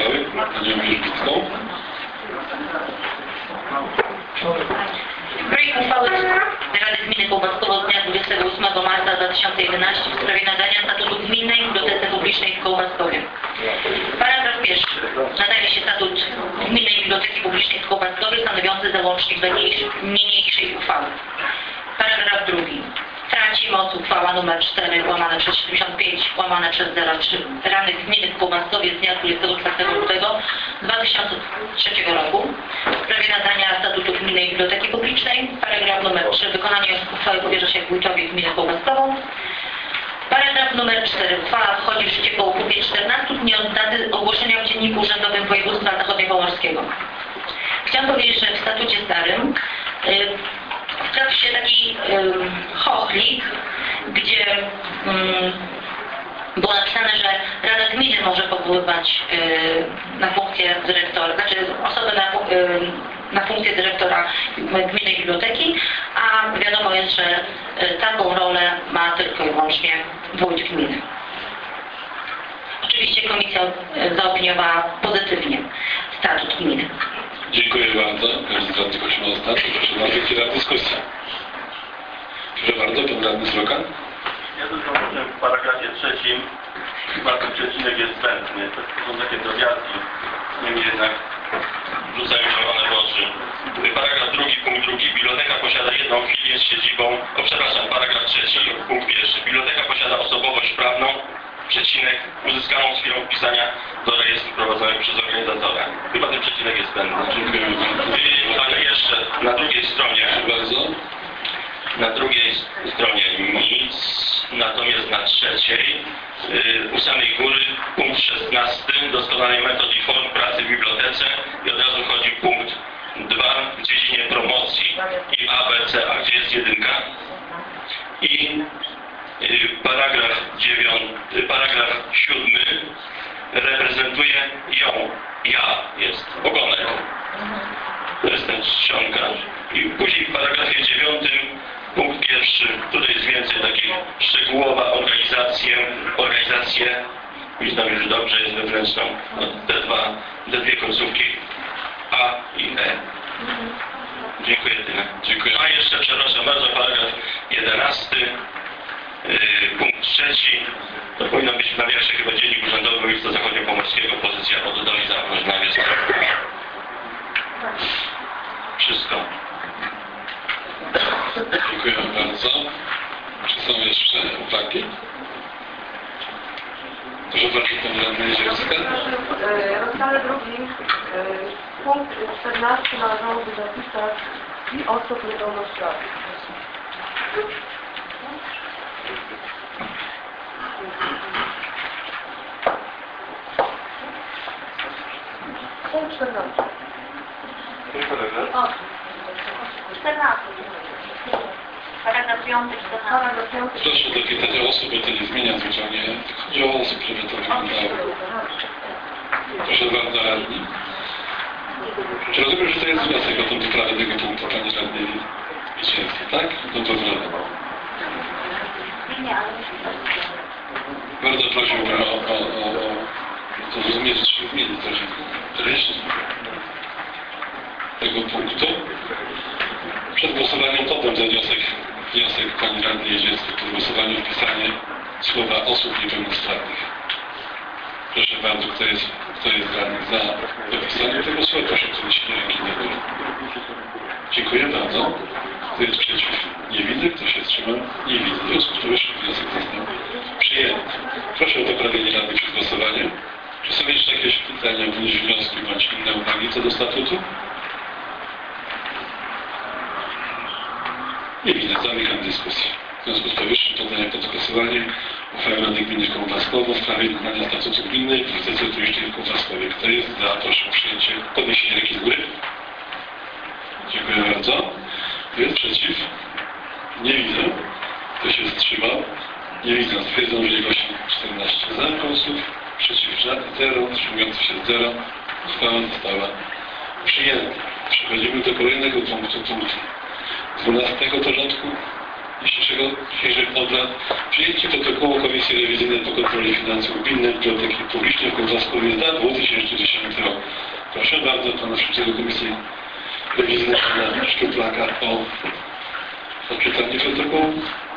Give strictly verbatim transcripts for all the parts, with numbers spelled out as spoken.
uchwały, panią Wierzbicką. Projekt uchwały Rady Gminy Kołbaskowo z dnia dwudziestego ósmego marca dwa tysiące jedenastego w sprawie nadania statutu gminnej Bibliotece Publicznej w Kołbaskowie. Paragraf pierwszy. Nadaje się statut Gminnej Biblioteki Publicznej w Kołbaskowie stanowiący załącznik do niniejszej uchwały. Paragraf drugi. Traci moc uchwała nr cztery łamane przez siedemdziesiąt pięć łamane przez zero trzy Rady Gminy w Kołbaskowie z dnia dwudziestego czwartego lutego dwa tysiące trzeciego roku w sprawie nadania statutu Gminnej Biblioteki Publicznej. Paragraf nr trzy. Wykonanie uchwały powierza się wójtowi gminy Kołbaskową. Paragraf nr cztery. Uchwała wchodzi w życie po upływie czternastu dni od daty ogłoszenia w Dzienniku Urzędowym Województwa Zachodniopomorskiego. Chciałam powiedzieć, że w statucie starym yy, trafi się taki yy, chochlik, gdzie yy, było napisane, że Rada Gminy może powoływać yy, na funkcję dyrektora, znaczy osobę na, yy, na funkcję dyrektora Gminnej Biblioteki, a wiadomo jest, że yy, taką rolę ma tylko i wyłącznie wójt gminy. Oczywiście komisja yy, zaopiniowała pozytywnie statut gminy. Dziękuję bardzo. Pani radny Kośmowska. Proszę bardzo, otwieram dyskusję. Proszę bardzo, pan radny Sroka. Ja tylko powiem w paragrafie trzecim, chyba ten przecinek jest zbędny. To są takie drobiazgi, niemniej jednak rzucają się one w oczy. Paragraf drugi, punkt drugi. Biblioteka posiada jedną filię z siedzibą, o przepraszam, paragraf trzeci, punkt pierwszy. Biblioteka posiada osobowość prawną, przecinek, uzyskaną z chwilą wpisania do rejestru prowadzonego przez organizatora. Chyba ten przecinek jest zbędny. Dziękuję bardzo. I, ale jeszcze na drugiej stronie, Proszę bardzo. na drugiej stronie nic, natomiast na trzeciej, yy, u samej góry, punkt szesnasty, doskonalej metod i form pracy w bibliotece i od razu chodzi punkt dwa w dziedzinie promocji i A, B, C, a gdzie jest jedynka? I yy, paragraf dziewiąty, paragraf siódmy reprezentuje ją, ja jest ogonek. To jest ten czcionka. I później w paragrafie dziewiątym, punkt pierwszy, tutaj jest więcej takich szczegółowa organizację, organizację, widzę już dobrze, jest wewnętrzną, no, te dwa, te dwie końcówki A i E. Dziękuję, tyle. Dziękuję. A jeszcze, przepraszam bardzo, paragraf jedenasty, yy, punkt trzeci, to powinno być w nawiasie chyba Dziennik Urzędowy Województwa Zachodniopomorskiego, pozycja oddoli założona nawias. Wszystko. Dziękuję bardzo. Czy są jeszcze uwagi? Proszę bardzo, pani radna Jeziorska. W rozdziale drugim punkt czternasty należałoby zapisać i osób niepełnosprawnych. Punkt czternasty. O, czternasty. Paragraf piąty, paragraf piąty. Proszę dopisać o osób, bo to nie zmienia zwyczajnie. Chodzi o osób, które to wyglądały. Proszę bardzo, radni. Czy rozumiem, że to jest wniosek o tą poprawę tego punktu, pani radnej Wiśniewskiej, tak? To pozwolę. Nie, ale Bardzo prosiłbym o, o, o, o to zrozumieć, czy zmienić trochę treść tego punktu. Przed głosowaniem poddam za wniosek, wniosek pani radnej Jeziorskiej przed głosowaniem wpisanie słowa osób niepełnosprawnych. Proszę bardzo, kto jest, kto jest radny za dopisaniem tego słowa, proszę podnieść ręki na górę. Dziękuję bardzo. Kto jest przeciw? Nie widzę. Kto się wstrzymał? Nie widzę. W związku z powyższym wniosek został przyjęty. Proszę o doprawienie rady przed głosowaniem. Czy są jeszcze jakieś pytania, bądź wnioski, bądź inne uwagi co do statutu? Nie widzę. Zamykam dyskusję. W związku z powyższym poddaję pod głosowanie uchwałę Rady Gminy Kołbaskowo w sprawie wykonania statutu gminnej w Bibliotece Publicznej w Kołbaskowie. Kto jest za? Proszę o przyjęcie. Podniesienie ręki z góry. Dziękuję bardzo. Kto jest przeciw? Nie widzę. Kto się wstrzymał? Nie widzę. Stwierdzam, że jest czternaście za głosów, przeciw zero, wstrzymujących się zero. Uchwała została przyjęta. Przechodzimy do kolejnego punktu, punktu dwunastego porządku dzisiejszego, dzisiejszych obrad. Przyjęcie protokołu Komisji Rewizyjnej do Kontroli Finansów Gminnej Biblioteki Publicznej w Kołbaskowie za dwa tysiące dziesiąty rok. Proszę bardzo pana przewodniczącego Komisji Rewizyjnej, pana Szczuplaka o odczytanie protokołu.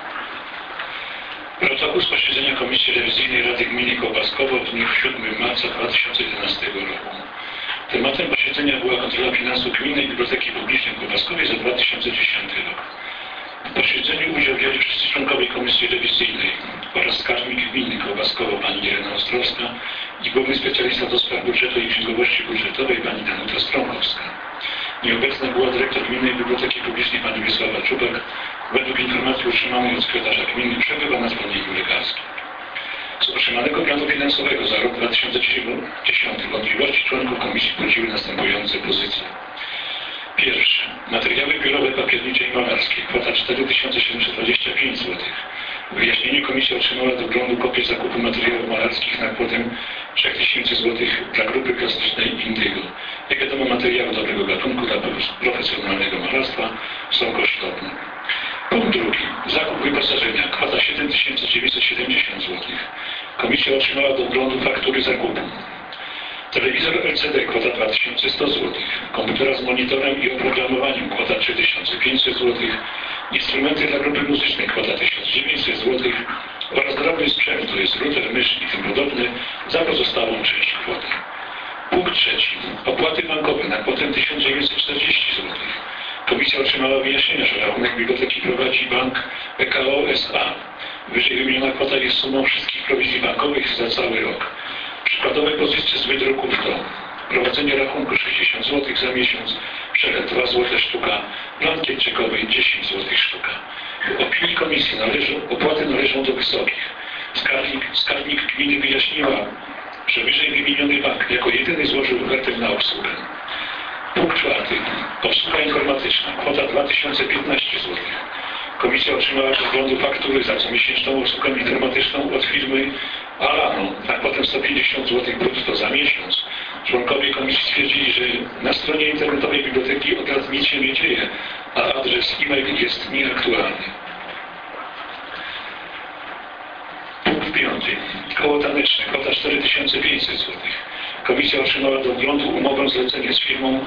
Protokół z posiedzenia Komisji Rewizyjnej Rady Gminy Kołbaskowo w dniu siódmego marca dwa tysiące jedenastego roku. Tematem posiedzenia była kontrola finansów Gminnej Biblioteki Publicznej w Kołbaskowie za dwa tysiące dziesiąty rok. W posiedzeniu udział wzięli wszyscy członkowie Komisji Rewizyjnej oraz skarbnik gminy Kołbaskowo pani Irena Ostrowska i główny specjalista do spraw budżetu i księgowości budżetowej pani Danuta Strąkowska. Nieobecna była dyrektor Gminnej Biblioteki Publicznej pani Wiesława Czubak. Według informacji otrzymanej od sekretarza gminy przebywa na zwolnieniu lekarskim. Z otrzymanego planu finansowego za rok dwa tysiące dziesiąty wątpliwości członków komisji budziły następujące pozycje. Pierwsze. Materiały biurowe, papiernicze i malarskie. Kwota cztery tysiące siedemset dwadzieścia pięć złotych. W wyjaśnieniu komisja otrzymała do wglądu kopię zakupu materiałów malarskich na kwotę trzy tysiące złotych dla grupy plastycznej Indygo. Jak wiadomo, materiały dobrego gatunku dla profesjonalnego malarstwa są kosztowne. Punkt drugi. Zakup wyposażenia. Kwota siedem tysięcy dziewięćset siedemdziesiąt złotych. Komisja otrzymała do wglądu faktury zakupu. Telewizor L C D kwota dwa tysiące sto złotych. Komputera z monitorem i oprogramowaniem kwota trzy tysiące pięćset złotych. Instrumenty dla grupy muzycznej kwota tysiąc dziewięćset złotych oraz drobny sprzęt, to jest router, mysz i tym podobny, za pozostałą część kwoty. Punkt trzeci. Opłaty bankowe na kwotę tysiąc dziewięćset czterdzieści złotych. Komisja otrzymała wyjaśnienia, że rachunek biblioteki prowadzi bank P K O S A. Wyżej wymieniona kwota jest sumą wszystkich prowizji bankowych za cały rok. Przykładowe pozycje z wydruków to prowadzenie rachunku sześćdziesiąt złotych za miesiąc, przelew dwa złote sztuka, blankiet czekowy dziesięć złotych sztuka. W opinii komisji należą, opłaty należą do wysokich. Skarbnik, skarbnik gminy wyjaśniła, że wyżej wymieniony bank jako jedyny złożył ofertę na obsługę. Punkt czwarty. Obsługa informatyczna. Kwota dwa tysiące piętnaście złotych. Komisja otrzymała do wglądu faktury za comiesięczną obsługę informatyczną od firmy Alano na kwotę sto pięćdziesiąt złotych brutto za miesiąc. Członkowie komisji stwierdzili, że na stronie internetowej biblioteki od lat nic się nie dzieje, a adres e-mail jest nieaktualny. Punkt piąty. Koło taneczne. Kwota cztery tysiące pięćset złotych. Komisja otrzymała do wglądu umowę zlecenie z firmą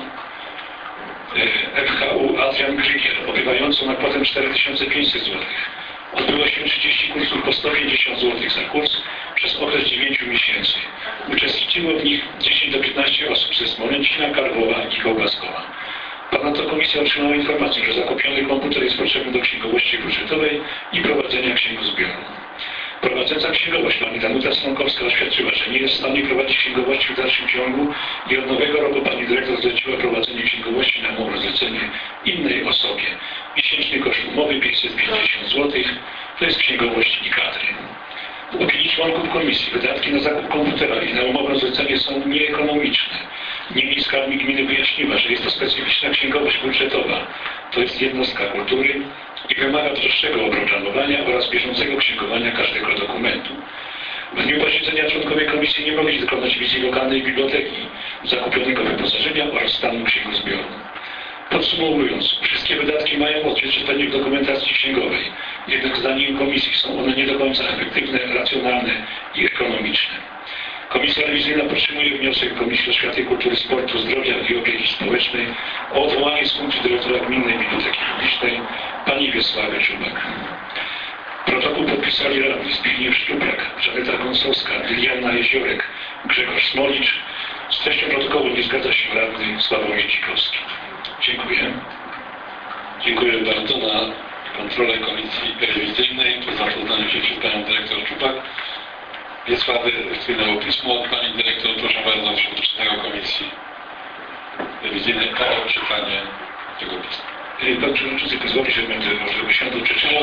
F H U Adrian Krygier, opiewającą na kwotę cztery tysiące pięćset złotych. Odbyło się trzydzieści kursów po sto pięćdziesiąt złotych za kurs przez okres dziewięciu miesięcy. Uczestniczyło w nich dziesięć do piętnastu osób ze Smolęcina, Karwowa i Kołbaskowa. Ponadto komisja otrzymała informację, że zakupiony komputer jest potrzebny do księgowości budżetowej i prowadzenia księgozbioru. Prowadząca księgowość pani Danuta Strąkowska oświadczyła, że nie jest w stanie prowadzić księgowości w dalszym ciągu i od nowego roku pani dyrektor zleciła prowadzenie księgowości na umowę zlecenie innej osobie. Miesięczny koszt umowy pięćset pięćdziesiąt złotych, to jest księgowość i kadry. W opinii członków komisji wydatki na zakup komputera i na umowę zlecenie są nieekonomiczne. Niemniej skarbnik gminy wyjaśniła, że jest to specyficzna księgowość budżetowa, to jest jednostka kultury i wymaga droższego oprogramowania oraz bieżącego księgowania każdego dokumentu. W dniu posiedzenia członkowie komisji nie mogli dokonać wizji lokalnej biblioteki, zakupionego wyposażenia oraz stanu księgozbioru. Podsumowując, wszystkie wydatki mają odzwierciedlenie w dokumentacji księgowej, jednak zdaniem komisji są one nie do końca efektywne, racjonalne i ekonomiczne. Komisja rewizyjna podtrzymuje wniosek Komisji Oświaty, Kultury, Sportu, Zdrowia i Opieki Społecznej o odwołanie z funkcji dyrektora Gminnej Biblioteki Publicznej pani Wiesławy Czubak. Protokół podpisali radni Zbigniew Szczuplak, Żaneta Gąsowska, Liliana Jeziorek, Grzegorz Smolicz. Z treścią protokołu nie zgadza się radny Sławomir Dzikowski. Dziękuję. Dziękuję bardzo. Na kontrolę Komisji Rewizyjnej po zapoznaniu się przez panią dyrektor Czubak. Wiesławy wpłynęło pismo od pani dyrektor. Proszę bardzo, przewodniczącego Komisji Rewizyjnej o odczytanie tego pisma. Pan przewodniczący pozwoli, że będę może wysiadł przeczytał.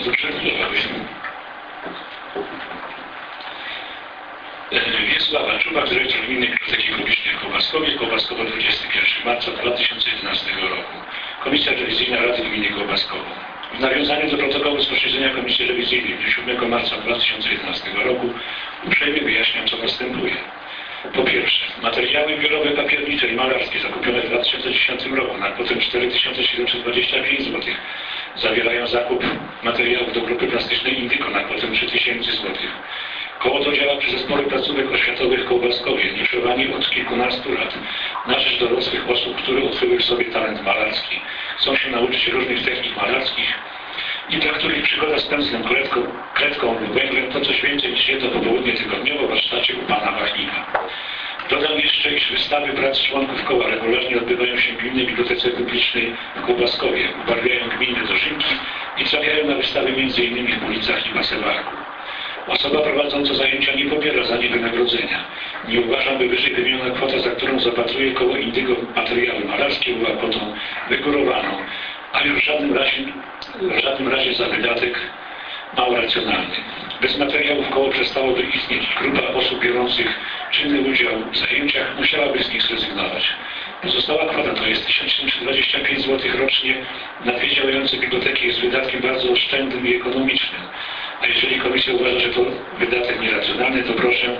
Wiesława Czubak, dyrektor Gminnej Biblioteki Publicznej w Kołbaskowie, Kołbaskowo dwudziestego pierwszego marca dwa tysiące jedenastego roku. Komisja Rewizyjna Rady Gminy Kołbaskowo. W nawiązaniu do protokołu z posiedzenia Komisji Rewizyjnej w dniu siódmego marca dwa tysiące jedenastego roku uprzejmie wyjaśniam, co następuje. Po pierwsze, materiały biurowe, papiernicze i malarskie zakupione w dwa tysiące dziesiątym roku na kwotę cztery tysiące siedemset dwadzieścia pięć złotych Zawierają zakup materiałów do grupy plastycznej Indyko na kwotę trzy tysiące złotych. Koło to działa przy zespole placówek oświatowych w Kołbaskowie, niszowani od kilkunastu lat, na rzecz dorosłych osób, które odkryły w sobie talent malarski. Chcą się nauczyć różnych technik malarskich i dla których przygoda z pędzlem, kredką, kredką lub węglem to coś więcej niż jedno popołudnie tygodniowo w warsztacie u pana Wachnika. Dodam jeszcze, iż wystawy prac członków koła regularnie odbywają się w Gminnej Bibliotece Publicznej w Kołbaskowie, ubarwiają gminne dożynki i trafiają na wystawy między innymi w Ulicach i Masewarku. Osoba prowadząca zajęcia nie pobiera za nie wynagrodzenia. Nie uważam, by wyżej wymieniona kwota, za którą zapatruje koło Indygo materiały malarskie, była kwotą wygórowaną, a już w żadnym razie, w żadnym razie za wydatek mało racjonalny. Bez materiałów koło przestałoby istnieć. Grupa osób biorących czynny udział w zajęciach musiałaby z nich zrezygnować. Pozostała kwota to jest tysiąc siedemset dwadzieścia pięć złotych rocznie na dwie działające biblioteki jest wydatkiem bardzo oszczędnym i ekonomicznym. A jeżeli komisja uważa, że to wydatek nieracjonalny, to proszę,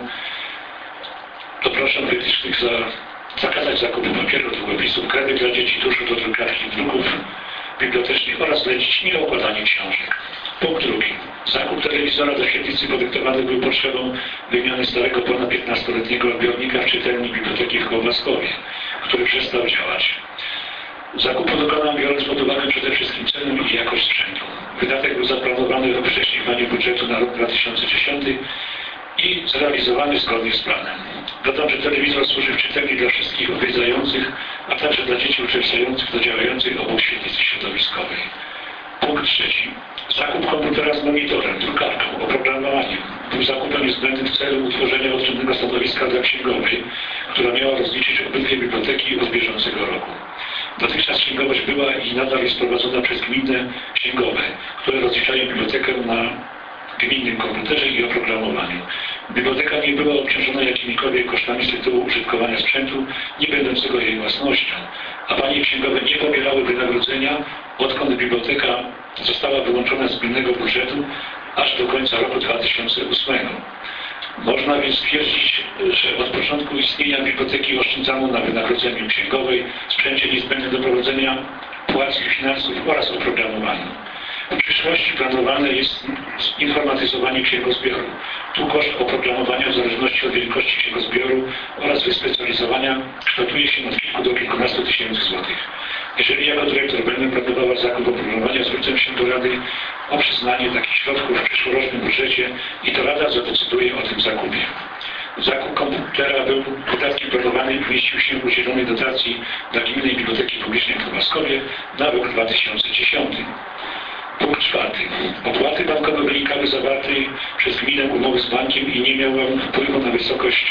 to proszę wytycznych za, zakazać zakupu papieru, długopisów, kredyt dla dzieci, tuszu do drukarki, druków bibliotecznych oraz zlecić nieokładanie książek. Punkt drugi. Zakup telewizora do świetlicy podyktowany był potrzebą wymiany starego ponad piętnastoletniego odbiornika w czytelni biblioteki w Kołbaskowie, który przestał działać. Zakupu dokonał biorąc pod uwagę przede wszystkim cenę i jakość sprzętu. Wydatek był zaplanowany rok wcześniej w planie budżetu na rok dwa tysiące dziesiąty i zrealizowany zgodnie z planem. Dodam, że telewizor służy w czytelni dla wszystkich odwiedzających, a także dla dzieci uczęszczających do działającej obok świetlicy środowiskowej. Punkt trzeci. Zakup komputera z monitorem, drukarką, oprogramowaniem był zakupem niezbędnym w celu utworzenia odrębnego stanowiska dla księgowej, która miała rozliczyć obydwie biblioteki od bieżącego roku. Dotychczas księgowość była i nadal jest prowadzona przez gminne księgowe, które rozliczają bibliotekę na gminnym komputerze i oprogramowaniu. Biblioteka nie była obciążona jakimikolwiek kosztami z tytułu użytkowania sprzętu, nie będącego jej własnością, a panie księgowe nie pobierały wynagrodzenia, odkąd biblioteka została wyłączona z gminnego budżetu aż do końca roku dwa tysiące ósmego. Można więc stwierdzić, że od początku istnienia biblioteki oszczędzano na wynagrodzeniu księgowej, sprzęcie niezbędnym do prowadzenia płac i finansów oraz oprogramowaniu. W przyszłości planowane jest informatyzowanie księgozbioru. Tu koszt oprogramowania w zależności od wielkości księgozbioru oraz wyspecjalizowania kształtuje się od kilku do kilkunastu tysięcy złotych. Jeżeli jako dyrektor będę planowała zakup oprogramowania, zwrócę się do Rady o przyznanie takich środków w przyszłorocznym budżecie i to Rada zadecyduje o tym zakupie. Zakup komputera był wydatkiem planowany i mieścił się w udzielonej dotacji dla Gminnej Biblioteki Publicznej w Kołbaskowie na rok dwa tysiące dziesiąty. Punkt czwarty. Opłaty bankowe wynikały z zawartej przez gminę umowy z bankiem i nie miały wpływu na wysokość,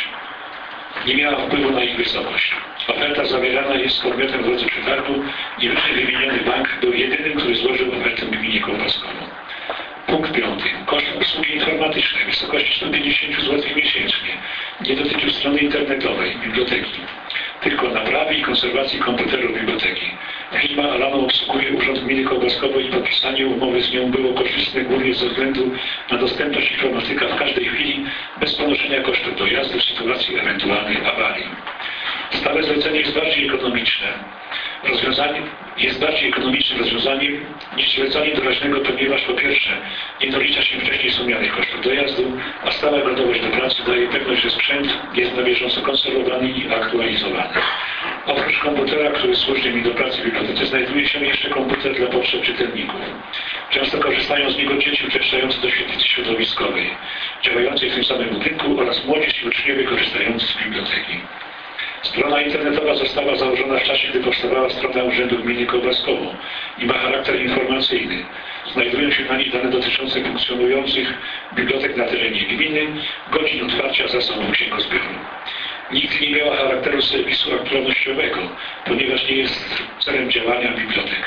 nie miała wpływu na ich wysokość. Oferta zawierana jest z podmiotem w drodze przetargu i wyżej wymieniony bank był jedynym, który złożył ofertę gminie Kołbaskowo. Punkt piąty. Koszt obsługi informatycznej w wysokości sto pięćdziesiąt złotych miesięcznie nie dotyczył strony internetowej biblioteki, tylko naprawy i konserwacji komputerów biblioteki. Firma Alano obsługuje Urząd Gminy Kołbaskowo i podpisanie umowy z nią było korzystne głównie ze względu na dostępność informatyka w każdej chwili bez ponoszenia kosztów dojazdu w sytuacji ewentualnej awarii. Stałe zlecenie jest bardziej ekonomiczne. Rozwiązanie jest bardziej ekonomicznym rozwiązaniem niż zlecanie doraźnego, ponieważ po pierwsze nie dolicza się wcześniej wspomnianych kosztów dojazdu, a stała gotowość do pracy daje pewność, że sprzęt jest na bieżąco konserwowany i aktualizowany. Oprócz komputera, który służy mi do pracy w bibliotece, znajduje się jeszcze komputer dla potrzeb czytelników. Często korzystają z niego dzieci uczęszczające do świetlicy środowiskowej, działającej w tym samym budynku oraz młodzież i uczniowie korzystający z biblioteki. Strona internetowa została założona w czasie, gdy powstawała strona Urzędu Gminy Kołbaskowo i ma charakter informacyjny. Znajdują się na niej dane dotyczące funkcjonujących bibliotek na terenie gminy, godzin otwarcia zasobów księgozbioru. Nigdy nie miała charakteru serwisu aktualnościowego, ponieważ nie jest celem działania bibliotek.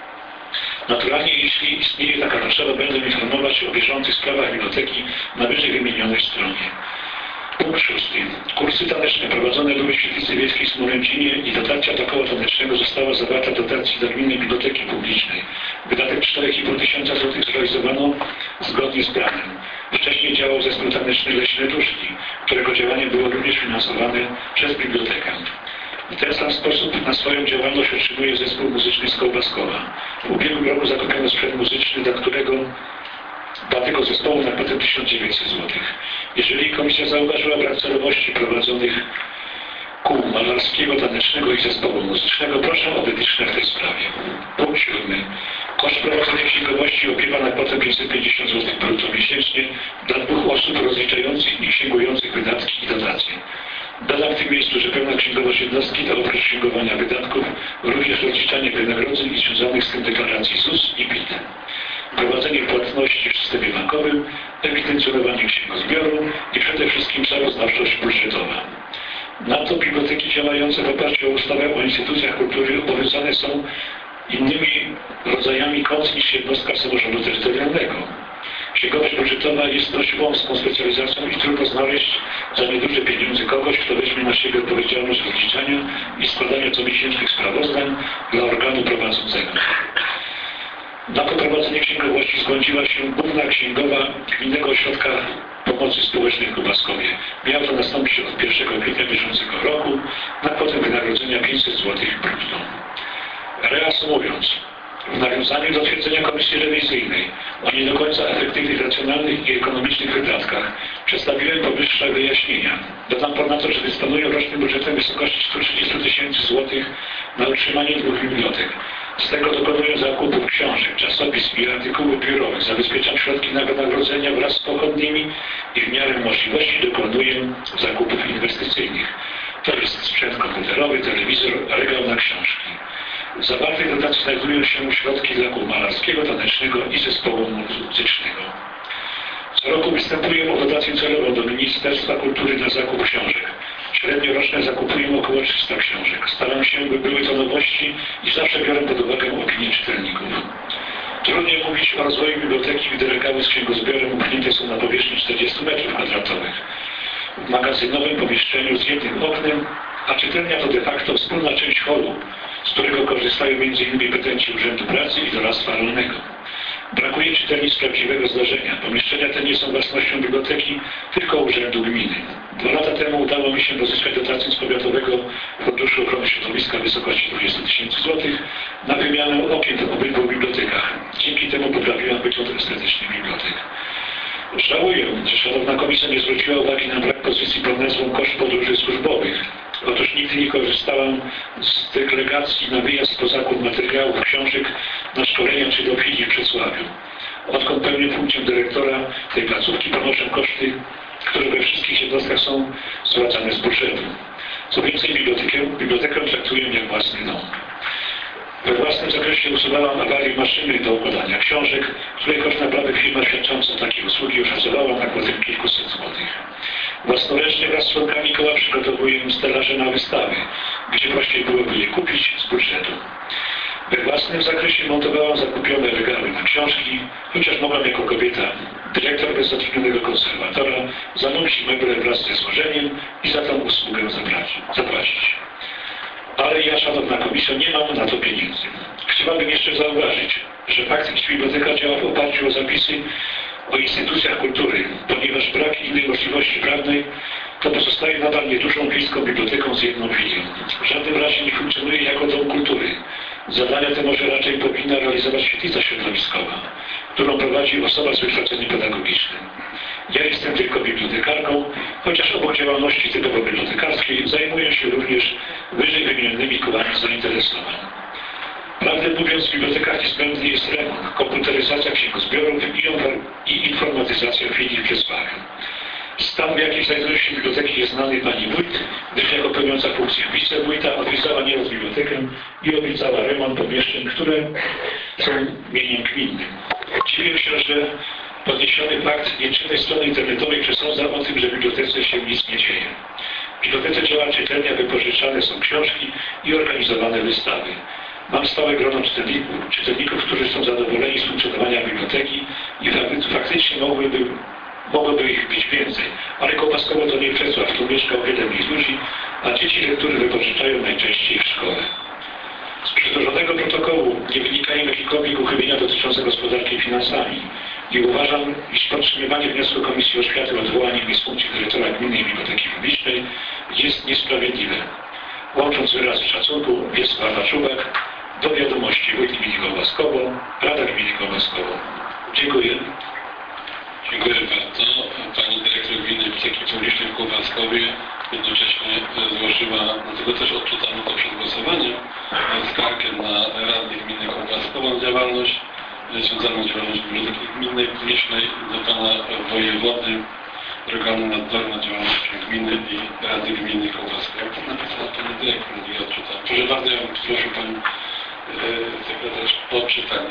Naturalnie, jeśli istnieje taka potrzeba, będę informować o bieżących sprawach biblioteki na wyżej wymienionej stronie. Punkt szósty. Kursy taneczne prowadzone były w świetlicy wiejskiej w Smolęcinie i dotacja do koła tanecznego została zawarta dotacji dla Gminnej Biblioteki Publicznej. Wydatek cztery i pół tysiąca złotych zrealizowano zgodnie z planem. Wcześniej działał zespół taneczny Leśne Duszki, którego działanie było również finansowane przez bibliotekę. W ten sam sposób na swoją działalność otrzymuje zespół muzyczny z Kołbaskowa. W ubiegłym roku zakupiono sprzęt muzyczny, dla którego dla tego zespołu na kwotę tysiąc dziewięćset złotych. Jeżeli komisja zauważyła brak celowości prowadzonych kół malarskiego, tanecznego i zespołu muzycznego, proszę o wytyczne w tej sprawie. Punkt siódmy. Koszt prowadzenia księgowości opiewa na kwotę pięćset pięćdziesiąt złotych brutto miesięcznie dla dwóch osób rozliczających i księgujących wydatki i dotacje. Dodam w tym miejscu, że pełna księgowość jednostki to oprócz księgowania wydatków również rozliczanie wynagrodzeń i związanych z tym deklaracji Z U S i P I T. Prowadzenie płatności w systemie bankowym, ewidencjonowanie księgozbioru i przede wszystkim sprawozdawczość budżetowa. Nadto biblioteki działające w oparciu o ustawę o instytucjach kultury obowiązane są innymi rodzajami kont niż jednostka samorządu terytorialnego. Księgowość budżetowa jest dość wąską specjalizacją i trudno znaleźć za nieduże pieniądze kogoś, kto weźmie na siebie odpowiedzialność rozliczania i składania comiesięcznych sprawozdań dla organu prowadzącego. Na poprowadzenie księgowości zgodziła się główna księgowa Gminnego Ośrodka Pomocy Społecznej w Kołbaskowie. Miało to nastąpić od pierwszego kwietnia bieżącego roku na kwotę wynagrodzenia pięćset złotych brutto. Reasumując, w nawiązaniu do twierdzenia Komisji Rewizyjnej o nie do końca efektywnych, racjonalnych i ekonomicznych wydatkach przedstawiłem powyższe wyjaśnienia. Dodam ponadto, że dysponuję rocznym budżetem w wysokości stu trzydziestu tysięcy złotych na utrzymanie dwóch bibliotek. Z tego dokonuję zakupów książek, czasopism i artykułów biurowych, zabezpieczam środki na wynagrodzenia wraz z pochodnymi i w miarę możliwości dokonuję zakupów inwestycyjnych. To jest sprzęt komputerowy, telewizor, regał na książki. W zawartej dotacji znajdują się środki dla kół malarskiego, tanecznego i zespołu muzycznego. Co roku występuję o dotację celową do Ministerstwa Kultury na zakup książek. Średnio rocznie zakupuję około trzysta książek. Staram się, by były to nowości i zawsze biorę pod uwagę opinię czytelników. Trudniej mówić o rozwoju biblioteki, gdy regały z księgozbiorem upchnięte są na powierzchni czterdziestu metrów kwadratowych. W magazynowym pomieszczeniu z jednym oknem, a czytelnia to de facto wspólna część holu, z którego korzystają między innymi petenci Urzędu Pracy i Doradztwa Rolnego. Brakuje czytelni z prawdziwego zdarzenia. Pomieszczenia te nie są własnością biblioteki, tylko Urzędu Gminy. Dwa lata temu udało mi się pozyskać dotację z Powiatowego Funduszu Ochrony Środowiska w wysokości dwudziestu tysięcy złotych na wymianę okien w obydwu bibliotekach. Dzięki temu poprawiłam wygląd estetyczny bibliotek. Żałuję, że Szanowna Komisja nie zwróciła uwagi na brak pozycji pod nazwą koszt podróży służbowych. Otóż nigdy nie korzystałam z delegacji na wyjazd po zakup materiałów, książek, na szkolenia czy do filii w Wrocławiu. Odkąd pełnię funkcję dyrektora tej placówki, ponoszę koszty, które we wszystkich jednostkach są zwracane z budżetu. Co więcej, bibliotekę, bibliotekę traktuję jak własny dom. We własnym zakresie usuwałam awarię maszyny do układania książek, której koszt naprawy firma świadcząca takie usługi oszacowała na kwotę kilkuset złotych. Własnoręcznie wraz z członkami koła przygotowuję stelaże na wystawy, gdzie prościej byłoby je kupić z budżetu. We własnym zakresie montowałam zakupione regały na książki, chociaż mogłam jako kobieta, dyrektor bez zatrudnionego konserwatora, zamówić meble wraz ze złożeniem i za tą usługę zapłacić. Ale ja, Szanowna Komisjo, nie mam na to pieniędzy. Chciałabym jeszcze zauważyć, że fakt, iż biblioteka działa w oparciu o zapisy o instytucjach kultury, ponieważ brak innej możliwości prawnej, to pozostaje nadal niedużą wiejską biblioteką z jedną filią. W żadnym razie nie funkcjonuje jako dom kultury. Zadania te może raczej powinna realizować świetlica środowiskowa, którą prowadzi osoba z wykształceniem pedagogicznym. Ja jestem tylko bibliotekarką, chociaż obok działalności typowo bibliotekarskiej zajmuję się również wyżej wymienionymi kołami zainteresowań. Prawdę mówiąc, w bibliotekach niezbędny jest remont, komputeryzacja księgozbiorów i informatyzacja filii w Wrocławiu. Stan, w jakim znajdują się biblioteki, jest znany pani wójt, gdyż jako pełniąca funkcję wicewójta odwiedzała nieraz bibliotekę i obiecała remont pomieszczeń, które są mieniem gminnym. Dziwię się, że podniesiony fakt nieczynnej strony internetowej przesądza o tym, że w bibliotece się nic nie dzieje. W bibliotece działa czytelnia, wypożyczane są książki i organizowane wystawy. Mam stałe grono czytelników, czytelników, którzy są zadowoleni z funkcjonowania biblioteki i faktycznie mogłyby, mogłoby ich być więcej, ale Kołbaskowo to nie Wrocław, tu mieszka o wiele mniej ludzi, a dzieci lektury wypożyczają najczęściej w szkole. Z przedłożonego protokołu nie wynikają jakiekolwiek uchybienia dotyczące gospodarki finansami i uważam, iż podtrzymywanie wniosku Komisji Oświaty o odwołanie mi z funkcji dyrektora Gminnej Biblioteki Publicznej jest niesprawiedliwe. Łącząc z szacunku Wiesława Czubek. Do wiadomości Wójt Gminy Kołbaskowo, Rada Gminy Kołbaskowo. Dziękuję. Dziękuję bardzo. Pani dyrektor Gminy Biblioteki Publicznej w Kołbaskowie jednocześnie złożyła, dlatego też odczytamy to przed głosowaniem, skargę na Radę Gminy Kołbaskowo działalność związaną z działalnością Biblioteki Gminnej Publicznej do pana wojewody organu nadzoru nad działalnością gminy i Rady Gminy Kołbaskowo. Napisała pani dyrektor, nie odczytałem. Proszę bardzo, ja bym prosił pani e, sekretarz o odczytanie.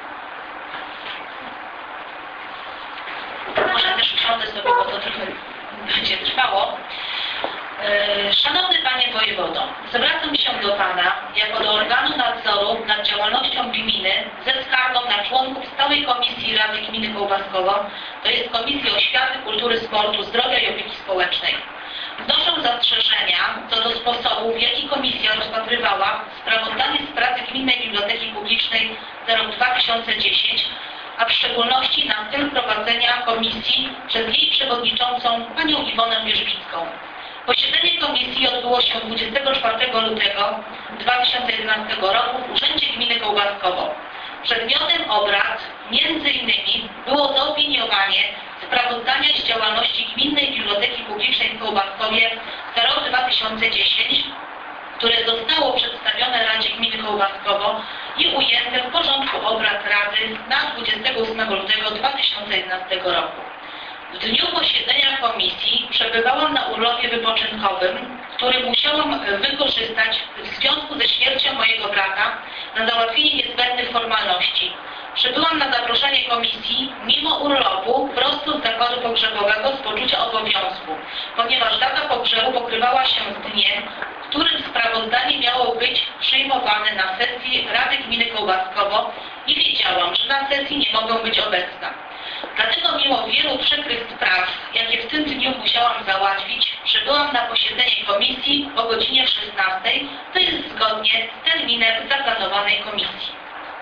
Może też usiądę sobie, bo to trochę będzie trwało. E, Szanowny Panie Wojewodo, zwracam się do Pana jako do organu nadzoru nad działalnością gminy ze skargą na członków Stałej Komisji Rady Gminy Kołbaskowo, to jest Komisji Oświaty, Kultury, Sportu, Zdrowia i Opieki Społecznej. Wnoszę zastrzeżenia co do sposobu, w jaki komisja rozpatrywała sprawozdanie z pracy Gminnej Biblioteki Publicznej za rok dwa tysiące dziesięć, a w szczególności na styl prowadzenia komisji przez jej przewodniczącą panią Iwonę Wierzbicką. Posiedzenie komisji odbyło się dwudziestego czwartego lutego dwa tysiące jedenastego roku w Urzędzie Gminy Kołbaskowo. Przedmiotem obrad między innymi było zaopiniowanie sprawozdania z działalności Gminnej Biblioteki Publicznej w Kołbaskowie za rok dwa tysiące dziesięć, które zostało przedstawione Radzie Gminy Kołbaskowo i ujęte w porządku obrad Rady na dwudziestego ósmego lutego dwa tysiące jedenastego roku. W dniu posiedzenia komisji przebywałam na urlopie wypoczynkowym, który musiałam wykorzystać w związku ze śmiercią mojego brata na załatwienie niezbędnych formalności. Przybyłam na zaproszenie komisji mimo urlopu prosto z zakładu pogrzebowego z poczucia obowiązku, ponieważ data pogrzebu pokrywała się z dniem, w którym sprawozdanie miało być przyjmowane na sesji Rady Gminy Kołbaskowo i wiedziałam, że na sesji nie mogę być obecna. Dlatego mimo wielu przykrych spraw, jakie w tym dniu musiałam załatwić, przybyłam na posiedzenie komisji o godzinie szesnastej, to jest zgodnie z terminem zaplanowanej komisji.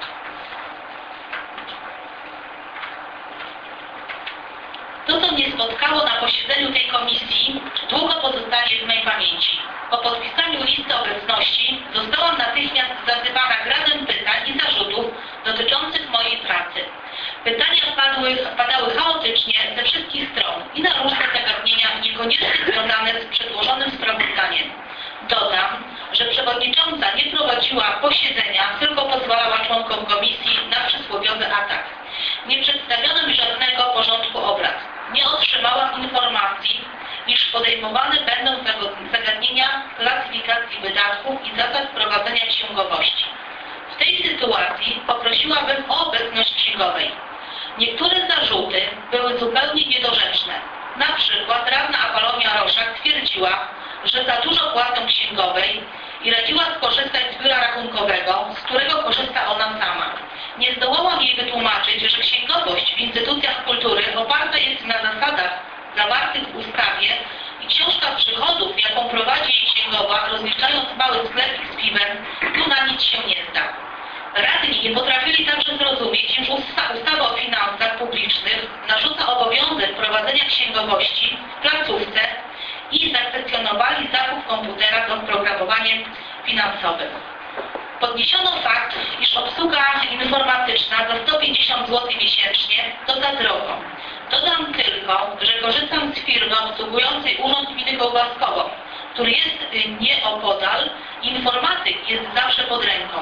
To, co mnie spotkało na posiedzeniu tej komisji, długo pozostanie w mej pamięci. Po podpisaniu listy obecności zostałam natychmiast zasypana gradem pytań i zarzutów dotyczących mojej pracy. Pytania padły, padały chaotycznie ze wszystkich stron i na różne zagadnienia niekoniecznie związane z przedłożonym sprawozdaniem. Dodam, że przewodnicząca nie prowadziła posiedzenia, tylko pozwalała członkom komisji na przysłowiowy atak. Nie przedstawiono mi żadnego porządku obrad. Nie otrzymałam informacji, iż podejmowane będą zagadnienia klasyfikacji wydatków i zasad prowadzenia księgowości. W tej sytuacji poprosiłabym o obecność księgowej. Niektóre zarzuty były zupełnie niedorzeczne. Na przykład radna Apolonia Roszak twierdziła, że za dużo płacą księgowej i radziła skorzystać z biura rachunkowego, z którego korzysta ona sama. Nie zdołałam jej wytłumaczyć, że księgowość w instytucjach kultury oparta jest na zasadach zawartych w ustawie i książka przychodów, jaką prowadzi jej księgowa, rozliczając mały sklepik z piwem, tu na nic się nie zda. Radni nie potrafili także zrozumieć, iż ustawa o finansach publicznych narzuca obowiązek prowadzenia księgowości w placówce i zakwestionowali zakup komputera z oprogramowaniem finansowym. Podniesiono fakt, iż obsługa informatyczna za sto pięćdziesiąt złotych miesięcznie to za drogo. Dodam tylko, że korzystam z firmy obsługującej Urząd Gminy Kołbaskowo, który jest nieopodal i informatyk jest zawsze pod ręką.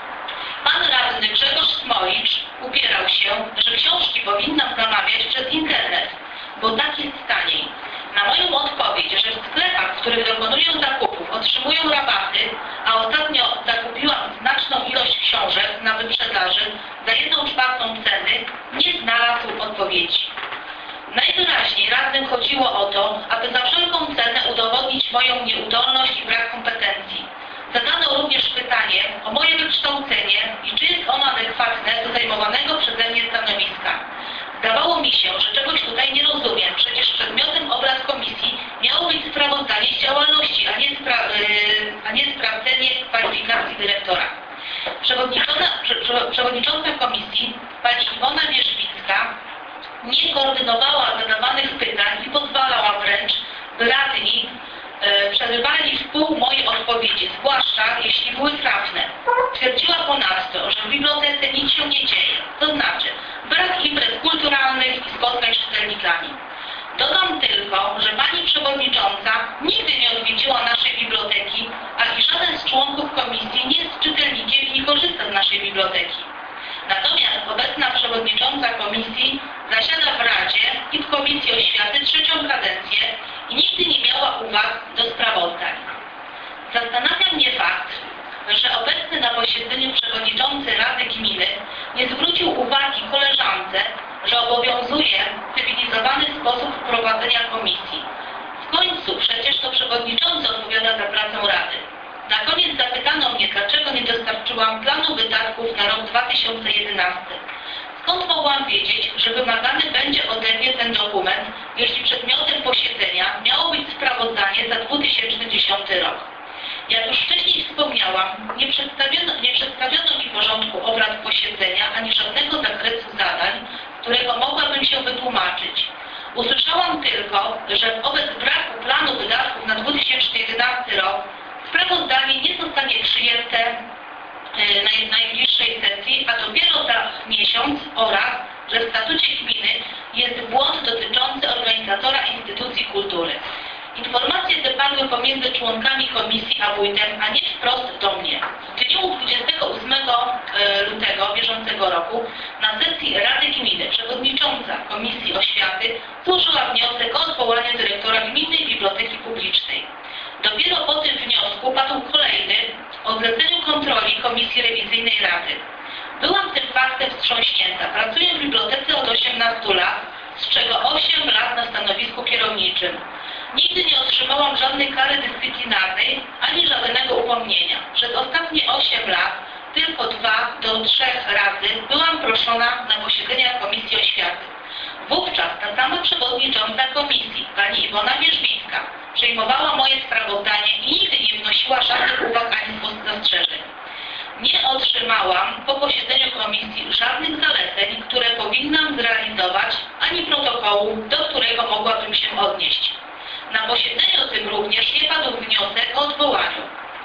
Pan radny Grzegorz Smolicz upierał się, że książki powinnam zamawiać przez internet, bo tak jest taniej. Na moją odpowiedź, że w sklepach, w których dokonują zakupów, otrzymują rabaty, a ostatnio zakupiłam znaczną ilość książek na wyprzedaży za jedną czwartą ceny, nie znalazł odpowiedzi. Najwyraźniej radnym chodziło o to, aby za wszelką cenę udowodnić moją nieudolność i brak kompetencji. Zadano również pytanie o moje wykształcenie i czy jest ono adekwatne do zajmowanego przeze mnie stanowiska. Zdawało mi się, że czegoś tutaj nie rozumiem. Przecież przedmiotem obrad komisji miało być sprawozdanie z działalności, a nie, spra yy, a nie sprawdzenie kwalifikacji dyrektora. Przewodnicząca, prze przewodnicząca komisji, pani Iwona Wierzbicka, nie koordynowała zadawanych pytań i pozwalała wręcz, by radni yy, przerywali w pół moje odpowiedzi, zwłaszcza myśli były trafne. Twierdziła ponadto, że w bibliotece nic się nie dzieje, to znaczy brak imprez kulturalnych i spotkań z czytelnikami. Dodam tylko, że pani przewodnicząca nigdy nie odwiedziła naszej biblioteki, a i żaden z członków komisji nie jest czytelnikiem i nie korzysta z naszej biblioteki. Natomiast obecna przewodnicząca komisji zasiada w Radzie i w Komisji Oświaty trzecią kadencję i nigdy nie miała uwag do sprawozdań. Zastanawia mnie fakt, że obecny na posiedzeniu przewodniczący Rady Gminy nie zwrócił uwagi koleżance, że obowiązuje cywilizowany sposób prowadzenia komisji. W końcu przecież to przewodniczący odpowiada za pracę Rady. Na koniec zapytano mnie, dlaczego nie dostarczyłam planu wydatków na rok dwa tysiące jedenasty. Skąd mogłam wiedzieć, że wymagany będzie ode mnie ten dokument, jeśli przedmiotem posiedzenia miało być sprawozdanie za dwa tysiące dziesiąty rok. Jak już wcześniej wspomniałam, nie przedstawiono, nie przedstawiono mi porządku obrad posiedzenia ani żadnego zakresu zadań, którego mogłabym się wytłumaczyć. Usłyszałam tylko, że wobec braku planu wydatków na dwa tysiące jedenasty rok sprawozdanie nie zostanie przyjęte na najbliższej sesji, a dopiero za miesiąc oraz, że w statucie gminy jest błąd dotyczący organizatora instytucji kultury. Informacje te padły pomiędzy członkami komisji a wójtem, a nie wprost do mnie. W dniu dwudziestego ósmego lutego bieżącego roku na sesji Rady Gminy przewodnicząca Komisji Oświaty złożyła wniosek o odwołanie dyrektora Gminnej Biblioteki Publicznej. Dopiero po tym wniosku padł kolejny o zleceniu kontroli Komisji Rewizyjnej Rady. Byłam tym faktem wstrząśnięta. Pracuję w bibliotece od osiemnastu lat, z czego osiem lat na stanowisku kierowniczym. Nigdy nie otrzymałam żadnej kary dyscyplinarnej, ani żadnego upomnienia. Przez ostatnie osiem lat tylko dwa do trzech razy byłam proszona na posiedzenia Komisji Oświaty. Wówczas ta sama przewodnicząca komisji, pani Iwona Wierzbicka, przejmowała moje sprawozdanie i nigdy nie wnosiła żadnych uwag ani zastrzeżeń. Nie otrzymałam po posiedzeniu komisji żadnych zaleceń, które powinnam zrealizować, ani protokołu, do którego mogłabym się odnieść. Na posiedzeniu tym również nie padł wniosek o odwołaniu.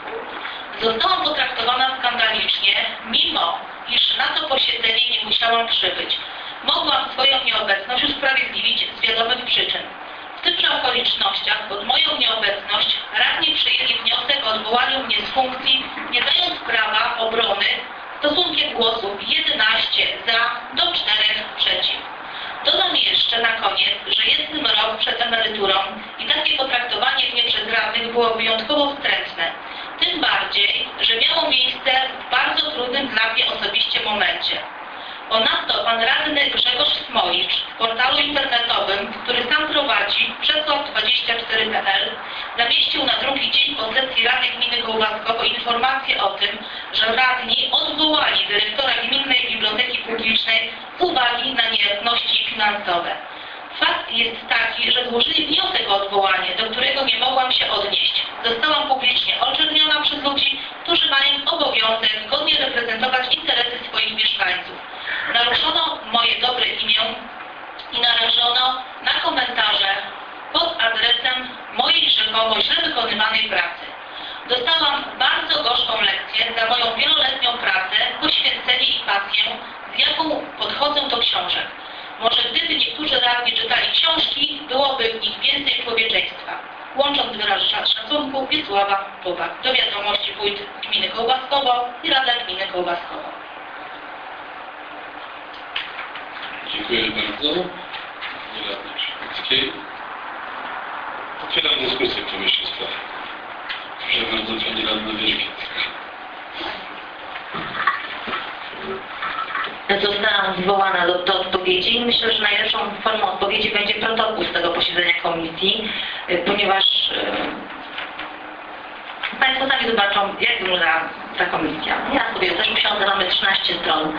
Zostałam potraktowana skandalicznie, mimo iż na to posiedzenie nie musiałam przybyć. Mogłam swoją nieobecność usprawiedliwić z wiadomych przyczyn. W tychże okolicznościach pod moją nieobecność radni przyjęli wniosek o odwołaniu mnie z funkcji, nie dając prawa obrony stosunkiem głosów jedenaście za do czterech przeciw. Dodam jeszcze na koniec, że jestem rok przed emeryturą i takie potraktowanie mnie przez radnych było wyjątkowo wstrętne. Tym bardziej, że miało miejsce w bardzo trudnym dla mnie osobiście momencie. Ponadto pan radny Grzegorz Smolicz w portalu internetowym, który sam prowadzi, Przesław dwadzieścia cztery kropka p l, zamieścił na drugi dzień po sesji Rady Gminy Kołbaskowo informację o tym, że radni odwołali dyrektora Gminnej Biblioteki Publicznej z uwagi na niejasności finansowe. Fakt jest taki, że złożyli wniosek o odwołanie, do którego nie mogłam się odnieść. Zostałam publicznie oczerniona przez ludzi, którzy mają obowiązek godnie reprezentować interesy swoich mieszkańców. Naruszono moje dobre imię i narażono na komentarze pod adresem mojej rzekomo źle wykonywanej pracy. Dostałam bardzo gorzką lekcję za moją wieloletnią pracę, poświęcenie i pasję, z jaką podchodzę do książek. Może gdyby niektórzy radni czytali książki, byłoby w nich więcej człowieczeństwa. Łącząc wyrazy szacunku, Wiesława Pubak. Do wiadomości wójt gminy Kołbaskowo i Rada Gminy Kołbaskowo. Dziękuję bardzo. Nie radnej Szybickiej. Otwieram dyskusję w komisji sprawy. Proszę bardzo, pani radna Wierzbicka. Zostałam zwołana do, do odpowiedzi i myślę, że najlepszą formą odpowiedzi będzie protokół z tego posiedzenia komisji, ponieważ e, Państwo sami zobaczą, jak wygląda ta komisja. Ja sobie też usiądę, mamy trzynaście stron.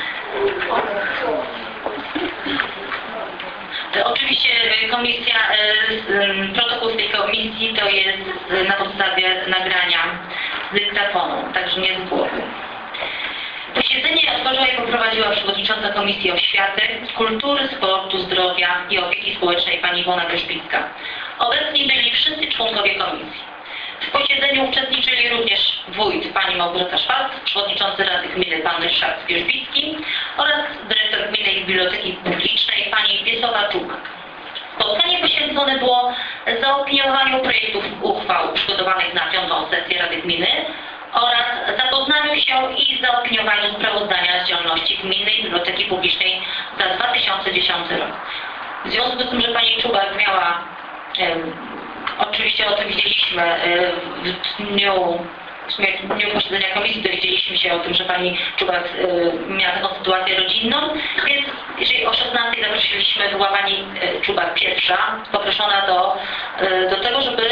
Oczywiście komisja, protokół z tej komisji to jest na podstawie nagrania z dyktafonu, także nie z głowy. Posiedzenie otworzyła i poprowadziła przewodnicząca Komisji Oświaty, Kultury, Sportu, Zdrowia i Opieki Społecznej pani Iwona Wierzbicka. Obecni byli wszyscy członkowie komisji. W posiedzeniu uczestniczyli również wójt pani Małgorzata Szwarc, przewodniczący Rady Gminy pan Ryszard Wierzbicki oraz dyrektor Gminnej Biblioteki Publicznej pani Wiesława Czubak. Spotkanie poświęcone było zaopiniowaniu projektów uchwał przygotowanych na piątą sesję Rady Gminy oraz zapoznaniu się i zaopiniowaniu sprawozdania z działalności Gminnej Biblioteki Publicznej za dwa tysiące dziesiąty rok. W związku z tym, że pani Czubak miała, e, oczywiście o tym widzieliśmy e, w dniu, w dniu posiedzenia komisji, dowiedzieliśmy się o tym, że pani Czubak e, miała taką sytuację rodzinną, więc jeżeli o szesnastej zaprosiliśmy, była pani e, Czubak pierwsza, poproszona do, e, do tego, żeby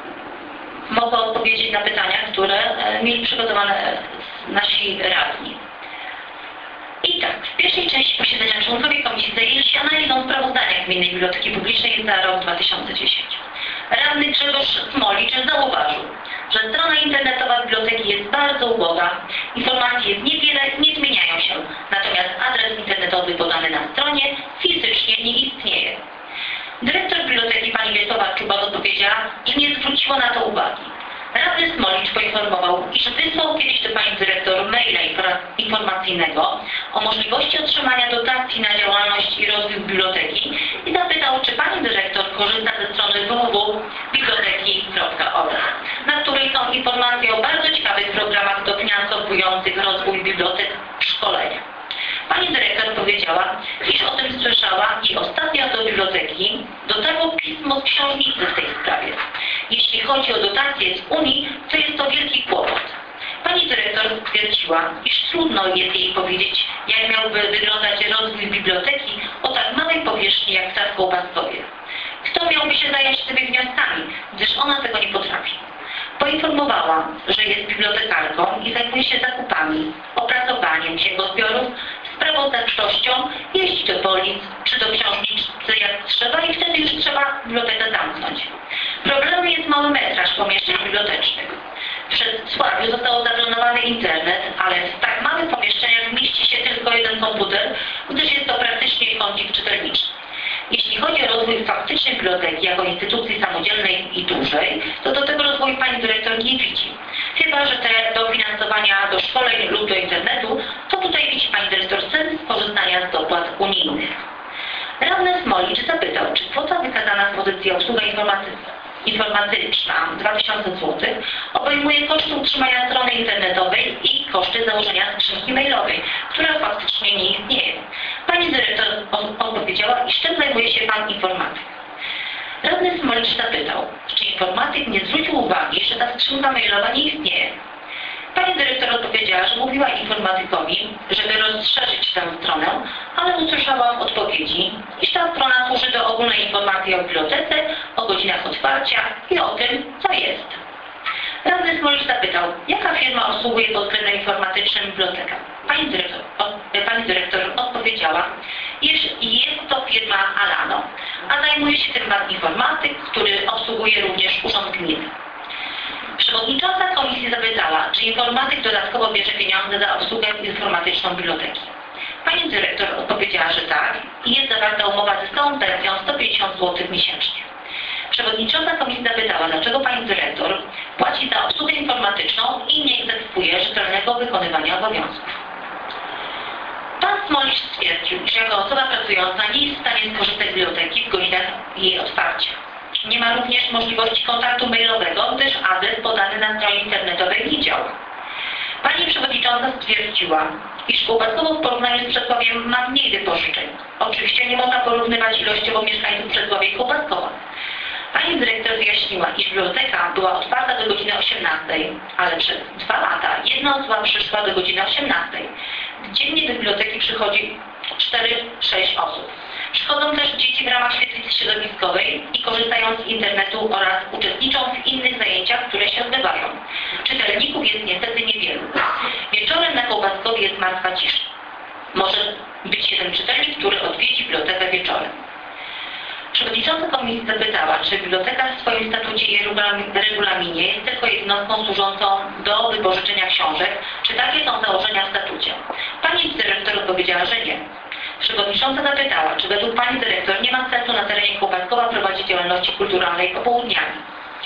mogła odpowiedzieć na pytania, które e, mieli przygotowane nasi radni. I tak, w pierwszej części posiedzenia członkowie komisji zajęli się analizą sprawozdania Gminnej Biblioteki Publicznej za rok dwa tysiące dziesiąty. Radny Grzegorz Smolicz zauważył, że strona internetowa biblioteki jest bardzo uboga, informacji jest niewiele, nie zmieniają się, natomiast adres internetowy podany na stronie fizycznie nie istnieje. Dyrektor biblioteki pani Wiesława Czubak odpowiedziała, że nie zwróciło na to uwagi. Radny Smolicz poinformował, iż wysłał kiedyś do pani dyrektor maila informacyjnego o możliwości otrzymania dotacji na działalność i rozwój biblioteki i zapytał, czy pani dyrektor korzysta ze strony w w w kropka biblioteki kropka org, na której są informacje o bardzo ciekawych programach dofinansowujących rozwój bibliotek w szkoleniu. Pani dyrektor powiedziała, iż o tym słyszała i ostatnio do biblioteki dotarło pismo z książnicy w tej sprawie. Jeśli chodzi o dotacje z Unii, to jest to wielki kłopot. Pani dyrektor stwierdziła, iż trudno jest jej powiedzieć, jak miałby wyglądać rozwój biblioteki o tak małej powierzchni jak ta w Kołbaskowie. Kto miałby się zająć tymi wnioskami, gdyż ona tego nie potrafi. Poinformowała, że jest bibliotekarką i zajmuje się zakupami, opracowaniem księgozbiorów, sprawozdawczością, jeździ do Polic czy do książnicy jak trzeba i wtedy już trzeba bibliotekę zamknąć. Problemem jest mały metraż pomieszczeń bibliotecznych. Przez Sławiu został zaplanowany internet, ale w tak małych pomieszczeniach mieści się tylko jeden komputer, gdyż jest to praktycznie kącik czytelniczy. Jeśli chodzi o rozwój faktycznej biblioteki jako instytucji samodzielnej i dużej, to do tego rozwoju pani dyrektor nie widzi. Chyba że te dofinansowania do szkoleń lub do internetu, to tutaj widzi pani dyrektor sens korzystania z dopłat unijnych. Radny Smolicz zapytał, czy kwota wykazana w pozycji obsługa informatyczna dwa tysiące złotych obejmuje koszty utrzymania strony internetowej i koszty założenia skrzynki mailowej, która faktycznie nie istnieje. Pani dyrektor odpowiedziała, iż tym zajmuje się pan informatyk. Radny Smolicz zapytał, czy informatyk nie zwrócił uwagi, że ta skrzynka mailowa nie istnieje. Pani dyrektor odpowiedziała, że mówiła informatykowi, żeby rozszerzyć tę stronę, ale usłyszała w odpowiedzi, iż ta strona służy do ogólnej informacji o bibliotece, o godzinach otwarcia i o tym, co jest. Radny Smolicz zapytał, jaka firma obsługuje pod względem informatycznym bibliotekę. Pani dyrektor, pani dyrektor odpowiedziała, iż jest to firma Alano, a zajmuje się tym pan informatyk, który obsługuje również urząd gminy. Przewodnicząca komisji zapytała, czy informatyk dodatkowo bierze pieniądze za obsługę informatyczną biblioteki. Pani dyrektor odpowiedziała, że tak i jest zawarta umowa ze stałą pensją sto pięćdziesiąt złotych miesięcznie. Przewodnicząca komisji zapytała, dlaczego pani dyrektor płaci za obsługę informatyczną i nie egzekwuje rzetelnego wykonywania obowiązków. Pan Smolicz stwierdził, że jako osoba pracująca nie jest w stanie skorzystać z biblioteki w godzinach jej otwarcia. Nie ma również możliwości kontaktu mailowego, gdyż adres podany na stronie internetowej nie działa. Pani przewodnicząca stwierdziła, iż Kołbaskowo w porównaniu z Przesławiem ma mniej wypożyczeń. Oczywiście nie można porównywać ilościowo mieszkańców Przesławia i Kołbaskowa. Pani dyrektor wyjaśniła, iż biblioteka była otwarta do godziny osiemnastej, ale przez dwa lata jedna osoba przyszła do godziny osiemnastej. Dziennie do biblioteki przychodzi cztery sześć osób. Przychodzą też dzieci w ramach świetlicy środowiskowej i korzystają z internetu oraz uczestniczą w innych zajęciach, które się odbywają. Czytelników jest niestety niewielu. Wieczorem na Kołbaskowie jest martwa cisza. Może być jeden czytelnik, który odwiedzi bibliotekę wieczorem. Przewodnicząca komisji zapytała, czy biblioteka w swoim statucie i regulaminie jest tylko jednostką służącą do wypożyczenia książek, czy takie są założenia w statucie. Pani dyrektor odpowiedziała, że nie. Przewodnicząca zapytała, czy według pani dyrektor nie ma sensu na terenie Kołbaskowa prowadzić działalności kulturalnej popołudniami.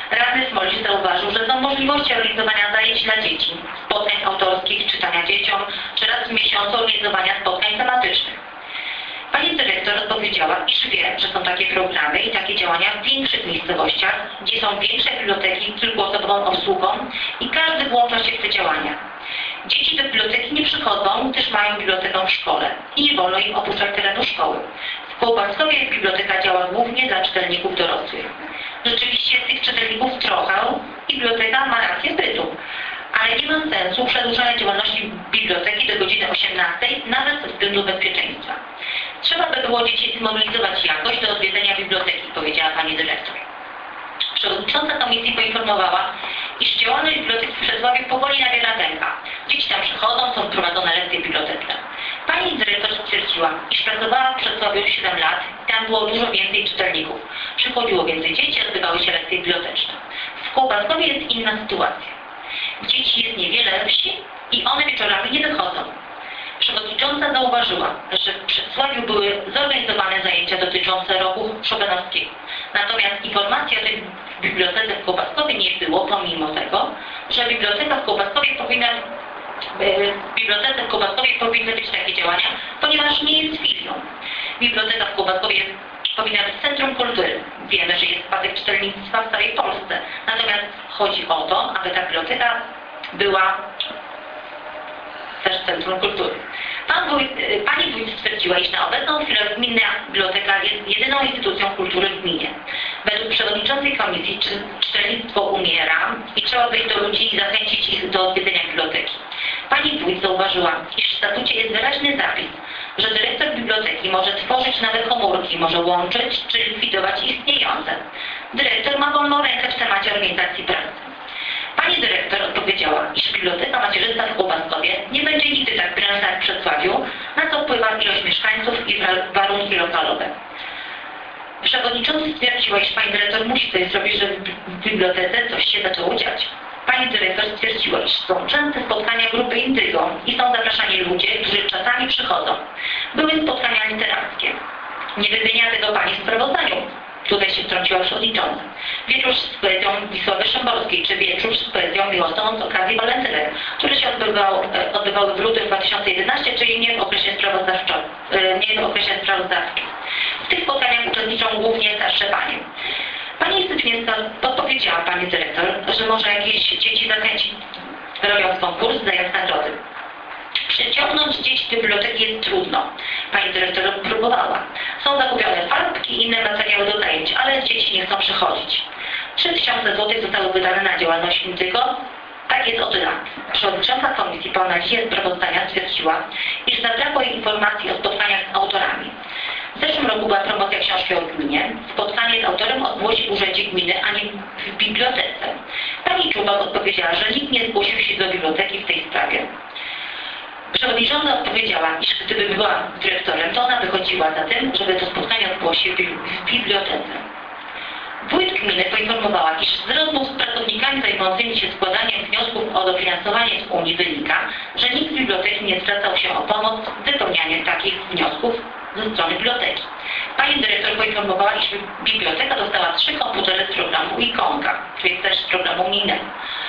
Radny Smolisz zauważył, że są możliwości organizowania zajęć dla dzieci, spotkań autorskich, czytania dzieciom, czy raz w miesiącu organizowania spotkań tematycznych. Pani dyrektor odpowiedziała, iż wie, że są takie programy i takie działania w większych miejscowościach, gdzie są większe biblioteki z kilkuosobową obsługą i każdy włącza się w te działania. Dzieci do biblioteki nie przychodzą, gdyż mają bibliotekę w szkole i nie wolno im opuszczać terenu szkoły. W Kołbaskowie biblioteka działa głównie dla czytelników dorosłych. Rzeczywiście tych czytelników trochę i biblioteka ma rację bytu. Ale nie ma sensu przedłużania działalności biblioteki do godziny osiemnastej, nawet ze względu bezpieczeństwa. Trzeba by było dzieci zmobilizować jakoś do odwiedzenia biblioteki, powiedziała pani dyrektor. Przewodnicząca komisji poinformowała, iż działalność biblioteki w Przesławiu powoli nabiera tempa. Dzieci tam przychodzą, są prowadzone lekcje biblioteczne. Pani dyrektor stwierdziła, iż pracowała w Przesławiu siedem lat i tam było dużo więcej czytelników. Przychodziło więcej dzieci, odbywały się lekcje biblioteczne. W Kołbaskowie jest inna sytuacja. Dzieci jest niewiele we wsi i one wieczorami nie wychodzą. Przewodnicząca zauważyła, że w Przesławiu były zorganizowane zajęcia dotyczące roku Chopinowskiego. Natomiast informacji o tej bibliotece w Kołbaskowie nie było, pomimo tego, że biblioteka w Kołbaskowie powinna, w bibliotece w Kołbaskowie powinny być takie działania, ponieważ nie jest filią. Biblioteka w Kołbaskowie powinna być centrum kultury. Wiemy, że jest spadek czytelnictwa w całej Polsce. Natomiast chodzi o to, aby ta biblioteka była też centrum kultury. Pan wójt, pani wójt stwierdziła, iż na obecną chwilę gminna biblioteka jest jedyną instytucją kultury w gminie. Według przewodniczącej komisji czy, czytelnictwo umiera i trzeba wyjść do ludzi i zachęcić ich do odwiedzenia biblioteki. Pani wójt zauważyła, iż w statucie jest wyraźny zapis, że dyrektor biblioteki może tworzyć nowe komórki, może łączyć czy likwidować istniejące. Dyrektor ma wolną rękę w temacie organizacji pracy. Pani dyrektor odpowiedziała, iż biblioteka macierzysta w Kołbaskowie nie będzie nigdy tak prężna jak w Przesławiu, na co wpływa ilość mieszkańców i warunki lokalowe. Przewodniczący stwierdziła, iż pani dyrektor musi coś zrobić, żeby w bibliotece coś się zaczęło dziać. Pani dyrektor stwierdziła, iż są częste spotkania grupy Indygo i są zapraszani ludzie, którzy czasami przychodzą. Były spotkania literackie. Nie wymienia tego pani w sprawozdaniu. Tutaj się wtrąciła przewodnicząca. Wieczór z poezją Wisławy Szymborskiej, czy wieczór z poezją miłosną z okazji walentynek, które się odbywał, odbywały w lutym dwa tysiące jedenastym, czyli nie w okresie sprawozdawczym. Nie w okresie sprawozdawczym. W tych spotkaniach uczestniczą głównie starsze panie. Pani Sypniewska podpowiedziała pani dyrektor, że może jakieś dzieci zachęcić, robiąc konkurs zajazd nagrody. Przyciągnąć dzieci do biblioteki jest trudno. Pani dyrektor próbowała. Są zakupione farbki i inne materiały do zajęć, ale dzieci nie chcą przychodzić. trzy tysiące złotych zostały wydane na działalność Indygo. Tak jest od lat. Przewodnicząca komisji po analizie sprawozdania stwierdziła, iż zabrakło jej informacji o spotkaniach z autorami. W zeszłym roku była promocja książki o gminie. Spotkanie z autorem odbyło się w urzędzie gminy, a nie w bibliotece. Pani Czubak odpowiedziała, że nikt nie zgłosił się do biblioteki w tej sprawie. Przewodnicząca odpowiedziała, iż gdyby była dyrektorem, to ona wychodziła za tym, żeby to spotkanie odbyło się w bibliotece. Wójt gminy poinformowała, iż z rozmów z pracownikami zajmującymi się składaniem wniosków o dofinansowanie z Unii wynika, że nikt z biblioteki nie zwracał się o pomoc w wypełnianiu takich wniosków ze strony biblioteki. Pani dyrektor poinformowała, iż biblioteka dostała trzy komputery z programu Ikonka, który jest też z programu unijnego.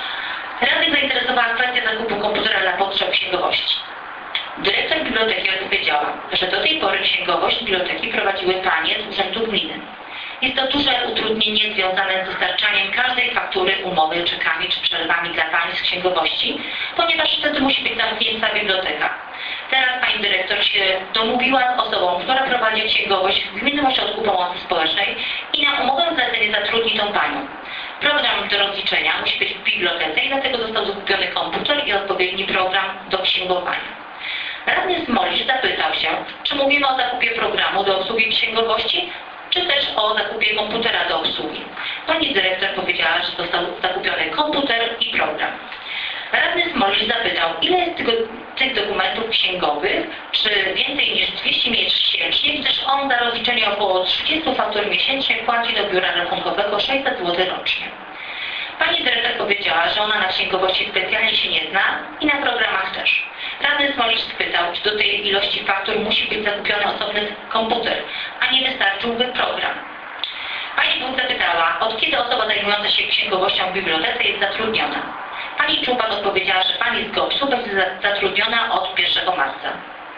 Rady zainteresowała kwestia zakupu komputera dla potrzeb księgowości. Dyrektor biblioteki odpowiedziała, że do tej pory księgowość biblioteki prowadziły panie z urzędu gminy. Jest to duże utrudnienie związane z dostarczaniem każdej faktury, umowy, czekami czy przerwami dla pań z księgowości, ponieważ wtedy musi być zamknięta biblioteka. Teraz pani dyrektor się domówiła z osobą, która prowadzi księgowość w Gminnym Ośrodku Pomocy Społecznej i na umowę zlecenie zatrudni tą panią. Program do rozliczenia musi być w bibliotece i dlatego został zakupiony komputer i odpowiedni program do księgowania. Radny Smolisz zapytał się, czy mówimy o zakupie programu do obsługi księgowości, czy też o zakupie komputera do obsługi. Pani dyrektor powiedziała, że został zakupiony komputer i program. Radny Smolisz zapytał, ile jest tego, tych dokumentów księgowych, czy więcej niż dwieście miesięcznie, gdyż on za rozliczenie około trzydzieści faktur miesięcznie płaci do biura rachunkowego sześćset złotych rocznie. Pani dyrektor powiedziała, że ona na księgowości specjalnie się nie zna i na programach też. Radny Smolisz spytał, czy do tej ilości faktur musi być zakupiony osobny komputer, a nie wystarczyłby program. Pani wójt zapytała, od kiedy osoba zajmująca się księgowością w bibliotece jest zatrudniona. Pani Czubak odpowiedziała, że pani z GOPS-u będzie zatrudniona od pierwszego marca.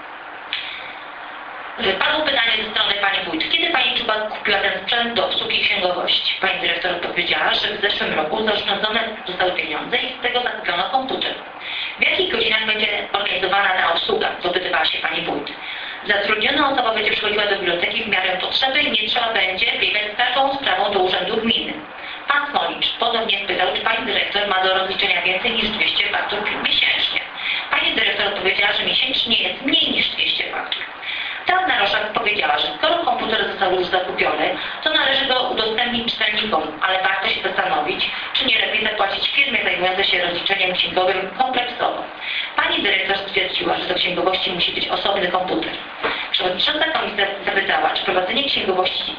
Padło pytanie ze strony pani wójt. Kiedy pani Czubak kupiła ten sprzęt do obsługi księgowości? Pani dyrektor odpowiedziała, że w zeszłym roku zaoszczędzone zostały pieniądze i z tego zakupiono komputer. W jakich godzinach będzie organizowana ta obsługa? Dopytywała się pani wójt. Zatrudniona osoba będzie przychodziła do biblioteki w miarę potrzeby i nie trzeba będzie biegać z taką sprawą do urzędu gminy. Pan Smolicz ponownie spytał, czy pani dyrektor ma do rozliczenia więcej niż dwieście faktur miesięcznie. Pani dyrektor odpowiedziała, że miesięcznie jest mniej niż dwieście faktur. Ta narożak powiedziała, że skoro komputer został już zakupiony, to należy go udostępnić czytelnikom, ale warto się zastanowić, czy nie lepiej zapłacić firmie zajmującej się rozliczeniem księgowym kompleksowo. Pani dyrektor stwierdziła, że do księgowości musi być osobny komputer. Przewodnicząca komisja zapytała, czy prowadzenie księgowości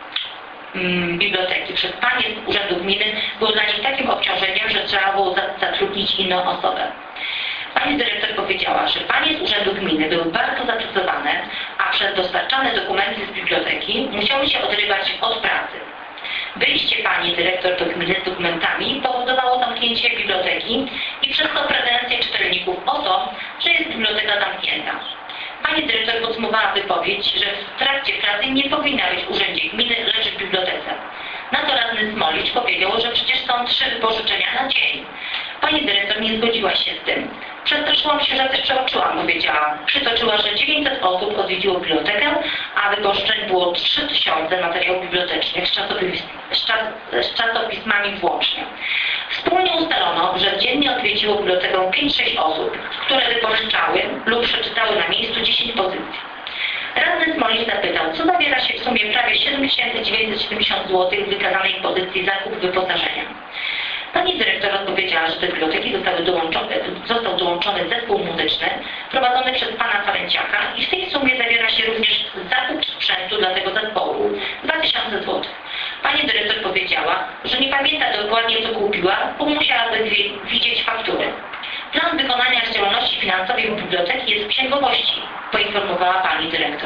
mm, biblioteki przez panie z Urzędu Gminy było dla nich takim obciążeniem, że trzeba było zatrudnić inną osobę. Pani dyrektor powiedziała, że panie z Urzędu Gminy były bardzo zapracowane, a przez dostarczane dokumenty z biblioteki musiały się odrywać od pracy. Wyjście pani dyrektor do gminy z dokumentami powodowało zamknięcie biblioteki i przez to pretensje czytelników o to, że jest biblioteka zamknięta. Pani dyrektor podsumowała wypowiedź, że w trakcie pracy nie powinna być w Urzędzie Gminy, lecz w bibliotece. Na to radny Smolicz powiedział, że przecież są trzy wypożyczenia na dzień. Pani dyrektor nie zgodziła się z tym. Przestraszyłam się, że coś przeoczyłam, powiedziała. Przytoczyła, że dziewięćset osób odwiedziło bibliotekę, a wypożyczeń było trzy tysiące materiałów bibliotecznych z, czasopis z, czas z czasopismami włącznie. Wspólnie ustalono, że dziennie odwiedziło bibliotekę pięć sześć osób, które wypożyczały lub przeczytały na miejscu dziesięć pozycji. Radny Smolicz zapytał, co zawiera się w sumie prawie siedem tysięcy dziewięćset siedemdziesiąt złotych w wykazanej pozycji zakup wyposażenia. Pani dyrektor odpowiedziała, że do biblioteki zostały dołączone, został dołączony zespół muzyczny prowadzony przez pana Falenciaka i w tej sumie zawiera się również zakup sprzętu dla tego zespołu dwa tysiące złotych. Pani dyrektor powiedziała, że nie pamięta dokładnie co kupiła, bo musiałaby widzieć faktury. Plan wykonania działalności finansowej biblioteki jest w księgowości, poinformowała pani dyrektor.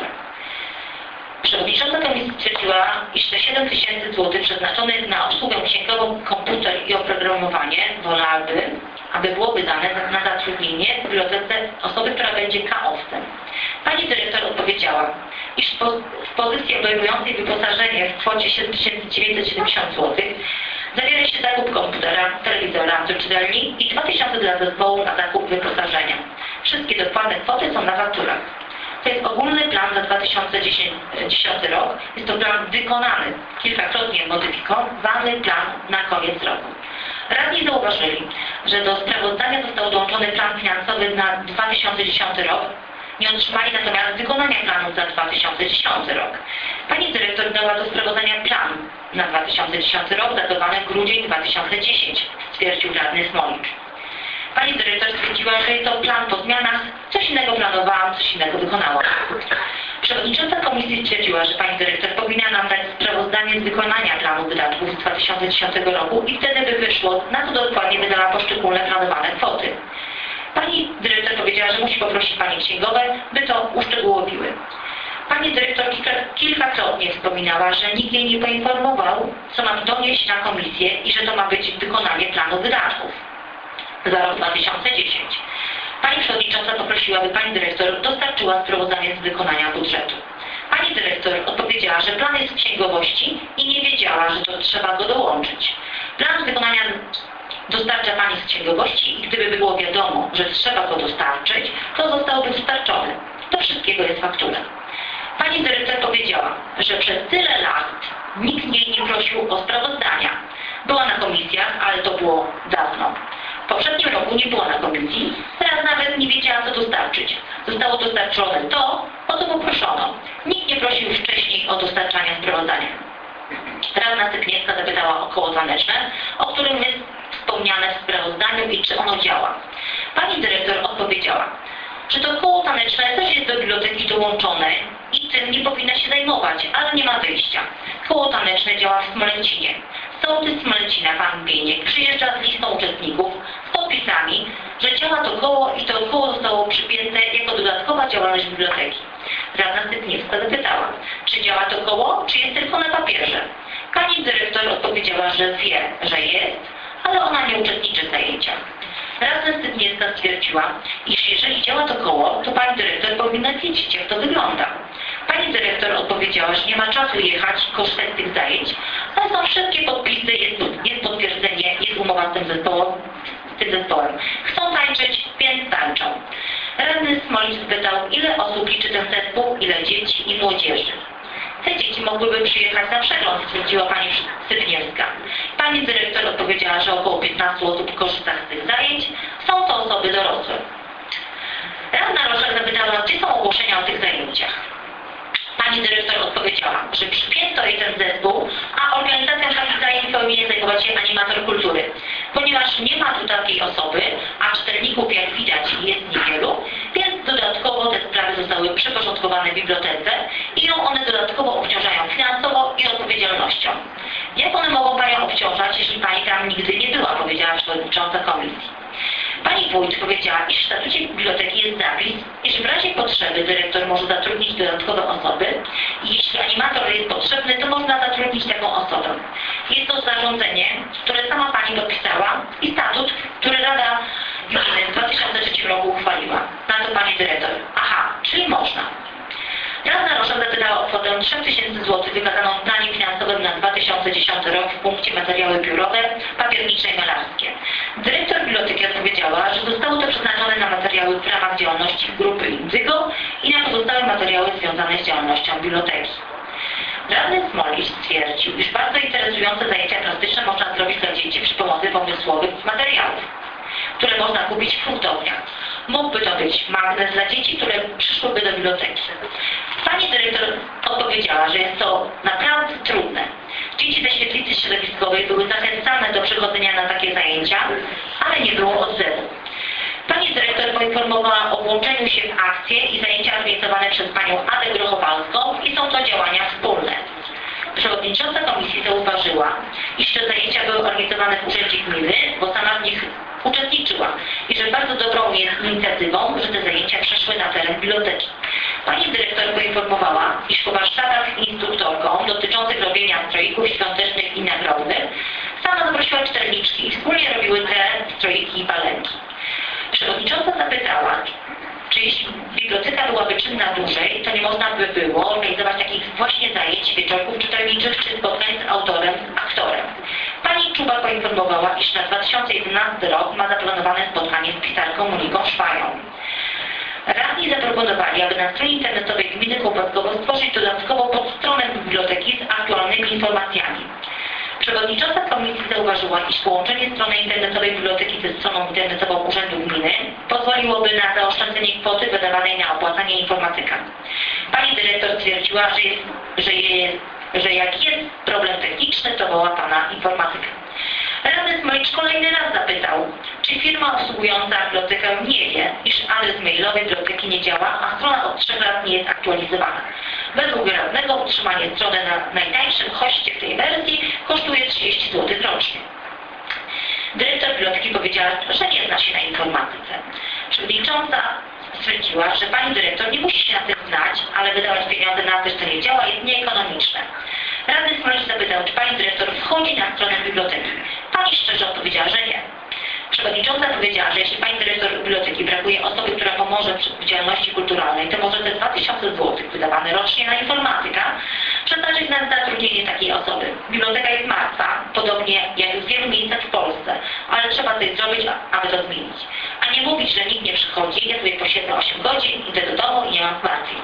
Przewodnicząca komisji stwierdziła, iż te siedem tysięcy złotych przeznaczonych na obsługę księgową, komputer i oprogramowanie wolałaby, aby było wydane na zatrudnienie w bibliotece osoby, która będzie kaowcem. Pani dyrektor odpowiedziała, iż w pozycji obejmującej wyposażenie w kwocie siedem tysięcy dziewięćset siedemdziesiąt złotych zawiera się zakup komputera, telewizora do czytelni i dwa tysiące dla zespołu na zakup wyposażenia. Wszystkie dokładne kwoty są na fakturach. To jest ogólny plan na dwa tysiące dziesiąty rok. Jest to plan wykonany, kilkakrotnie modyfikowany plan na koniec roku. Radni zauważyli, że do sprawozdania został dołączony plan finansowy na dwa tysiące dziesiąty rok. Nie otrzymali natomiast wykonania planu za dwa tysiące dziesiąty rok. Pani dyrektor dała do sprawozdania plan na dwa tysiące dziesiąty rok, datowany grudzień dwa tysiące dziesiąty, stwierdził radny Smolicz. Pani dyrektor stwierdziła, że jest to plan po zmianach, coś innego planowałam, coś innego wykonałam. Przewodnicząca komisji stwierdziła, że pani dyrektor powinna nam dać sprawozdanie z wykonania planu wydatków z dwa tysiące dziesiątego roku i wtedy by wyszło, na co dokładnie wydała poszczególne planowane kwoty. Pani dyrektor powiedziała, że musi poprosić pani księgowe, by to uszczegółowiły. Pani dyrektor kilka, kilkakrotnie wspominała, że nikt jej nie poinformował, co mam donieść na komisję i że to ma być wykonanie planu wydatków za rok dwa tysiące dziesiąty. Pani przewodnicząca poprosiła, by pani dyrektor dostarczyła sprawozdanie z wykonania budżetu. Pani dyrektor odpowiedziała, że plan jest w księgowości i nie wiedziała, że to trzeba go dołączyć. Plan wykonania dostarcza pani z księgowości i gdyby było wiadomo, że trzeba go dostarczyć, to zostałby dostarczony. Do wszystkiego jest faktura. Pani dyrektor powiedziała, że przez tyle lat nikt jej nie prosił o sprawozdania. Była na komisjach, ale to było dawno. W poprzednim roku nie była na komisji, teraz nawet nie wiedziała, co dostarczyć. Zostało dostarczone to, o co poproszono. Nikt nie prosił wcześniej o dostarczanie sprawozdania. Radna Sypniewska zapytała o koło taneczne, o którym jest wspomniane w sprawozdaniu i czy ono działa. Pani dyrektor odpowiedziała, że to koło taneczne też jest do biblioteki dołączone i tym nie powinna się zajmować, ale nie ma wyjścia. Koło taneczne działa w Smolęcinie. Sołtys Smolęcina, pan Bieniek, przyjeżdża z listą uczestników z podpisami, że działa to koło i to koło zostało przypięte jako dodatkowa działalność biblioteki. Radna Sypniewska zapytała, czy działa to koło, czy jest tylko na papierze. Pani dyrektor odpowiedziała, że wie, że jest, ale ona nie uczestniczy w zajęciach. Radna Stydniewska stwierdziła, iż jeżeli działa to koło, to pani dyrektor powinna wiedzieć, jak to wygląda. Pani dyrektor odpowiedziała, że nie ma czasu jechać i korzystać z tych zajęć, ale są wszystkie podpisy, jest, jest potwierdzenie, jest umowa z tym zespołem. Z tym zespołem. Chcą tańczyć, więc tańczą. Radny Smolic spytał, ile osób liczy ten zespół, ile dzieci i młodzieży. Te dzieci mogłyby przyjechać na przegląd, stwierdziła pani Stydniewska. Pani dyrektor odpowiedziała, że około piętnaście osób korzysta z tych zajęć. Są to osoby dorosłe. Radna Roszak zapytała, gdzie są ogłoszenia o tych zajęciach. Pani dyrektor odpowiedziała, że przypięto jej ten zespół, a organizacją takich zajęć powinien zajmować się animator kultury. Ponieważ nie ma tu takiej osoby, a czytelników, jak widać, jest niewielu, więc dodatkowo te sprawy zostały przyporządkowane bibliotece i ją one dodatkowo obciążają finansowo i odpowiedzialnością. Jak one mogą panią obciążać, jeśli pani tam nigdy nie była, powiedziała przewodnicząca komisji. Pani wójt powiedziała, iż w statucie biblioteki jest zapis, iż w razie potrzeby dyrektor może zatrudnić dodatkowe osoby i jeśli animator jest potrzebny, to można zatrudnić taką osobę. Jest to zarządzenie, które sama pani podpisała i statut, który Rada Gminy w dwa tysiące trzecim roku uchwaliła. Na to pani dyrektor. Aha, czyli można. Radna Roszak zapytała o kwotę trzy tysiące złotych wykazaną w planie finansowym na dwa tysiące dziesiąty rok w punkcie materiały biurowe, papiernicze i malarskie. Dyrektor biblioteki odpowiedziała, że zostało to przeznaczone na materiały w ramach działalności grupy Indygo i na pozostałe materiały związane z działalnością biblioteki. Radny Smolic stwierdził, iż bardzo interesujące zajęcia plastyczne można zrobić dla dzieci przy pomocy pomysłowych materiałów, które można kupić w hurtowniach. Mógłby to być magnes dla dzieci, które przyszłyby do biblioteki. Pani dyrektor odpowiedziała, że jest to naprawdę trudne. Dzieci ze świetlicy środowiskowej były zachęcane do przychodzenia na takie zajęcia, ale nie było odzewu. Pani dyrektor poinformowała o włączeniu się w akcje i zajęcia organizowane przez panią Adę Grochowalską i są to działania wspólne. Przewodnicząca komisji zauważyła, iż te zajęcia były organizowane w Urzędzie Gminy, bo sama w nich uczestniczyła i że bardzo dobrą jest inicjatywą, że te zajęcia przeszły na teren biblioteki. Pani dyrektor poinformowała, iż po warsztatach instruktorką dotyczących robienia stroików świątecznych i nagrobnych sama zaprosiła czytelniczki i wspólnie robiły te stroiki i palenki. Przewodnicząca zapytała, czy jeśli biblioteka byłaby czynna dłużej, to nie można by było organizować takich właśnie zajęć, wieczorków czytelniczych czy spotkań z autorem, aktorem. Pani Czuba poinformowała, iż na dwa tysiące jedenasty rok ma zaplanowane spotkanie z pisarką Moniką Szwają. Radni zaproponowali, aby na stronie internetowej Gminy Kołbaskowo stworzyć dodatkową podstronę biblioteki z aktualnymi informacjami. Przewodnicząca komisji zauważyła, iż połączenie strony internetowej biblioteki ze stroną internetową Urzędu Gminy pozwoliłoby na zaoszczędzenie kwoty wydawanej na opłacanie informatyka. Pani dyrektor stwierdziła, że, jest, że, jest, że jak jest problem techniczny, to woła pana informatyka. Radny Smolic kolejny raz zapytał, czy firma obsługująca bibliotekę nie wie, iż adres mailowy biblioteki nie działa, a strona od trzech lat nie jest aktualizowana. Według radnego utrzymanie strony na najtańszym hoście w tej wersji kosztuje trzydzieści złotych rocznie. Dyrektor biblioteki powiedziała, że nie zna się na informatyce. Przewodnicząca stwierdziła, że pani dyrektor nie musi się na tym znać, ale wydawać pieniądze na coś, co nie działa, jest nieekonomiczne. Radny Smolic zapytał, czy pani dyrektor wchodzi na stronę biblioteki. Pani szczerze odpowiedziała, że nie. Przewodnicząca powiedziała, że jeśli pani dyrektor biblioteki brakuje osoby, która pomoże w działalności kulturalnej, to może te dwa tysiące złotych wydawane rocznie na informatyka przeznaczyć na zatrudnienie takiej osoby. Biblioteka jest martwa, podobnie jak w wielu miejscach w Polsce, ale trzeba coś zrobić, aby to zmienić. A nie mówić, że nikt nie przychodzi, ja sobie posiedzę osiem godzin, idę do domu i nie mam zmartwień.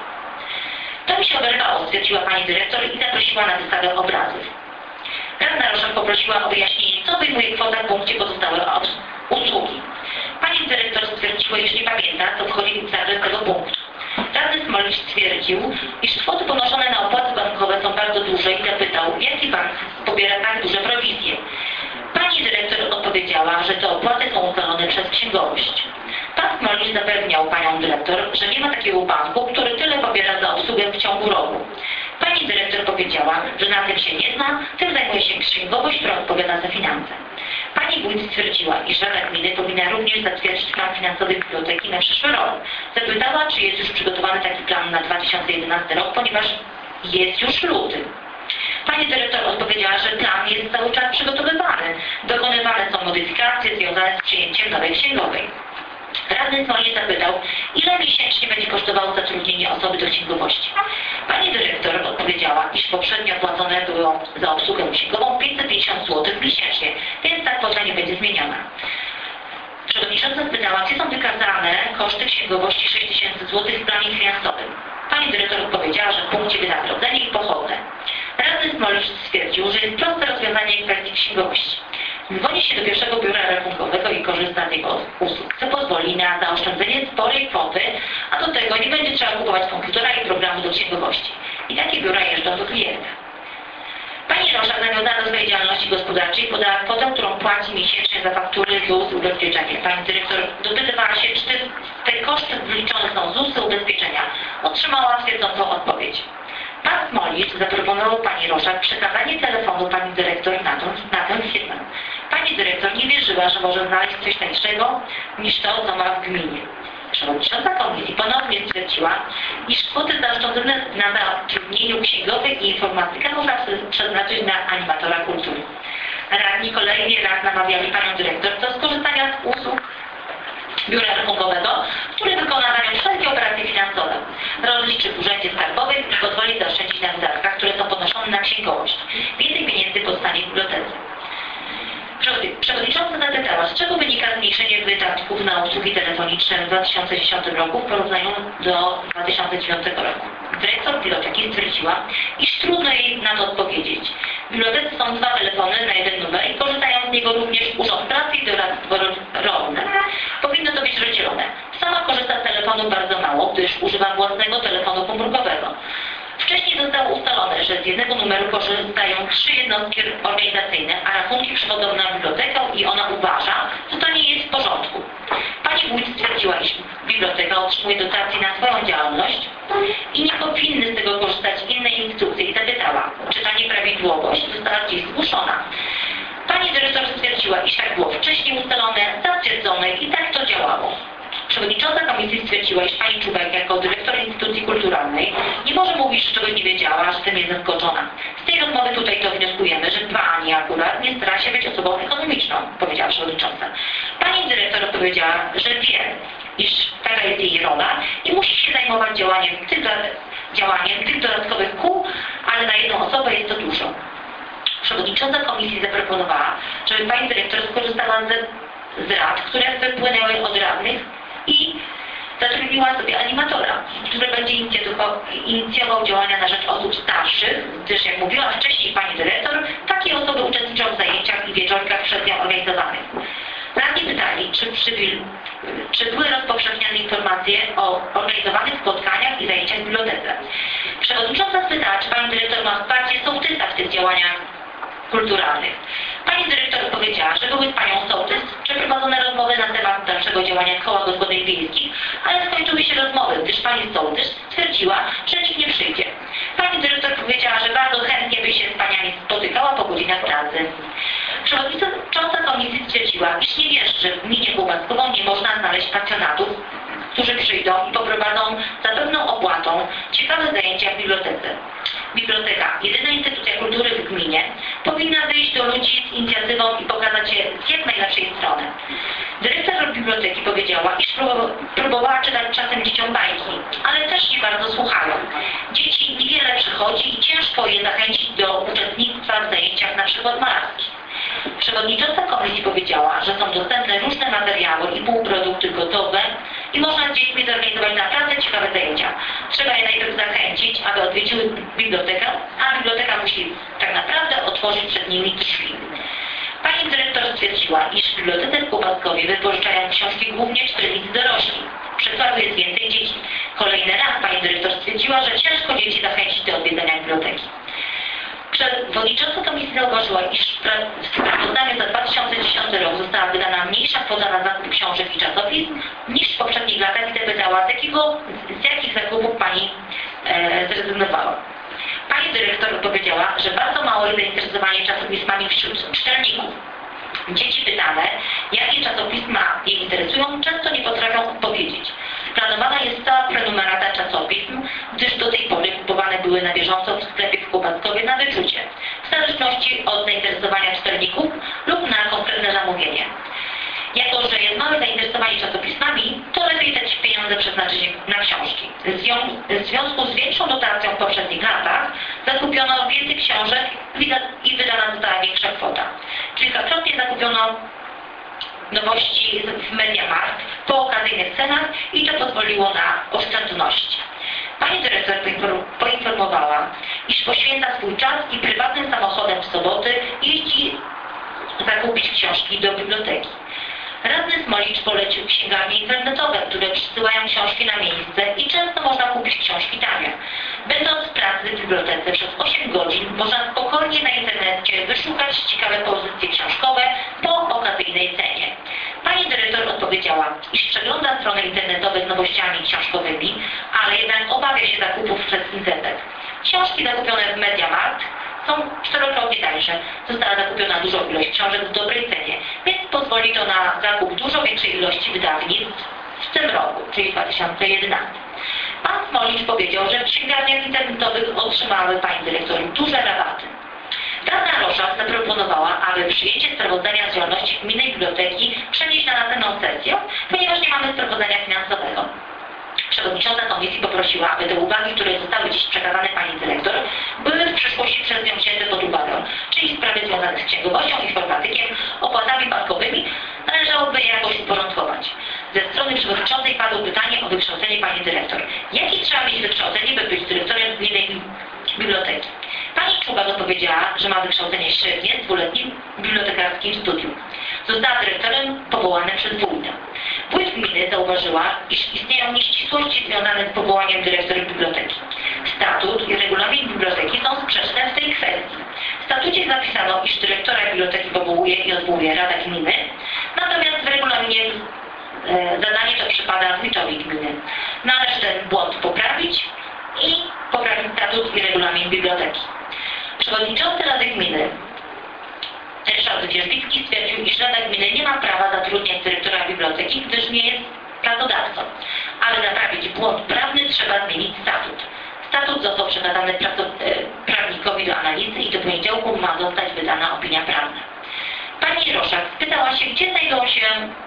To mi się oberwało, stwierdziła pani dyrektor i zaprosiła na wystawę obrazów. Radna Roszak poprosiła o wyjaśnienie, co wyjmuje kwota w punkcie pozostałe usługi. Pani dyrektor stwierdziła, iż nie pamięta, co wchodzi w zakres tego punktu. Radny Smolic stwierdził, iż kwoty ponoszone na opłaty bankowe są bardzo duże i zapytał, jaki bank pobiera tak duże prowizje. Pani dyrektor odpowiedziała, że te opłaty są ustalone przez księgowość. Pan Smolic zapewniał panią dyrektor, że nie ma takiego banku, który tyle pobiera za obsługę w ciągu roku. Pani dyrektor powiedziała, że na tym się nie zna, tym zajmuje się księgowość, która odpowiada za finanse. Pani wójt stwierdziła, iż Rada Gminy powinna również zatwierdzić plan finansowy biblioteki na przyszły rok. Zapytała, czy jest już przygotowany taki plan na dwa tysiące jedenasty rok, ponieważ jest już luty. Pani dyrektor odpowiedziała, że plan jest cały czas przygotowywany. Dokonywane są modyfikacje związane z przyjęciem nowej księgowej. Radny Smolic zapytał, ile miesięcznie będzie kosztowało zatrudnienie osoby do księgowości. Pani dyrektor odpowiedziała, iż poprzednio płacone było za obsługę księgową pięćset pięćdziesiąt złotych miesięcznie, więc ta kwota nie będzie zmieniona. Przewodnicząca spytała, gdzie są wykazane koszty księgowości sześć tysięcy złotych w planie finansowym. Pani dyrektor odpowiedziała, że w punkcie wynagrodzenie i pochodne. Radny Smolic stwierdził, że jest proste rozwiązanie kwestii księgowości. Dzwoni się do pierwszego biura rachunkowego i korzysta z jego usług, co pozwoli na zaoszczędzenie sporej kwoty, a do tego nie będzie trzeba kupować komputera i programu do księgowości. I takie biura jeżdżą do klienta. Pani Roszak nawiązała do swojej działalności gospodarczej, podała kwotę, którą płaci miesięcznie za faktury Z U S, ubezpieczenie. Pani dyrektor dopytywała się, czy te, te koszty wliczone są Z U S, ubezpieczenia. Otrzymała twierdzącą odpowiedź. Pan Smolic zaproponował pani Roszak przekazanie telefonu pani dyrektor na, tą, na tę firmę. Pani dyrektor nie wierzyła, że może znaleźć coś tańszego niż to, co ma w gminie. Przewodnicząca komisji ponownie stwierdziła, iż kwoty zaoszczędzone na zatrudnieniu księgowych i informatyka można przeznaczyć na animatora kultury. Radni kolejny raz namawiali panią dyrektor do skorzystania z usług biura rachunkowego, które wykonywają wszelkie operacje finansowe. Rozliczy w urzędzie skarbowym i pozwoli zaoszczędzić na wydatkach, które są podnoszone na księgowość. Więcej pieniędzy powstanie w bibliotece. Przewodnicząca zapytała, z czego wynika zmniejszenie wydatków na usługi telefoniczne w dwa tysiące dziesiątym roku w porównaniu do dwa tysiące dziewiątego roku. Dyrektor biblioteki stwierdziła, iż trudno jej na to odpowiedzieć. W bibliotece są dwa telefony na jeden numer i korzystają z niego również Urząd Pracy i Doradztwo Rolne. Powinno to być rozdzielone. Sama korzysta z telefonu bardzo mało, gdyż używa własnego telefonu komórkowego. Wcześniej zostało ustalone, że z jednego numeru korzystają trzy jednostki organizacyjne, a rachunki przychodzą na bibliotekę i ona uważa, że to nie jest w porządku. Pani wójt stwierdziła, iż biblioteka otrzymuje dotacje na swoją działalność i nie powinny z tego korzystać inne instytucje i zapytała, czy ta nieprawidłowość została gdzieś zgłoszona. Pani dyrektor stwierdziła, iż tak było wcześniej ustalone, zatwierdzone i tak to działało. Przewodnicząca komisji stwierdziła, iż pani Czubek jako dyrektor instytucji kulturalnej nie może mówić, że czegoś nie wiedziała, że tym jest zaskoczona. Z tej rozmowy tutaj to wnioskujemy, że pani akurat nie stara się być osobą ekonomiczną, powiedziała przewodnicząca. Pani dyrektor odpowiedziała, że wie, iż taka jest jej rola i musi się zajmować działaniem tych, działaniem tych dodatkowych kół, ale na jedną osobę jest to dużo. Przewodnicząca komisji zaproponowała, żeby pani dyrektor skorzystała z, z rad, które wypłynęły od radnych i zatrudniła sobie animatora, który będzie inicjował działania na rzecz osób starszych, gdyż jak mówiła wcześniej pani dyrektor, takie osoby uczestniczą w zajęciach i wieczorkach przez nią organizowanych. Radni pytali, czy, przy, czy były rozpowszechniane informacje o organizowanych spotkaniach i zajęciach w bibliotece. Przewodnicząca spytała, czy pani dyrektor ma wsparcie sołtysa w tych działaniach kulturalnych. Pani dyrektor powiedziała, że były z panią sołtys przeprowadzone rozmowy na temat dalszego działania koła gospodyń wiejskich, ale skończyły się rozmowy, gdyż pani sołtys stwierdziła, że nikt nie przyjdzie. Pani dyrektor powiedziała, że bardzo chętnie by się z paniami spotykała po godzinach pracy. Przewodnicząca komisji stwierdziła, iż nie wierzy, że w gminie Kołbaskowo nie można znaleźć pasjonatów, którzy przyjdą i poprowadzą za pewną opłatą ciekawe zajęcia w bibliotece. Biblioteka, jedyna instytucja kultury w gminie, powinna wyjść do ludzi z inicjatywą i pokazać się z jak najlepszej strony. Dyrektor biblioteki powiedziała, iż próbowała czytać czasem dzieciom bajki, ale też nie bardzo słuchają. Dzieci niewiele przychodzi i ciężko je zachęcić do uczestnictwa w zajęciach na przykład malarskich. Przewodnicząca komisji powiedziała, że są dostępne różne materiały i półprodukty gotowe i można z dziećmi zorganizować naprawdę ciekawe zajęcia. Trzeba je najpierw zachęcić, aby odwiedziły bibliotekę, a biblioteka musi tak naprawdę otworzyć przed nimi drzwi. Pani dyrektor stwierdziła, iż w bibliotece w Kołbaskowie wypożyczają książki głównie czytelnicy dorośli. Przykładu jest więcej dzieci. Kolejny raz pani dyrektor stwierdziła, że ciężko dzieci zachęcić do odwiedzania biblioteki. Przewodnicząca komisji zauważyła, iż w sprawozdaniu za dwa tysiące dziesiąty rok została wydana mniejsza kwota na zakup książek i czasopism niż w poprzednich latach i zapytała, z, jakiego, z jakich zakupów pani e, zrezygnowała. Pani dyrektor odpowiedziała, że bardzo mało jest zainteresowanie czasopismami wśród czytelników. Dzieci pytane, jakie czasopisma je interesują, często nie potrafią odpowiedzieć. Planowana jest cała prenumerata czasopism. czasopism, gdyż do tej pory kupowane były na bieżąco w sklepie w Kołbaskowie na wyczucie, w zależności od zainteresowania czytelników lub na konkretne zamówienie. Jako że jest małe zainteresowanie czasopismami, to lepiej te pieniądze przeznaczyć na książki. W związku z większą dotacją w poprzednich latach zakupiono więcej książek i wydana została większa kwota. Kilkakrotnie zakupiono nowości w MediaMarkt po okazyjnych cenach i to pozwoliło na oszczędności. Pani dyrektor poinformowała, iż poświęca swój czas i prywatnym samochodem w soboty jeździ zakupić książki do biblioteki. Radny Smolicz polecił księgarnie internetowe, które przysyłają książki na miejsce i często można kupić książki tanie. Będąc w pracy w bibliotece przez osiem godzin, można spokojnie na internecie wyszukać ciekawe pozycje książkowe po okazyjnej cenie. Pani dyrektor odpowiedziała, iż przegląda strony internetowe z nowościami książkowymi, ale jednak obawia się zakupów przez internet. Książki zakupione w MediaMarkt są czterokrotnie tańsze. Została zakupiona duża ilość książek w dobrej cenie, więc pozwoli to na zakup dużo większej ilości wydawnictw w tym roku, czyli w dwa tysiące jedenastym. Pan Smolicz powiedział, że w księgarniach internetowych otrzymały pani dyrektor duże rabaty. Radna Roszak zaproponowała, aby przyjęcie sprawozdania z działalności gminnej biblioteki przenieść na następną sesję, ponieważ nie mamy sprawozdania finansowego. Przewodnicząca komisji poprosiła, aby te uwagi, które zostały dziś przekazane pani dyrektor, były w przyszłości przez nią wzięte pod uwagę, czyli sprawy związane z księgowością, informatykiem, opłatami bankowymi należałoby je jakoś uporządkować. Ze strony przewodniczącej padło pytanie o wykształcenie pani dyrektor. Jakie trzeba mieć wykształcenie, by być dyrektorem gminnej biblioteki? Pani Czubak odpowiedziała, że ma wykształcenie średnie z dwuletnim bibliotekarskim studium. Została dyrektorem powołanym przez wójta. Wójt gminy zauważyła, iż istnieją nieścisłości związane z powołaniem dyrektora biblioteki. Statut i regulamin biblioteki są sprzeczne w tej kwestii. W statucie zapisano, iż dyrektora biblioteki powołuje i odwołuje Rada Gminy, natomiast w regulaminie e, zadanie to przypada wójtowi gminy. Należy ten błąd poprawić i poprawić statut i regulamin biblioteki. Przewodniczący Rady Gminy Ryszard Wierzbicki stwierdził, iż Rada Gminy nie ma prawa zatrudniać dyrektora biblioteki, gdyż nie jest pracodawcą. Ale naprawić błąd prawny trzeba zmienić statut. Statut został przekazany prawnikowi do analizy i do poniedziałku ma zostać wydana opinia prawna. Pani Roszak spytała się, gdzie znajdują się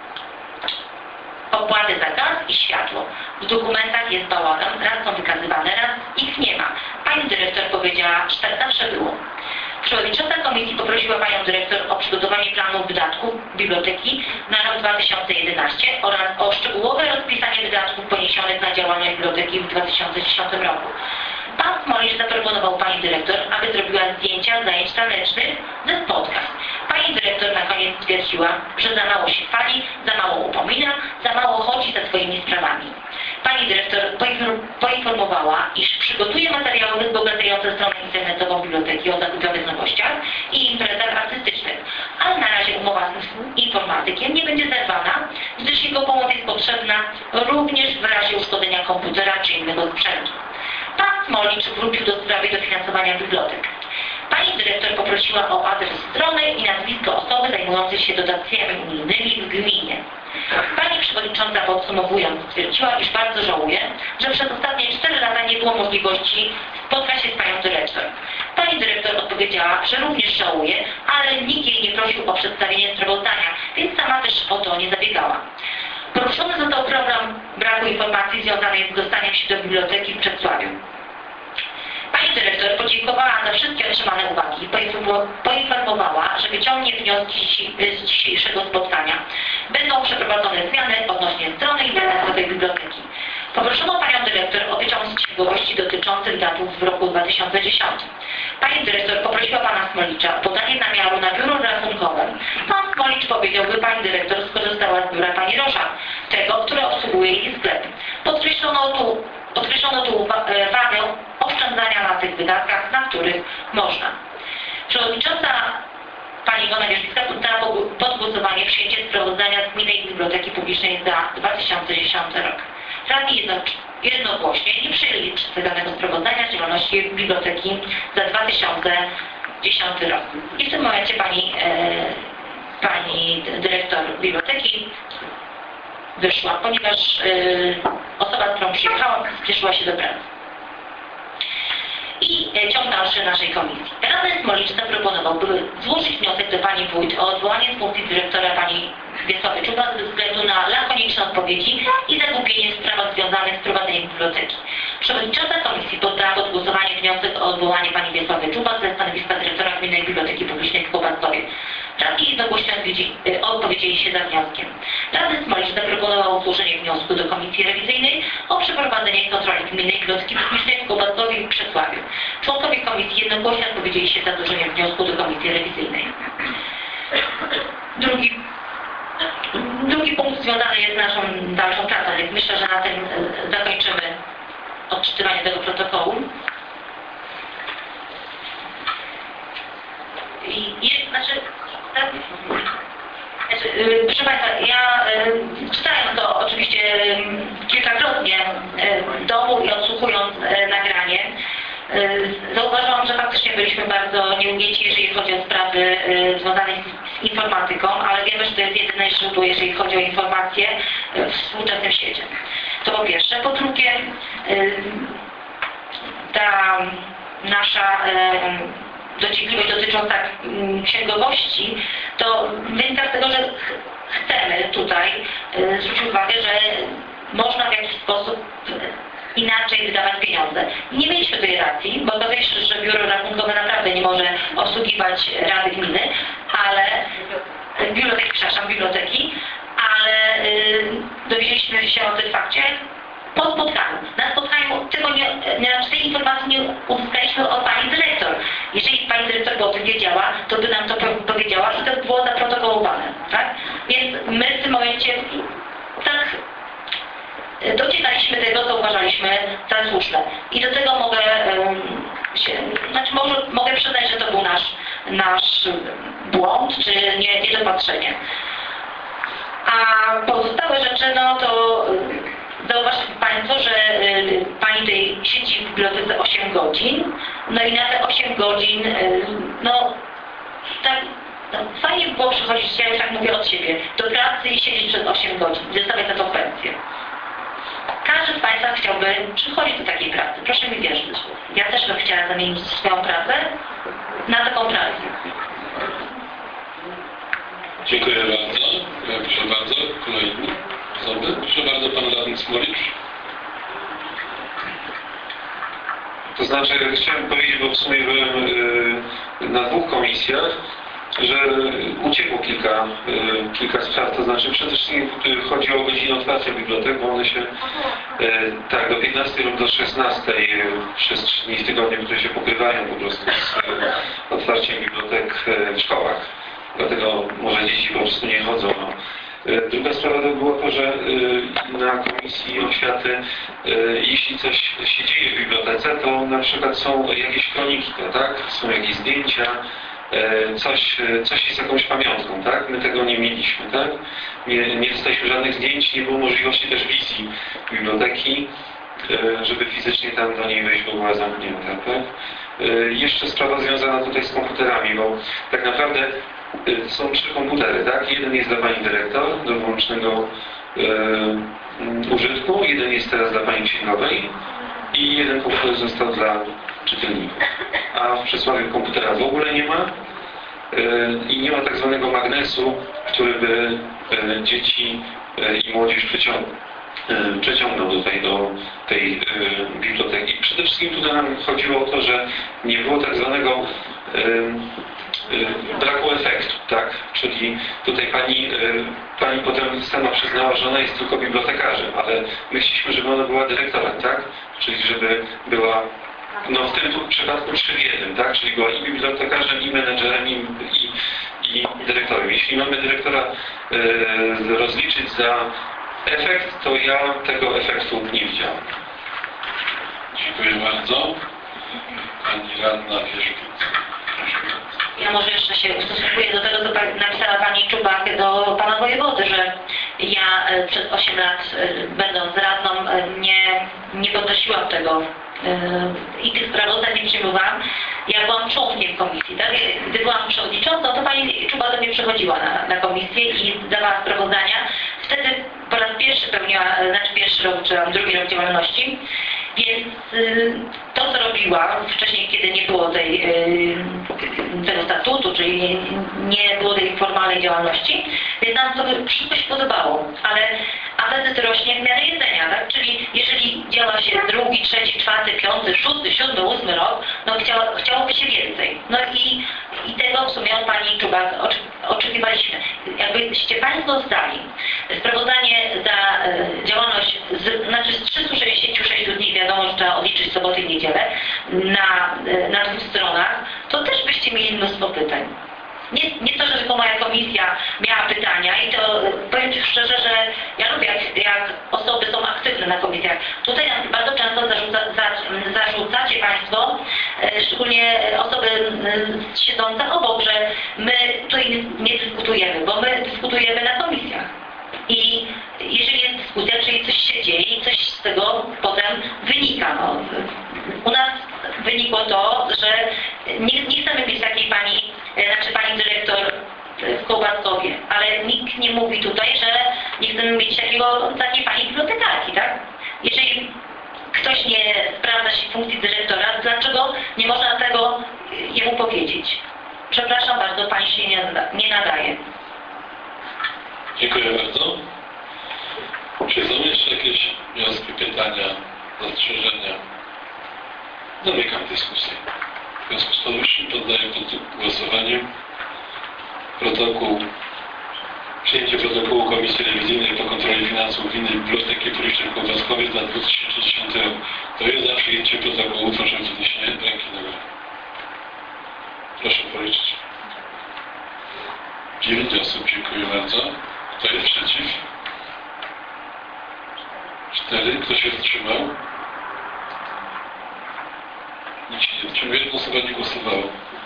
opłaty za gaz i światło. W dokumentach jest bałagan, raz są wykazywane, raz ich nie ma. Pani dyrektor powiedziała, że tak zawsze było. Przewodnicząca komisji poprosiła panią dyrektor o przygotowanie planu wydatków biblioteki na rok dwa tysiące jedenasty oraz o szczegółowe rozpisanie wydatków poniesionych na działalność biblioteki w dwa tysiące dziesiątym roku. Pan Smolicz zaproponował pani dyrektor, aby zrobiła zdjęcia zajęć tanecznych ze spotkań. Pani dyrektor na koniec stwierdziła, że za mało się chwali, za mało upomina, za mało chodzi ze swoimi sprawami. Pani dyrektor poinformowała, iż przygotuje materiały wzbogacające stronę internetową biblioteki o zakupionych nowościach i imprezach artystycznych, ale na razie umowa z informatykiem nie będzie zerwana, gdyż jego pomoc jest potrzebna również w razie uszkodzenia komputera czy innego sprzętu. Pan Smolicz wrócił do sprawy dofinansowania bibliotek. Pani dyrektor poprosiła o adres strony i nazwisko osoby zajmującej się dotacjami unijnymi w gminie. Pani przewodnicząca podsumowując stwierdziła, iż bardzo żałuje, że przez ostatnie cztery lata nie było możliwości spotkać się z panią dyrektor. Pani dyrektor odpowiedziała, że również żałuje, ale nikt jej nie prosił o przedstawienie sprawozdania, więc sama też o to nie zabiegała. Poruszony został problem braku informacji związanej z dostaniem się do biblioteki w Przedsławiu. Pani dyrektor podziękowała za wszystkie otrzymane uwagi. Poinformowała, że wyciągnie wnioski z dzisiejszego spotkania. Będą przeprowadzone zmiany odnośnie strony internetowej biblioteki. Poproszono panią dyrektor o wyciąg z księgowości dotyczących datów w roku dwa tysiące dziesiątym. Pani dyrektor poprosiła pana Smolicza o podanie namiaru na biuro rachunkowe. Pan Smolicz powiedział, by pani dyrektor skorzystała z biura pani Roszak, tego, które obsługuje jej sklep. Podkreślono tu, podkreślono tu wagę oszczędzania na tych wydatkach, na których można. Przewodnicząca pani Iwona Wierzbicka poddała pod głosowanie przyjęcie sprawozdania z Gminnej Biblioteki Publicznej za dwa tysiące dziesiąty rok. Radni jedno, jednogłośnie nie przyjęli przedstawionego sprawozdania z działalności biblioteki za dwa tysiące dziesiąty rok. I w tym momencie pani, e, pani dyrektor biblioteki wyszła, ponieważ e, osoba, którą przyjechała, spieszyła się do pracy. I e, ciąg dalszy naszej komisji. Radny Smolicz zaproponował, by złożyć wniosek do pani wójt o odwołanie z funkcji dyrektora pani Wiesławy Czubak ze względu na lakoniczne odpowiedzi i zagubienie w sprawach związanych z prowadzeniem biblioteki. Przewodnicząca komisji poddała pod głosowanie wniosek o odwołanie pani Wiesławy Czubak ze stanowiska dyrektora Gminnej Biblioteki Publicznej w Kołbaskowie. Radni jednogłośnie odpowiedzieli się za wnioskiem. Radny Smolicz zaproponował złożenie wniosku do komisji rewizyjnej o przeprowadzenie kontroli Gminnej Biblioteki Publicznej w Kołbaskowie i w Przesławiu. Członkowie komisji jednogłośnie odpowiedzieli się za złożenie wniosku do komisji rewizyjnej. Drugi Drugi punkt związany jest z naszą dalszą pracą, więc myślę, że na tym e, zakończymy odczytywanie tego protokołu. I, i znaczy, tak, znaczy y, proszę Państwa, ja y, czytając to oczywiście y, kilkakrotnie y, w domu i odsłuchując y, nagranie, zauważyłam, że faktycznie byliśmy bardzo nieugięci, jeżeli chodzi o sprawy związane z informatyką, ale wiemy, że to jest jedyne źródło, jeżeli chodzi o informacje w współczesnym świecie. To po pierwsze. Po drugie, ta nasza dociekliwość dotycząca księgowości, to wynika z tego, że chcemy tutaj zwrócić uwagę, że można w jakiś sposób inaczej wydawać pieniądze. Nie mieliśmy tej racji, bo okazuje się, że biuro rachunkowe naprawdę nie może obsługiwać Rady Gminy, ale biblioteki, przepraszam, biblioteki, ale yy, dowiedzieliśmy się o tym fakcie po spotkaniu. Na spotkaniu tego nie, nie, tej informacji nie uzyskaliśmy od pani dyrektor. Jeżeli pani dyrektor by o tym wiedziała, to by nam to powiedziała i to było zaprotokołowane. Tak? Więc my w tym momencie tak dociekaliśmy tego, co uważaliśmy za słuszne. I do tego mogę um, się, znaczy może, mogę przyznać, że to był nasz, nasz błąd, czy nie, niedopatrzenie. A pozostałe rzeczy, no to zauważcie Państwo, że y, Pani tej siedzi w bibliotece osiem godzin, no i na te osiem godzin, y, no tak, no, fajnie by było przychodzić, ja już tak mówię od siebie, do pracy i siedzieć przez osiem godzin, dostawać za to pensję. Każdy z Państwa chciałby przychodzić do takiej pracy. Proszę mi wierzyć. Ja też bym chciała zamienić swoją pracę na taką pracę. Dziękuję bardzo. Proszę bardzo. Kolejny osoby. Proszę bardzo, pan radny Smolicz. To znaczy, chciałem powiedzieć, bo w sumie byłem yy, na dwóch komisjach, że uciekło kilka, y, kilka spraw, to znaczy przede wszystkim chodzi o godziny otwarcia bibliotek, bo one się y, tak do piętnastej lub do szesnastej y, przez trzy dni w tygodniu, które się pokrywają po prostu z y, otwarciem bibliotek y, w szkołach. Dlatego może dzieci po prostu nie chodzą. No. Y, druga sprawa to było to, że y, na Komisji Oświaty y, jeśli coś się dzieje w bibliotece, to na przykład są jakieś kroniki, tak? Są jakieś zdjęcia, Coś, coś jest jakąś pamiątką, tak? My tego nie mieliśmy, tak? Nie, nie dostaliśmy żadnych zdjęć, nie było możliwości też wizji biblioteki, żeby fizycznie tam do niej wejść, bo była zamknięta, tak? Jeszcze sprawa związana tutaj z komputerami, bo tak naprawdę są trzy komputery, tak? Jeden jest dla pani dyrektor, do wyłącznego e, użytku, jeden jest teraz dla pani księgowej i jeden komputer został dla czytelników. A w Przesławiu komputera w ogóle nie ma yy, i nie ma tak zwanego magnesu, który by yy, dzieci yy, i młodzież przyciągnął, yy, przeciągnął tutaj do tej yy, biblioteki. Przede wszystkim tutaj nam chodziło o to, że nie było tak zwanego yy, yy, braku efektu, tak? Czyli tutaj pani, yy, pani potem sama przyznała, że ona jest tylko bibliotekarzem, ale my chcieliśmy, żeby ona była dyrektorem, tak? Czyli żeby była no w tym przypadku trzy w jednym, tak? Czyli była i bibliotekarzem, i menedżerem, i, i, i dyrektorem. Jeśli mamy dyrektora e, rozliczyć za efekt, to ja tego efektu nie widziałem. Dziękuję bardzo. Pani radna Wierzbic. Ja może jeszcze się ustosunkuję do tego, co napisała pani Czubak do pana wojewody, że ja e, przez osiem lat e, będąc radną e, nie, nie podnosiłam tego i tych sprawozdań nie przyjmowałam. Ja byłam członkiem komisji, tak? Gdy byłam przewodniczącą, to pani Czuba do mnie przychodziła na, na komisję i dawała sprawozdania. Wtedy po raz pierwszy pełniła, znaczy pierwszy rok, czy tam drugi rok działalności, więc y, to, co robiła wcześniej, kiedy nie było tej, y, tego statutu, czyli nie, nie było tej formalnej działalności, więc nam to wszystko się podobało, ale apetyt rośnie w miarę jedzenia, tak? Czyli jeżeli działa się drugi, trzeci, czwarty, piąty, szósty, siódmy, ósmy rok, no chciało, chciałoby się więcej. No i, i tego w sumie od Pani Czubak oczy, oczekiwaliśmy. Jakbyście Państwo zdali sprawozdanie za e, działalność, z, znaczy z trzystu sześćdziesięciu sześciu dni, wiadomo, że trzeba odliczyć soboty i niedzielę, na, e, na dwóch stronach, to też byście mieli mnóstwo pytań. Nie, nie to, że tylko moja komisja miała pytania i to e, powiem Ci szczerze, że ja lubię, jak, jak osoby są aktywne na komisjach. Tutaj nam bardzo często zarzuca, za, zarzucacie Państwo, e, szczególnie osoby e, siedzące obok, że my tutaj nie, nie dyskutujemy, bo my dyskutujemy na komisjach. I jeżeli jest dyskusja, czyli coś się dzieje i coś z tego potem wynika. No. U nas wynikło to, że nie, nie chcemy mieć takiej pani, znaczy pani dyrektor w Kołbaskowie, ale nikt nie mówi tutaj, że nie chcemy mieć takiego, takiej pani bibliotekarki, tak? Jeżeli ktoś nie sprawdza się funkcji dyrektora, dlaczego nie można tego jemu powiedzieć? Przepraszam bardzo, pani się nie, nie nadaje. Dziękuję bardzo. Czy są jeszcze jakieś wnioski, pytania, zastrzeżenia? Zamykam dyskusję. W związku z powyższym poddaję pod głosowanie protokół, przyjęcie protokołu Komisji Rewizyjnej po kontroli finansów Gminy Biblioteki Publicznej w Kołbaskowie za dwa tysiące dziesiąty rok. To jest za przyjęcie protokołu. Proszę o podniesienie ręki na górę. Proszę policzyć. Dziewięć osób. Dziękuję bardzo. Kto jest przeciw? Cztery. Kto się wstrzymał? Nikt się nie wstrzymał. Jedno osoba nie głosowało.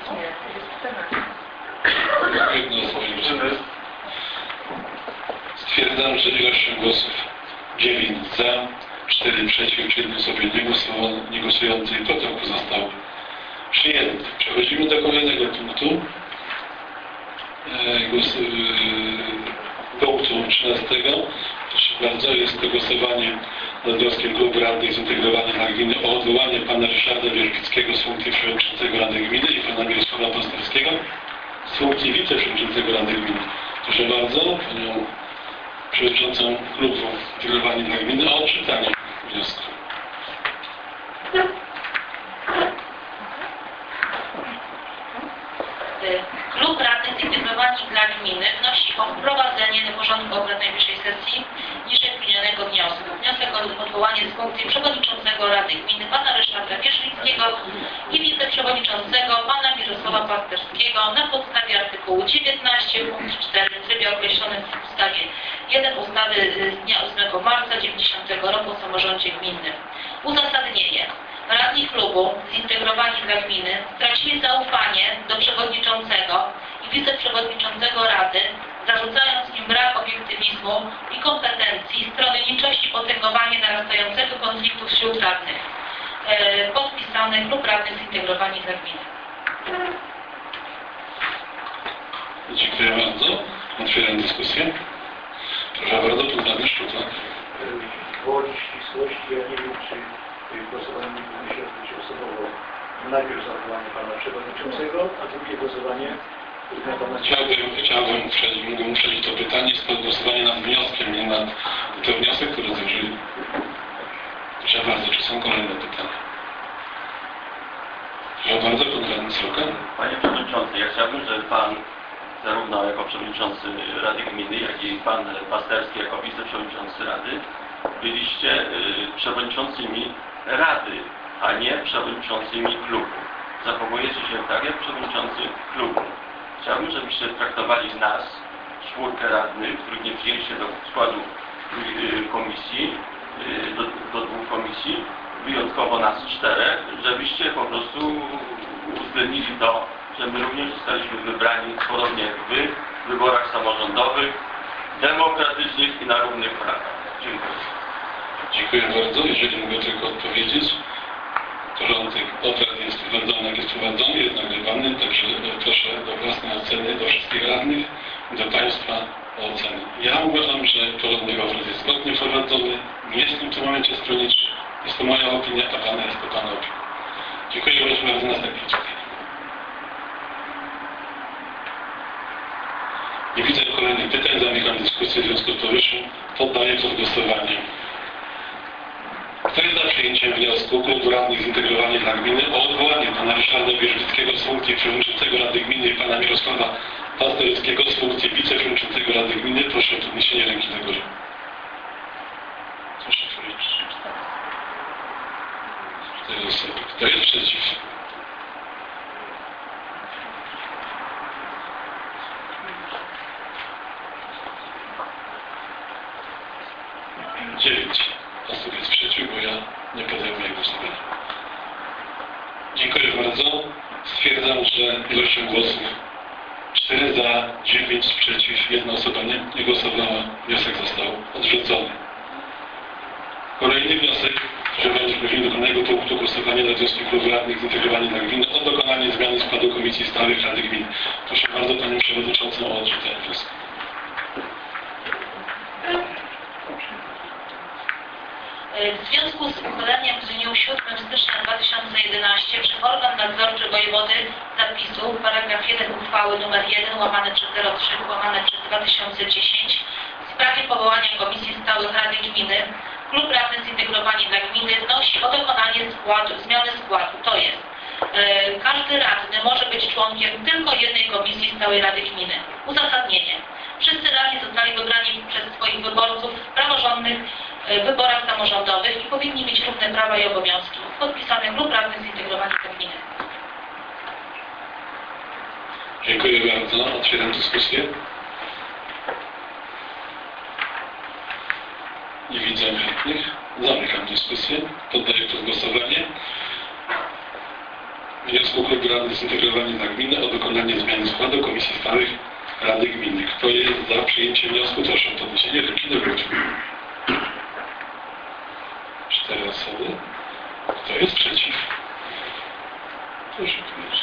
Jedno osoba nie głosowało. Stwierdzam, że ilością głosów dziewięć za, cztery przeciw, czy jednej osobie nie głosującej protokół został przyjęty. Przechodzimy do kolejnego punktu. Głos, yy, punktu trzynastego. Proszę bardzo, jest to głosowanie nad wnioskiem Klubu Radnych Zintegrowanych dla Gminy o odwołanie pana Ryszarda Wierzbickiego z funkcji przewodniczącego Rady Gminy i pana Mirosława Pasterskiego z funkcji wiceprzewodniczącego Rady Gminy. Proszę bardzo, panią przewodniczącą Klubu Zintegrowanych dla Gminy o odczytanie wniosku. Klub Radnych Zintegrowanych dla Gminy wnosi o wprowadzenie do porządku obrad najbliższej sesji niżej wymienionego wniosku. Wniosek o odwołanie z funkcji przewodniczącego Rady Gminy pana Ryszarda Wierzbickiego i wiceprzewodniczącego pana Mirosława Pasterskiego na podstawie artykułu dziewiętnaście punkt cztery w trybie określonym w ustawie jeden ustawy z dnia ósmego marca dziewięćdziesiątego roku o samorządzie gminnym. Uzasadnienie. Radni klubu Zintegrowani dla Gminy stracili zaufanie do przewodniczącego i wiceprzewodniczącego Rady, zarzucając im brak obiektywizmu i kompetencji, stronniczość i potęgowanie narastającego konfliktu wśród radnych. E, podpisany Klub Radnych Zintegrowani dla Gminy. Dziękuję bardzo. Otwieram dyskusję. Proszę bardzo, pan radny Szczupak. Gwoli ścisłości, ja nie wiem, czy głosowanie nie powinno się odbyć osobowo. Najpierw za odwołanie pana przewodniczącego, a drugie głosowanie na pana... Chciałbym, chciałbym uprzeć, mógłbym uprzeć to pytanie z głosowania nad wnioskiem, nie nad ten wniosek, który złożyli. Proszę bardzo, czy są kolejne pytania? Proszę bardzo, pan radny Sroka. Panie Przewodniczący, ja chciałbym, żeby Pan zarówno jako Przewodniczący Rady Gminy, jak i Pan Pasterski jako Wiceprzewodniczący Rady byliście y, przewodniczącymi Rady, a nie przewodniczącymi klubu. Zachowujecie się tak jak przewodniczący klubu. Chciałbym, żebyście traktowali nas, czwórkę radnych, których nie przyjęliście do składu y, komisji, y, do, do dwóch komisji, wyjątkowo nas czterech, żebyście po prostu uwzględnili to, że my również zostaliśmy wybrani podobnie jak wy w wyborach samorządowych, demokratycznych i na równych prawach. Dziękuję. Dziękuję bardzo. Jeżeli mogę tylko odpowiedzieć. porządek obrad jest prowadzony, jak jest prowadzony, jest nagrywany, także proszę do własnej oceny, do wszystkich radnych, do Państwa o ocenę. Ja uważam, że porządek obrad jest zgodnie prowadzony, nie jestem w tym momencie stronniczy, jest to moja opinia, a Pana jest to Pana opinia. Dziękuję bardzo. Następnie czytanie. Nie widzę kolejnych pytań, zamykam dyskusję, w związku z powyższym poddaję pod głosowanie. Kto jest za przyjęciem wniosku Klubu Radnych Zintegrowanych dla Gminy o odwołanie Pana Ryszarda Wierzbickiego z funkcji Przewodniczącego Rady Gminy i Pana Mirosława Pasterowskiego z funkcji Wiceprzewodniczącego Rady Gminy? Proszę o podniesienie ręki do góry. Proszę powiedzieć. Cztery osoby. Kto jest przeciw? Dziewięć osób jest przeciw, bo ja nie podejmuję głosowania. Dziękuję bardzo. Stwierdzam, że ilością głosów cztery za, dziewięć przeciw, jedna osoba nie, nie głosowała. Wniosek został odrzucony. Kolejny wniosek, że będzie prosimy do kolejnego punktu głosowania nad wnioskiem Klubu Radnych Zintegrowanych dla Gminy o dokonanie zmiany składu Komisji Stałych Rady Gminy. Proszę bardzo Panią Przewodniczącą o odrzucenie wniosku. W związku z uchyleniem w dniu siódmego stycznia dwa tysiące jedenastego przez organ nadzorczy wojewody zapisu paragraf jeden uchwały nr jeden łamane przez zero trzy łamane przez dwa tysiące dziesięć w sprawie powołania Komisji Stałych Rady Gminy Klub Radnych Zintegrowani dla Gminy wnosi o dokonanie składu, zmiany składu. To jest yy, każdy radny może być członkiem tylko jednej Komisji Stałej Rady Gminy. Uzasadnienie. Wszyscy radni zostali wybrani przez swoich wyborców w praworządnych wyborach samorządowych i powinni mieć równe prawa i obowiązki. Podpisany Klub Radnych Zintegrowanych dla Gminy. Dziękuję bardzo. Otwieram dyskusję. Nie widzę chętnych. Zamykam dyskusję. Poddaję pod głosowanie wniosku Klubu Radnych Zintegrowanych dla Gminy o dokonanie zmiany składu Komisji Stałych Rady Gminy. Kto jest za przyjęciem wniosku? Proszę o podniesienie ręki do góry. Cztery osoby. Kto jest przeciw? Proszę powiedzieć.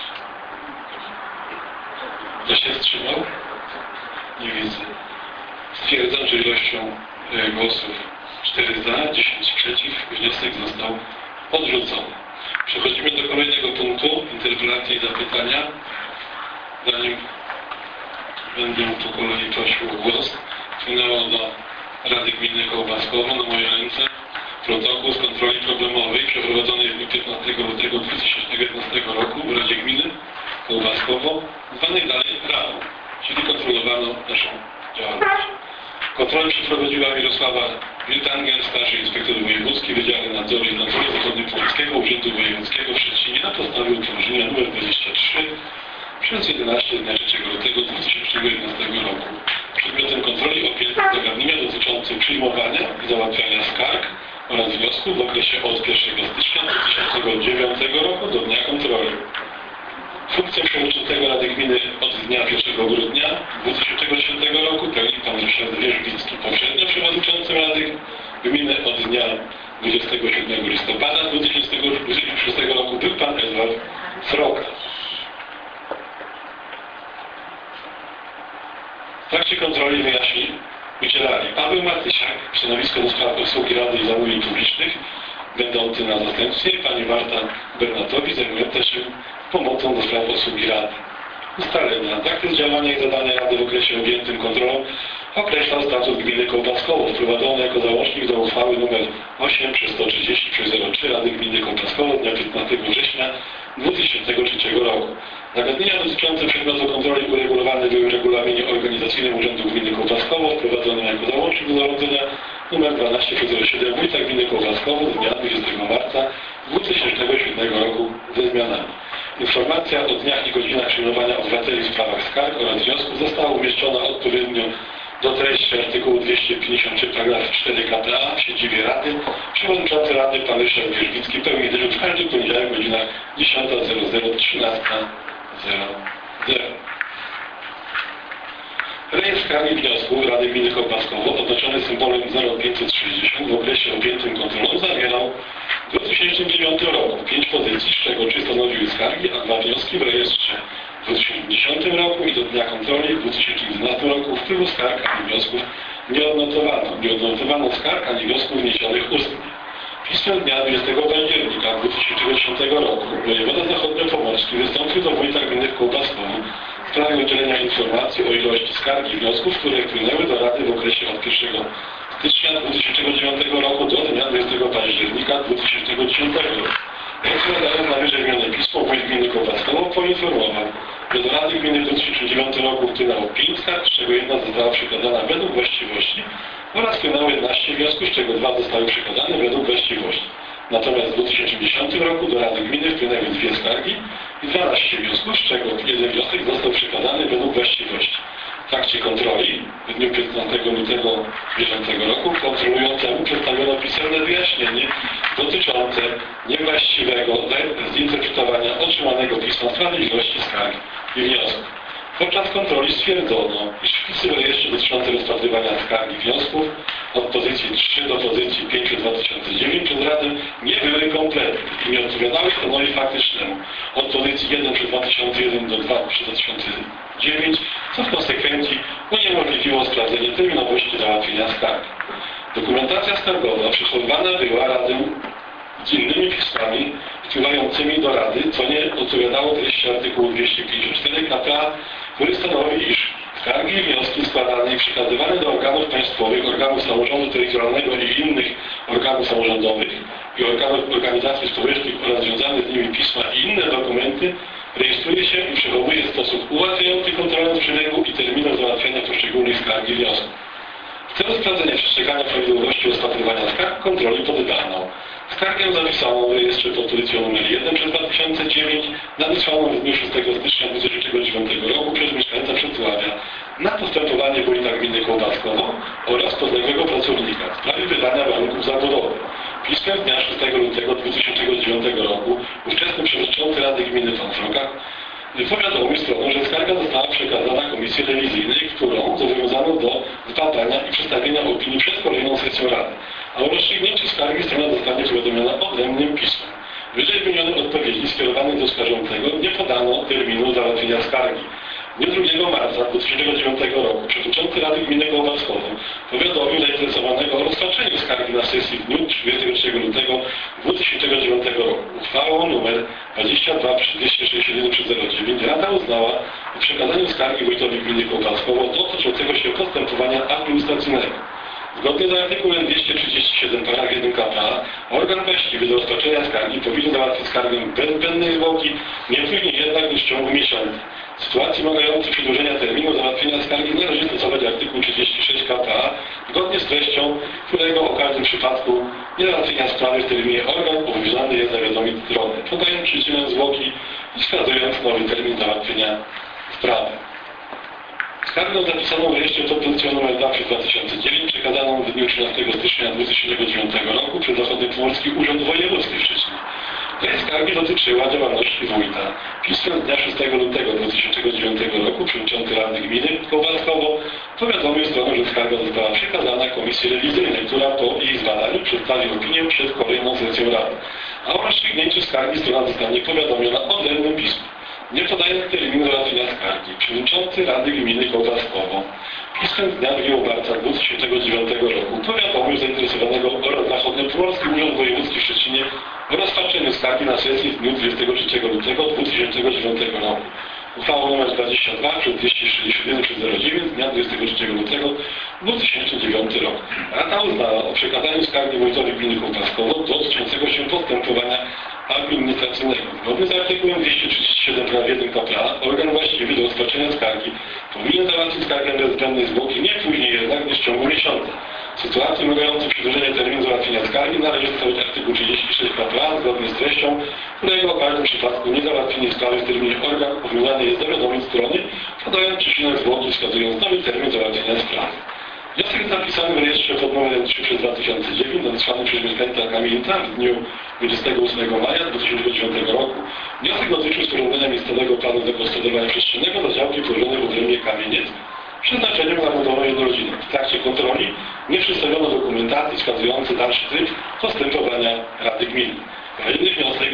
Kto się wstrzymał? Nie widzę. Stwierdzam, że ilością y, głosów cztery za, dziesięć przeciw. Wniosek został odrzucony. Przechodzimy do kolejnego punktu. Interpelacje i zapytania. Zanim będę po kolei prosił o głos, wpłynęło do Rady Gminy Kołbaskowo na moje ręce protokół z kontroli problemowej przeprowadzonej w dniu piętnastego lutego dwa tysiące piętnastego roku w Radzie Gminy Kołbaskowo, zwanej dalej Radą, czyli kontrolowano naszą działalność. Kontrolę przeprowadziła Mirosława Wieltanger, starszy inspektor wojewódzki Wydziału Nadzoru i Nadzoru Zachodniopomorskiego Urzędu Wojewódzkiego w Szczecinie na podstawie upoważnienia numer dwadzieścia trzy przez jedenaście dnia trzeciego lutego dwa tysiące jedenastego roku. Przedmiotem kontroli objęto zagadnienia dotyczące przyjmowania i załatwiania skarg oraz wniosków w okresie od pierwszego stycznia dwa tysiące dziewiątego roku do dnia kontroli. Funkcję przewodniczącego Rady Gminy od dnia pierwszego grudnia dwa tysiące dziesiątego roku pełni pan Ryszard Wierzbicki. Poprzednio przewodniczącym Rady Gminy od dnia dwudziestego siódmego listopada dwa tysiące dwudziestego szóstego roku był pan Edward Sroka. W trakcie kontroli wyjaśnień udzielali Paweł Martysiak, stanowisko do spraw obsługi Rady i Zamówień Publicznych, będący na zastępstwie, pani Marta Bernatowicz, zajmująca się pomocą do spraw obsługi Rady. Ustalenia. Zakres działania i zadania Rady w okresie objętym kontrolą określał statut gminy Kołbaskowo, wprowadzony jako załącznik do uchwały nr osiem przez sto trzydzieści przez zero trzy Rady Gminy Kołbaskowo z dnia piętnastego września dwa tysiące trzeciego roku. Zagadnienia dotyczące przedmiotu kontroli uregulowane były w regulaminie organizacyjnym Urzędu Gminy Kołbaskowo, wprowadzonym jako załącznik do zarządzenia nr dwanaście przez zero siedem Wójta Gminy Kołbaskowo z dnia dwudziestego marca dwa tysiące siódmego roku ze zmianami. Informacja o dniach i godzinach przyjmowania obywateli w sprawach skarg oraz wniosków została umieszczona odpowiednio do treści artykułu dwieście pięćdziesiąt trzy paragraf cztery K P A w siedzibie Rady. Przewodniczący Rady pan Ryszard Wierzbicki pełni dyżur w każdy poniedziałek w godzinach dziesiąta zero zero do trzynastej zero zero. Rejestr skarg i wniosków Rady Gminy Kołbaskowo oznaczony symbolem zero pięćset sześćdziesiąt w okresie objętym kontrolą zawierał w dwa tysiące dziewiątym roku pięć pozycji w rejestrze w dwa tysiące dziesiątym roku i do dnia kontroli w dwa tysiące dwunastym roku wpływu skarg ani wniosków nie odnotowano. Nie odnotowano skarg ani wniosków wniesionych ustnie. Pismem dnia dwudziestego października dwa tysiące dziesiątego roku wojewoda zachodniopomorski wystąpił do wójta gminy w Kołbaskowie w sprawie udzielenia informacji o ilości skarg i wniosków, które wpłynęły do Rady w okresie od pierwszego stycznia dwa tysiące dziewiątego roku do dnia dwudziestego października dwa tysiące dziesiątego roku. Odpowiadając na wyżej wymienione pismo, wójt gminy Kołbaskowo poinformował, że do Rady Gminy w dwa tysiące dziewiątym roku wpłynęło pięć skarg, z czego jedna została przekazana według właściwości oraz wpłynęło jedenaście wniosków, z czego dwa zostały przekazane według właściwości. Natomiast w dwa tysiące dziesiątym roku do Rady Gminy wpłynęły dwie skargi i dwanaście wniosków, z czego jeden wniosek został przekazany według właściwości. W trakcie kontroli w dniu piętnastego lutego bieżącego roku kontrolującemu przedstawiono pisemne wyjaśnienie dotyczące niewłaściwego zinterpretowania otrzymanego pisma w sprawie ilości skarg i wniosków. Podczas kontroli stwierdzono, iż wpisy w rejestrze dotyczące rozpatrywania skarg i wniosków od pozycji trzy do pozycji pięć dwa tysiące dziewięć przez Radę nie były kompletne i nie odpowiadały stanowi faktycznemu od pozycji jeden przez dwa tysiące jeden do dwa przez dwa tysiące dziewięć, co w konsekwencji uniemożliwiło sprawdzenie terminowości załatwienia skarg. Dokumentacja skargowa przechowywana była Radę z innymi pismami wpływającymi do Rady, co nie odpowiadało treści artykułu dwieście pięćdziesiąt cztery k p a, który stanowi, iż skargi i wnioski składane i przekazywane do organów państwowych, organów samorządu terytorialnego i innych organów samorządowych i organów organizacji społecznych oraz związane z nimi pisma i inne dokumenty rejestruje się i przechowuje w sposób ułatwiający kontrolę przebiegu i terminu załatwiania poszczególnych skarg i wniosków. W celu sprawdzenia przestrzegania prawidłowości rozpatrywania skarg kontroli poddano skargę zapisaną w rejestrze pod pozycją numer jeden przez dwa tysiące dziewięć, nadesłaną w dniu szóstego stycznia dwa tysiące dziewiątego roku przez mieszkańca Przedsławia na postępowanie wójta gminy Kołbaskowo oraz podległego pracownika w sprawie wydania warunków zabudowy. Pismem z dnia szóstego lutego dwa tysiące dziewiątego roku ówczesny przewodniczący Rady Gminy pan Frokach powiadomił stronę, że skarga została przekazana Komisji Rewizyjnej, którą zobowiązano do zbadania i przedstawienia opinii przed kolejną sesją Rady. A o rozstrzygnięciu skargi strona zostanie powiadomiona odrębnym pismem. Wyżej wymienione odpowiedzi skierowane do skarżącego nie podano terminu załatwienia skargi. W dniu drugiego marca dwa tysiące dziewiątego roku przewodniczący Rady Gminy Kołbaskowo powiadomił zainteresowanego o rozpatrzeniu skargi na sesji w dniu trzydziestego trzeciego lutego dwa tysiące dziewiątego roku. Uchwałą nr dwadzieścia dwa dwieście sześćdziesiąt jeden przez zero dziewięć Rada uznała o przekazaniu skargi wójtowi gminy Kołbaskowo dotyczącego się postępowania administracyjnego. Zgodnie z artykułem dwieście trzydzieści siedem paragraf jeden k p a organ właściwy do rozpatrzenia skargi powinien załatwić skargę bez zbędnej zwłoki, nie później jednak niż w ciągu miesiąca. W sytuacji wymagającej przedłużenia terminu załatwienia skargi należy stosować artykuł trzydzieści sześć k p a zgodnie z treścią, którego o każdym przypadku niezałatwienia sprawy w terminie organ obowiązany jest zawiadomić stronę, podając przyczynę zwłoki i wskazując nowy termin załatwienia sprawy. Skargę zapisaną w rejestrze pod pozycją numer dwa przez dwa tysiące dziewięć przekazaną w dniu trzynastego stycznia dwa tysiące dziewiątego roku przez Zachodniopomorski Urząd Wojewódzki w Szczecinie. Tej skargi dotyczyła działalności wójta. Pismem z dnia szóstego lutego dwa tysiące dziewiątego roku przewodniczący Rady Gminy Kołbaskowo powiadomił stronę, że skarga została przekazana Komisji Rewizyjnej, która po jej zbadaniu przedstawi opinię przed kolejną sesją Rady. A o rozstrzygnięciu skargi strona zostanie powiadomiona odrębnym pismem. Nie podając terminu załatwienia skargi, przewodniczący Rady Gminy Kołbaskowo pismem z dnia drugiego marca dwa tysiące dziewiątego roku powiadomił zainteresowanego oraz Zachodniopomorski Urząd Wojewódzki w Szczecinie o rozpatrzeniu skargi na sesji w dniu dwudziestego trzeciego lutego dwa tysiące dziewiątego roku. Uchwała nr dwadzieścia dwa przez dwieście sześćdziesiąt jeden przez zero dziewięć z dnia dwudziestego trzeciego lutego dwa tysiące dziewiątego roku. Rada uznała o przekazaniu skargi wójtowi gminy Kołbaskowo dotyczącego się postępowania administracyjnego. Zgodnie z artykułem dwieście trzydzieści siedem paragraf jeden k p a organ właściwy do rozpatrzenia skargi powinien załatwić skargę bez zbędnej zwłoki nie później jednak niż w ciągu miesiąca. W sytuacji wymagającej przedłużenia terminu załatwienia skargi należy stosować artykuł trzydzieści sześć k p a zgodnie z treścią, którego w każdym przypadku niezałatwienie sprawy w terminie organ obowiązany jest zawiadomić strony, podając przyczynę zwłoki wskazując nowy termin załatwienia sprawy. Wniosek zapisany w rejestrze pod numerem trzy przez dwa tysiące dziewięć nadesłany przez mieszkańca Kamienica w dniu dwudziestego ósmego maja dwa tysiące dziewiątego roku. Wniosek dotyczył sporządzenia miejscowego planu zagospodarowania przestrzennego dla działki położonej w obrębie Kamieniec z przeznaczeniem na budowę jednorodzinną. W trakcie kontroli nie przedstawiono dokumentacji wskazującej dalszy tryb postępowania Rady Gminy. Kolejny wniosek zapisany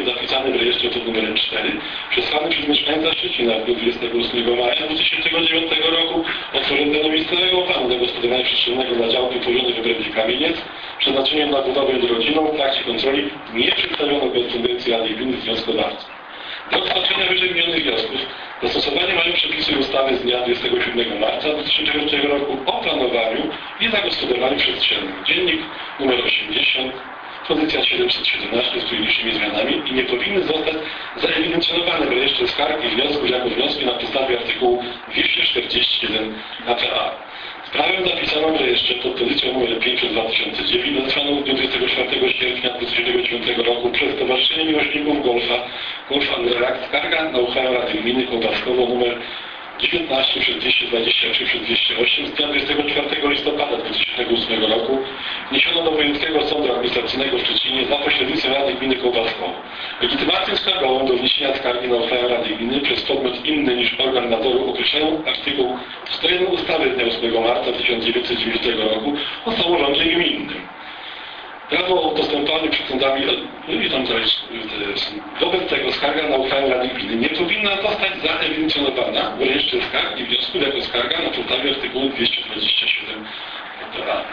zarejestrowany w rejestrze pod numerem cztery, przesłany przez mieszkańca Szczecina w dniu dwudziestego ósmego maja dwa tysiące dziewiątego roku o tworzeniu miejscowego planu zagospodarowania przestrzennego dla działki położonej w obrębie Kamieniec przeznaczeniem na budowę rodzinną. W trakcie kontroli nie przedstawiono korespondencji Rady Gminy z wnioskodawcą. Do rozpatrzenia wyżej wymienionych wniosków zastosowanie mają przepisy ustawy z dnia dwudziestego siódmego marca dwa tysiące dziewiątego roku o planowaniu i zagospodarowaniu przestrzennym. Dziennik numer osiemdziesiąt, pozycja siedemset siedemnaście z późniejszymi zmianami i nie powinny zostać zaewidencjonowane w rejestrze skarg i wniosków jako wnioski na podstawie artykułu dwieście czterdzieści jeden k p a. Sprawę zapisaną w rejestrze pod pozycją numer pięć przez dwa tysiące dziewięć nadesłaną w dniu dwudziestego czwartego sierpnia dwa tysiące dziewiątego roku przez Stowarzyszenie Miłośników Golfa Golf Agrelak skarga na uchwałę Rady Gminy Kołbaskowo numer dziewiętnaście przez dwieście dwadzieścia trzy przez dwieście osiem z dnia dwudziestego czwartego listopada dwa tysiące ósmego roku wniesiono do Wojewódzkiego Sądu Administracyjnego w Szczecinie za pośrednictwem Rady Gminy Kołbaskowo. Legitymację skargową do wniesienia skargi na uchwałę Rady Gminy przez podmiot inny niż organ nadzoru określają artykuł sto jeden ustawy z dnia ósmego marca tysiąc dziewięćset dziewięćdziesiątego roku o samorządzie gminnym. Prawo o dostępowaniu przed sądami, no i tam coś, wobec tego skarga na uchwałę Rady Gminy nie powinna zostać zaewidencjonowana w rejestrze skarg i wniosków jako skarga na podstawie artykułu dwieście dwadzieścia siedem k p a.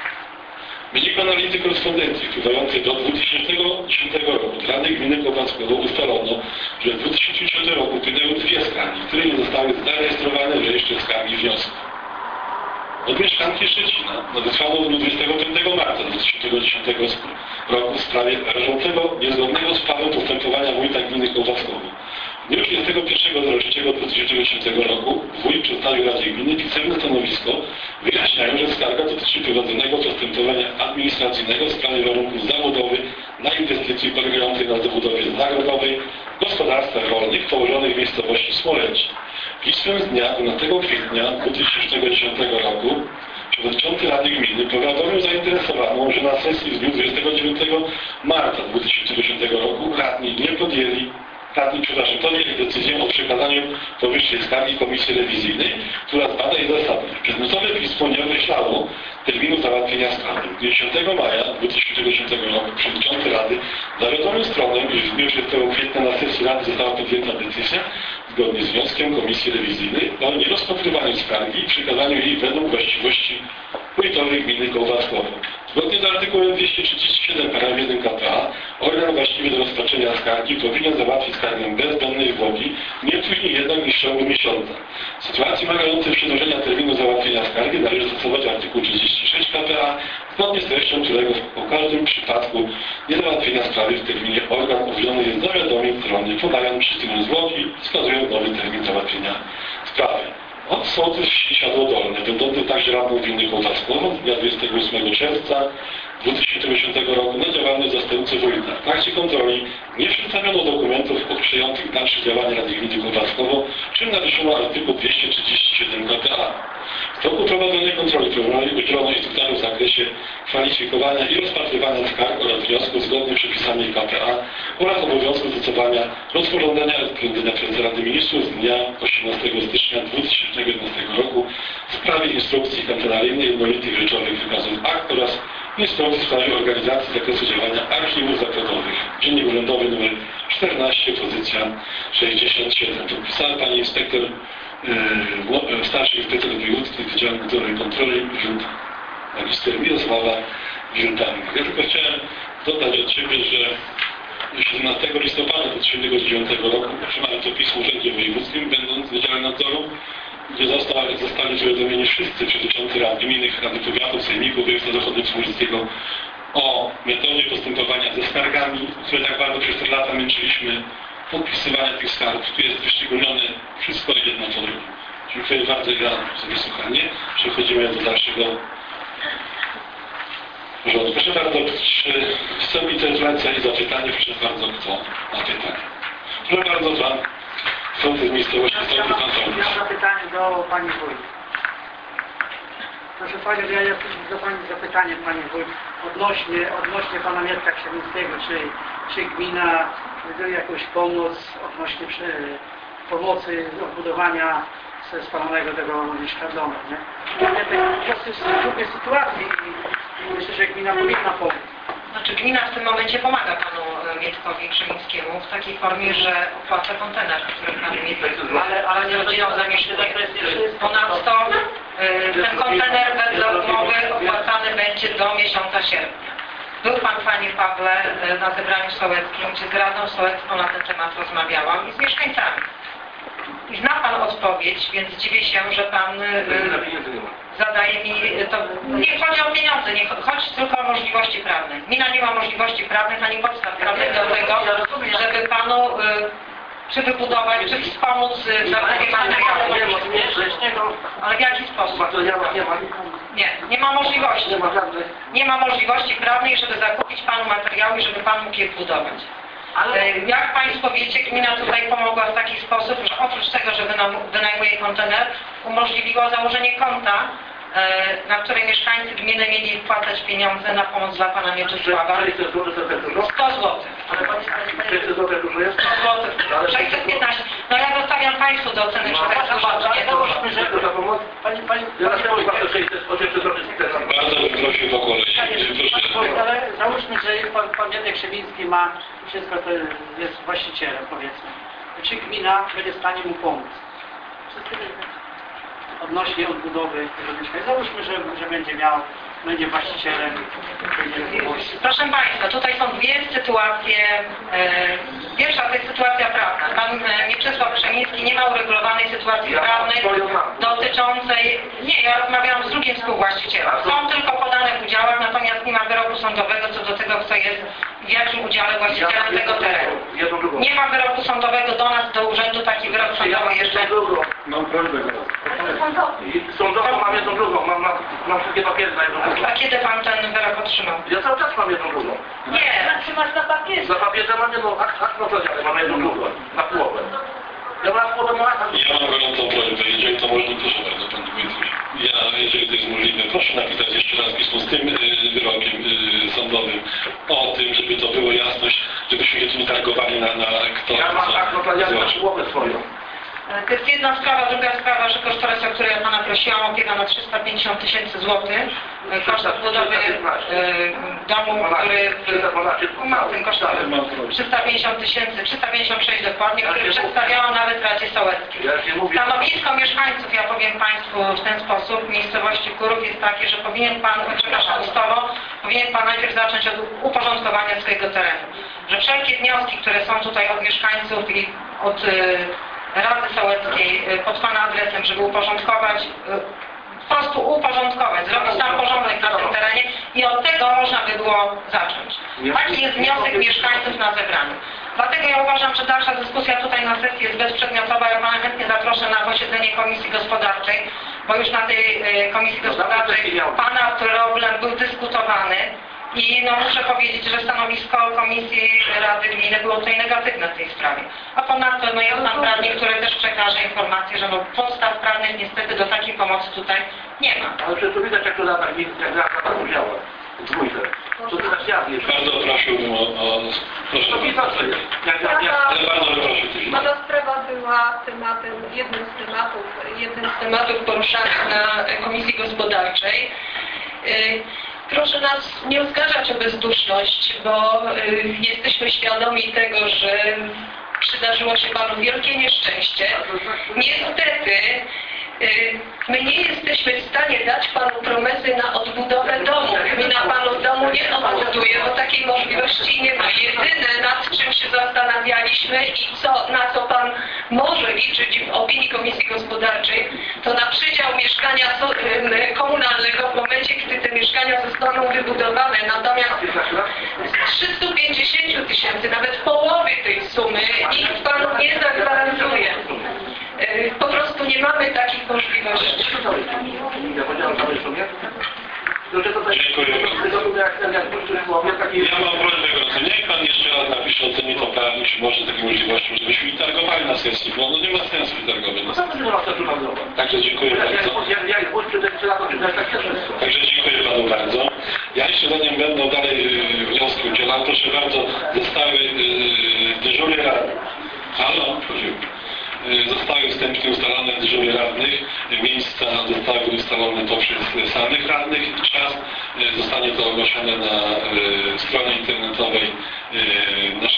W wyniku analizy korespondencji wpływającej do dwa tysiące dziesiątego roku z Rady Gminy Kołbaskowo ustalono, że w dwa tysiące dziesiątym roku wpłynęły dwie skargi, które nie zostały zarejestrowane w rejestrze skarg i wniosków. Od mieszkanki Szczecina nadesłano w dniu dwudziestego piątego marca dwa tysiące dziesiątego roku w sprawie rażącego, niezgodnego z prawem postępowania wójta gminy Kołbaskowo. W dniu trzydziestego pierwszego trzeciego dwa tysiące dziesiątego roku wójt przedstawił Radzie Gminy pisemne stanowisko, wyjaśniając, że skarga dotyczy prowadzonego postępowania administracyjnego w sprawie warunków zabudowy na inwestycji polegającej na zabudowie zagrodowej gospodarstw rolnych położonych w miejscowości Smolęcz. Pismem z dnia dwunastego kwietnia dwa tysiące dziesiątego roku przewodniczący Rady Gminy powiadomił zainteresowaną, że na sesji w dniu dwudziestego dziewiątego marca dwa tysiące dziesiątego roku radni nie podjęli Radni, przepraszam, podjęli decyzję o przekazaniu powyższej skargi Komisji Rewizyjnej, która zbada jej zasady. Przedmiotowe pismo nie określało terminu załatwienia skargi. dziesiątego maja dwa tysiące dziesiątego roku przewodniczący Rady zawiadomił stronę, iż w dniu trzydziestego kwietnia na sesji Rady została podjęta decyzja zgodnie z wnioskiem Komisji Rewizyjnej o nierozpatrywaniu skargi i przekazaniu jej według właściwości wójtowi gminy Kołbaskowo. Zgodnie z artykułem dwieście trzydzieści siedem paragraf jeden k p a organ właściwy do rozpatrzenia skargi powinien załatwić skargę bez zbędnej zwłoki nie później jednak niż w ciągu miesiąca. W sytuacji wymagającej przedłużenia terminu załatwienia skargi należy stosować artykuł trzydzieści sześć k p a, zgodnie z treścią którego w każdym przypadku niezałatwienia sprawy w terminie organ obwiązany jest zawiadomić strony, podając przyczynę zwłoki, wskazując nowy termin załatwienia sprawy. Od sądu Światło Dolne, będący także radną gminy Kołbaskowo z dnia dwudziestego ósmego czerwca dwa tysiące dziesiątego roku na działalność zastępcy wójta. W trakcie kontroli nie przedstawiono dokumentów określających dalsze działania Rady Gminy Kołbaskowo, czym naruszono artykuł dwieście trzydzieści siedem k p a. W toku prowadzonej kontroli udzielono instruktorów w zakresie kwalifikowania i rozpatrywania skarg oraz wniosków zgodnie z przepisami k p a oraz obowiązku stosowania rozporządzenia rozporządzenia przez Radę Ministrów z dnia osiemnastego stycznia dwa tysiące jedenastego roku w sprawie instrukcji kancelaryjnej jednolitych rzeczowych wykazów akt oraz instrukcji w sprawie organizacji zakresu działania archiwów zakładowych. Dziennik urzędowy nr czternaście, pozycja sześćdziesiąt siedem. Podpisała pani inspektor Yy, starszy inspektor wojewódzki Wydziału Nadzoru i Kontroli Urząd magister Mirosława Wildanka. Ja tylko chciałem dodać od siebie, że siedemnastego listopada dwa tysiące dziewiątego roku otrzymałem to pismo w Urzędzie Wojewódzkim, będąc w Wydziale Nadzoru, gdzie zostali, zostali zawiadomieni wszyscy przewodniczący rad gminnych, rady powiatów, sejmików województwa zachodniopomorskiego o metodzie postępowania ze skargami, które tak bardzo przez te lata męczyliśmy, podpisywania tych skarg. Tu jest wyszczególnione wszystko jedno po drugim. Dziękuję bardzo za wysłuchanie. Przechodzimy do dalszego porządku. Proszę bardzo, czy chcą interwencje i zapytanie? Proszę bardzo, kto ma pytanie? Proszę bardzo, pan sąd z miejscowości Sądu Ja Antoniusz. mam zapytanie do pani wójt. Proszę Panią, ja mam do Pani zapytanie, Pani wójt, odnośnie, odnośnie Pana Mietka Księżyckiego, czy, czy gmina wydaje jakąś pomoc odnośnie przy, pomocy odbudowania ze spalonego tego mieszka domu, nie? Ja w dosyć trudnej sytuacji i myślę, że gmina powinna pomóc. Znaczy gmina w tym momencie pomaga panu Mietkowi Krzemińskiemu w takiej formie, że opłaca kontener, który Pan Mietek Ale, ale z nie rodziną chodzi o zamieszkuje. zakres. Ponadto y, ten kontener wedle umowy opłacany będzie do miesiąca sierpnia. Był Pan, Panie Pawle, y, na zebraniu sołeckim, gdzie z Radą Sołecką na ten temat rozmawiałam i z mieszkańcami. I zna Pan odpowiedź, więc dziwię się, że Pan y, zadaje mi to. Nie chodzi o pieniądze, nie chodzi tylko o możliwości prawne. Gmina nie ma możliwości prawnych ani podstaw prawnych do tego, żeby Panu y, czy wybudować, czy wspomóc w zakupie materiałów. Ale w jaki sposób? Nie, nie ma możliwości. Nie ma możliwości prawnej, żeby zakupić Panu materiały i żeby Pan mógł je budować. Ale jak Państwo wiecie, gmina tutaj pomogła w taki sposób, że oprócz tego, że wynajmuje kontener, umożliwiła założenie konta, na której mieszkańcy gminy mieli wpłacać pieniądze na pomoc dla Pana Mieczysława. sto złotych. sto złotych. sześćset piętnaście. No ja zostawiam Państwu do oceny, czy to jest dużo, czy nie dużo. Bardzo bym prosił po kolei. Proszę. Ale załóżmy, że pan, pan Mietek Krzemiński ma wszystko, to jest właścicielem, powiedzmy. Czy gmina będzie w stanie mu pomóc? Odnośnie odbudowy tego mieszkania. Załóżmy, że, że będzie miał, będzie właścicielem. Będzie Proszę Państwa, tutaj są dwie sytuacje. E, pierwsza to jest sytuacja prawna. Pan e, Mieczysław Krzemiński nie ma uregulowanej sytuacji prawnej dotyczącej... Nie, ja rozmawiałam z drugim współwłaścicielem. Są tylko podane w udziałach, natomiast nie ma wyroku sądowego co do tego, kto jest w jakim udziale właścicielem tego terenu. Nie ma wyroku sądowego do nas, do urzędu, taki wyrok sądowy jeszcze... Mam prośbę. Sądową mam jedną drugą, mam, mam, mam wszystkie papiery na jedną drugą. A kiedy Pan ten wyrok otrzymał? Ja cały czas mam jedną drugą. Nie. Trzymasz na papierze. Na papierze mam jedną, akt, akt notarialny mam jedną drugą, na połowę. Ja mam na połowę mam akt. Ja mam gorącą prośbę, jeżeli to możliwe, proszę bardzo, Pan Wójcik. Ja, jeżeli to jest możliwe, proszę napisać jeszcze raz pismo z tym y, wyrokiem y, sądowym o tym, żeby to było jasność, żebyśmy się tu nie targowali na, na kto Ja mam akt notarialny na złożył. połowę swoją. To jest jedna sprawa, druga sprawa, że kosztorys, o który ja Pana prosiłam, opiega na trzysta pięćdziesiąt tysięcy złotych. Koszt odbudowy e, domu, który... Mam ten kosztorys. trzysta pięćdziesiąt tysięcy, trzysta pięćdziesiąt sześć dokładnie, który przedstawiałam nawet Radzie Sołeckiej. Stanowisko mieszkańców, ja powiem Państwu w ten sposób, w miejscowości Kurów jest takie, że powinien Pan, przepraszam, ustawowo, powinien Pan najpierw zacząć od uporządkowania swojego terenu. Że wszelkie wnioski, które są tutaj od mieszkańców i od Rady Sołeckiej pod Pana adresem, żeby uporządkować, po prostu uporządkować, zrobić tam porządek na tym terenie i od tego można by było zacząć. Taki jest wniosek mieszkańców na zebraniu. Dlatego ja uważam, że dalsza dyskusja tutaj na sesji jest bezprzedmiotowa. Ja Pana chętnie zaproszę na posiedzenie Komisji Gospodarczej, bo już na tej Komisji Gospodarczej Pana problem był dyskutowany. I no muszę powiedzieć, że stanowisko Komisji Rady Gminy było tutaj negatywne w tej sprawie. A ponadto no jest Pan prawnik, który też przekaże informację, że no podstaw prawnych niestety do takiej pomocy tutaj nie ma. Ale przecież to widać, jak to lata, jak lata to działa. Dwójkę. To teraz ja wiesz. Bardzo prosiłbym o... o proszę. To widać, jak ja... ja Ale bardzo bym prosił tych Pana sprawa była tematem, jednym z tematów, jednym z Tematów poruszanych na Komisji Gospodarczej. Proszę nas nie oskarżać o bezduszność, bo y, jesteśmy świadomi tego, że przydarzyło się Panu wielkie nieszczęście. Niestety y, my nie jesteśmy w stanie dać Panu promesy na odbudowę domu. Gmina Panu domu nie odbuduje, bo takiej możliwości nie ma. Jedyne, nad czym się zastanawialiśmy i co, na co Pan może liczyć w opinii Komisji Gospodarczej, to na przydział mieszkania so, y, komunalnego w momencie, kiedy te mieszkania zostaną wybudowane. Natomiast z trzystu pięćdziesiąt tysięcy, nawet połowy tej sumy, nikt Panu nie zagwarantuje. Y, po prostu nie mamy takich możliwości. Ja powiedziałem całej sumie. Dziękuję bardzo. Ja mam prośbę gorącą. Niech Pan jeszcze raz napisze ocenie to prawnie, czy może takie możliwości, żebyśmy targowali na sesji, bo no nie ma sensu targować na sesji. Także dziękuję bardzo. Także dziękuję Panu bardzo. Ja jeszcze zanim będę dalej wnioski udzielał, proszę bardzo, zostały yy, dyżury radnych. Halo? Zostały wstępnie ustalone dyżury radnych, miejsca zostały ustalone poprzez samych radnych, czas zostanie to ogłoszone na stronie internetowej naszej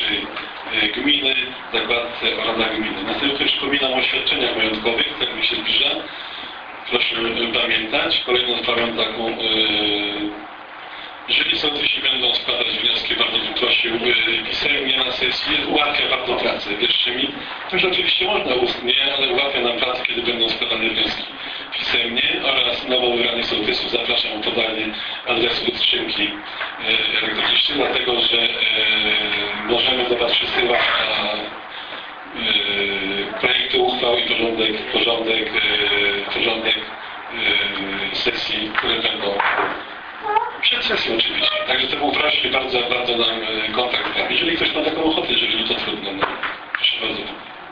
gminy, zakładce o radach gminy. Następnie przypominam o oświadczeniach majątkowych, tak mi się zbliża. Proszę pamiętać. Kolejną sprawą taką, yy, jeżeli sołtysi będą składać wnioski, bardzo bym prosił yy, pisemnie na sesji, ułatwia bardzo pracę. Wierzcie mi, to już oczywiście można ustnie, ale ułatwia nam pracę, kiedy będą składane wnioski pisemnie oraz nowo wybranych sołtysów zapraszam o podanie adresu skrzynki yy, elektronicznej, dlatego że yy, możemy do Was przesyłać na yy, projekty uchwał i porządek, porządek, yy, porządek yy, sesji, które będą przed sesją oczywiście. Także to uprości bardzo, bardzo nam yy, kontakt. Jeżeli ktoś ma taką ochotę, jeżeli nie to trudno, no, proszę bardzo.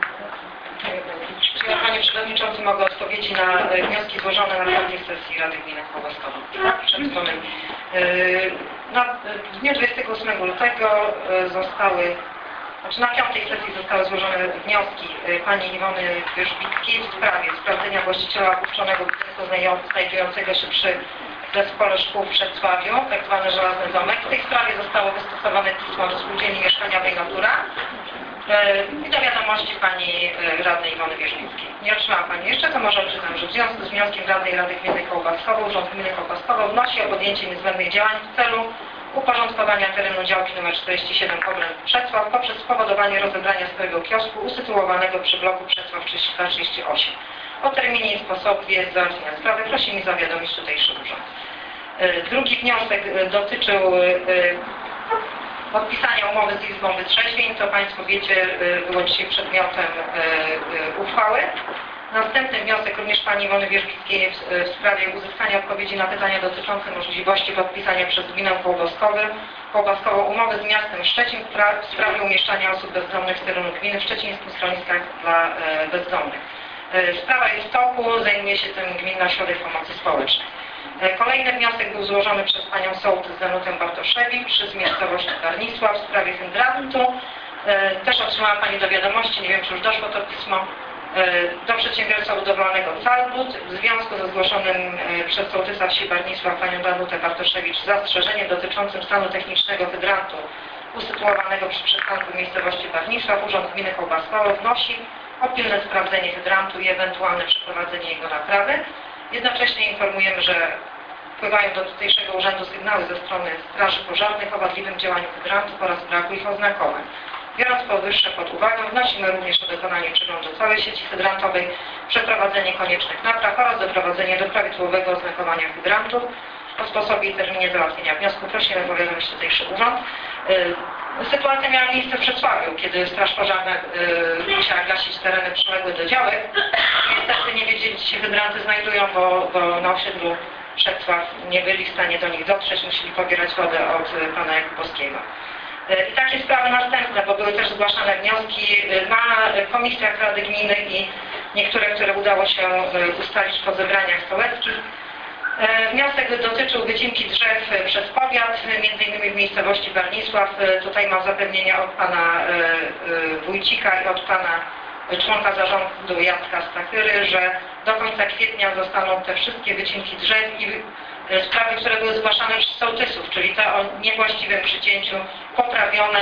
Czy ja, Panie Przewodniczący, mogę odpowiedzieć na e, wnioski złożone na pewnej sesji Rady Gminy Kołbaskowa? Tak, przed stroną. E, na, w dniu dwudziestego ósmego lutego e, zostały, znaczy na piątej sesji zostały złożone wnioski e, Pani Iwony Wierzbickiej w sprawie sprawdzenia właściciela opuszczonego budynku znajdującego się przy Zespole Szkół w Przedsławiu, tak zwany Żelazny Domek. W tej sprawie zostało wystosowane pismo do Spółdzielni Mieszkaniowej Natura i do wiadomości Pani Radnej Iwony Wierzbickiej. Nie otrzymała Pani jeszcze, to może odczytam, że w związku z wnioskiem Radnej Rady Gminy Kołbaskowo Urząd Gminy Kołbaskowo wnosi o podjęcie niezbędnych działań w celu uporządkowania terenu działki nr czterdzieści siedem Obręb Przecław poprzez spowodowanie rozebrania starego kiosku usytuowanego przy bloku Przecław trzydzieści dwa trzydzieści osiem. O terminie i sposobie załatwienia sprawy prosi mi zawiadomić tutejszy urząd. Drugi wniosek dotyczył podpisania umowy z Izbą Wytrzeźwień. To Państwo wiecie, było dzisiaj przedmiotem uchwały. Następny wniosek również Pani Iwony Wierzbickiej w sprawie uzyskania odpowiedzi na pytania dotyczące możliwości podpisania przez Gminę Kołbaskową umowy z miastem Szczecin w sprawie umieszczania osób bezdomnych z terenu gminy w szczecińskich schroniskach dla bezdomnych. Sprawa jest w toku, zajmuje się tym Gminny Ośrodek Pomocy Społecznej. Kolejny wniosek był złożony przez Panią sołtys Danutę Bartoszewicz z miejscowości Barnisław w sprawie hydrantu. Też otrzymała Pani do wiadomości, nie wiem czy już doszło to pismo, do przedsiębiorstwa budowlanego Calbut w związku ze zgłoszonym przez sołtysa wsi Barnisław Panią Danutę Bartoszewicz zastrzeżeniem dotyczącym stanu technicznego hydrantu usytuowanego przy przystanku w miejscowości Barnisław. Urząd Gminy Kołbaskowo wnosi o pilne sprawdzenie hydrantu i ewentualne przeprowadzenie jego naprawy. Jednocześnie informujemy, że wpływają do tutejszego urzędu sygnały ze strony straży pożarnych o wadliwym działaniu hydrantów oraz braku ich oznakowań. Biorąc powyższe pod uwagę, wnosimy również o dokonanie przeglądu całej sieci hydrantowej, przeprowadzenie koniecznych napraw oraz doprowadzenie do prawidłowego oznakowania hydrantów. O sposobie i terminie załatwienia wniosku prosimy powiadomić tutejszy urząd. Sytuacja miała miejsce w Przedsławiu, kiedy Straż Pożarna y, musiała gasić tereny przyległe do działek. Niestety nie wiedzieli, gdzie się hydranty znajdują, bo, bo na osiedlu Przedsław nie byli w stanie do nich dotrzeć, musieli pobierać wodę od y, pana Jakubowskiego. Y, I takie sprawy następne, bo były też zgłaszane wnioski y, na komisjach Rady Gminy i niektóre, które udało się y, ustalić po zebraniach sołeckich. Wniosek dotyczył wycinki drzew przez powiat, między innymi w miejscowości Barnisław. Tutaj mam zapewnienia od pana wójcika i od pana członka zarządu Jacka Stachyry, że do końca kwietnia zostaną te wszystkie wycinki drzew i sprawy, które były zgłaszane przez sołtysów, czyli te o niewłaściwym przycięciu, poprawione,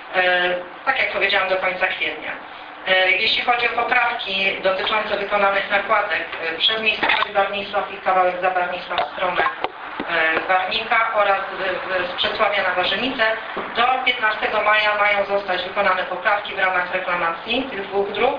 tak jak powiedziałam, do końca kwietnia. Jeśli chodzi o poprawki dotyczące wykonanych nakładek przez miejscowość Barnisław i kawałek za Barnisław w stronę Warnika oraz z Przedsławia na Warzynicę, do piętnastego maja mają zostać wykonane poprawki w ramach reklamacji tych dwóch dróg.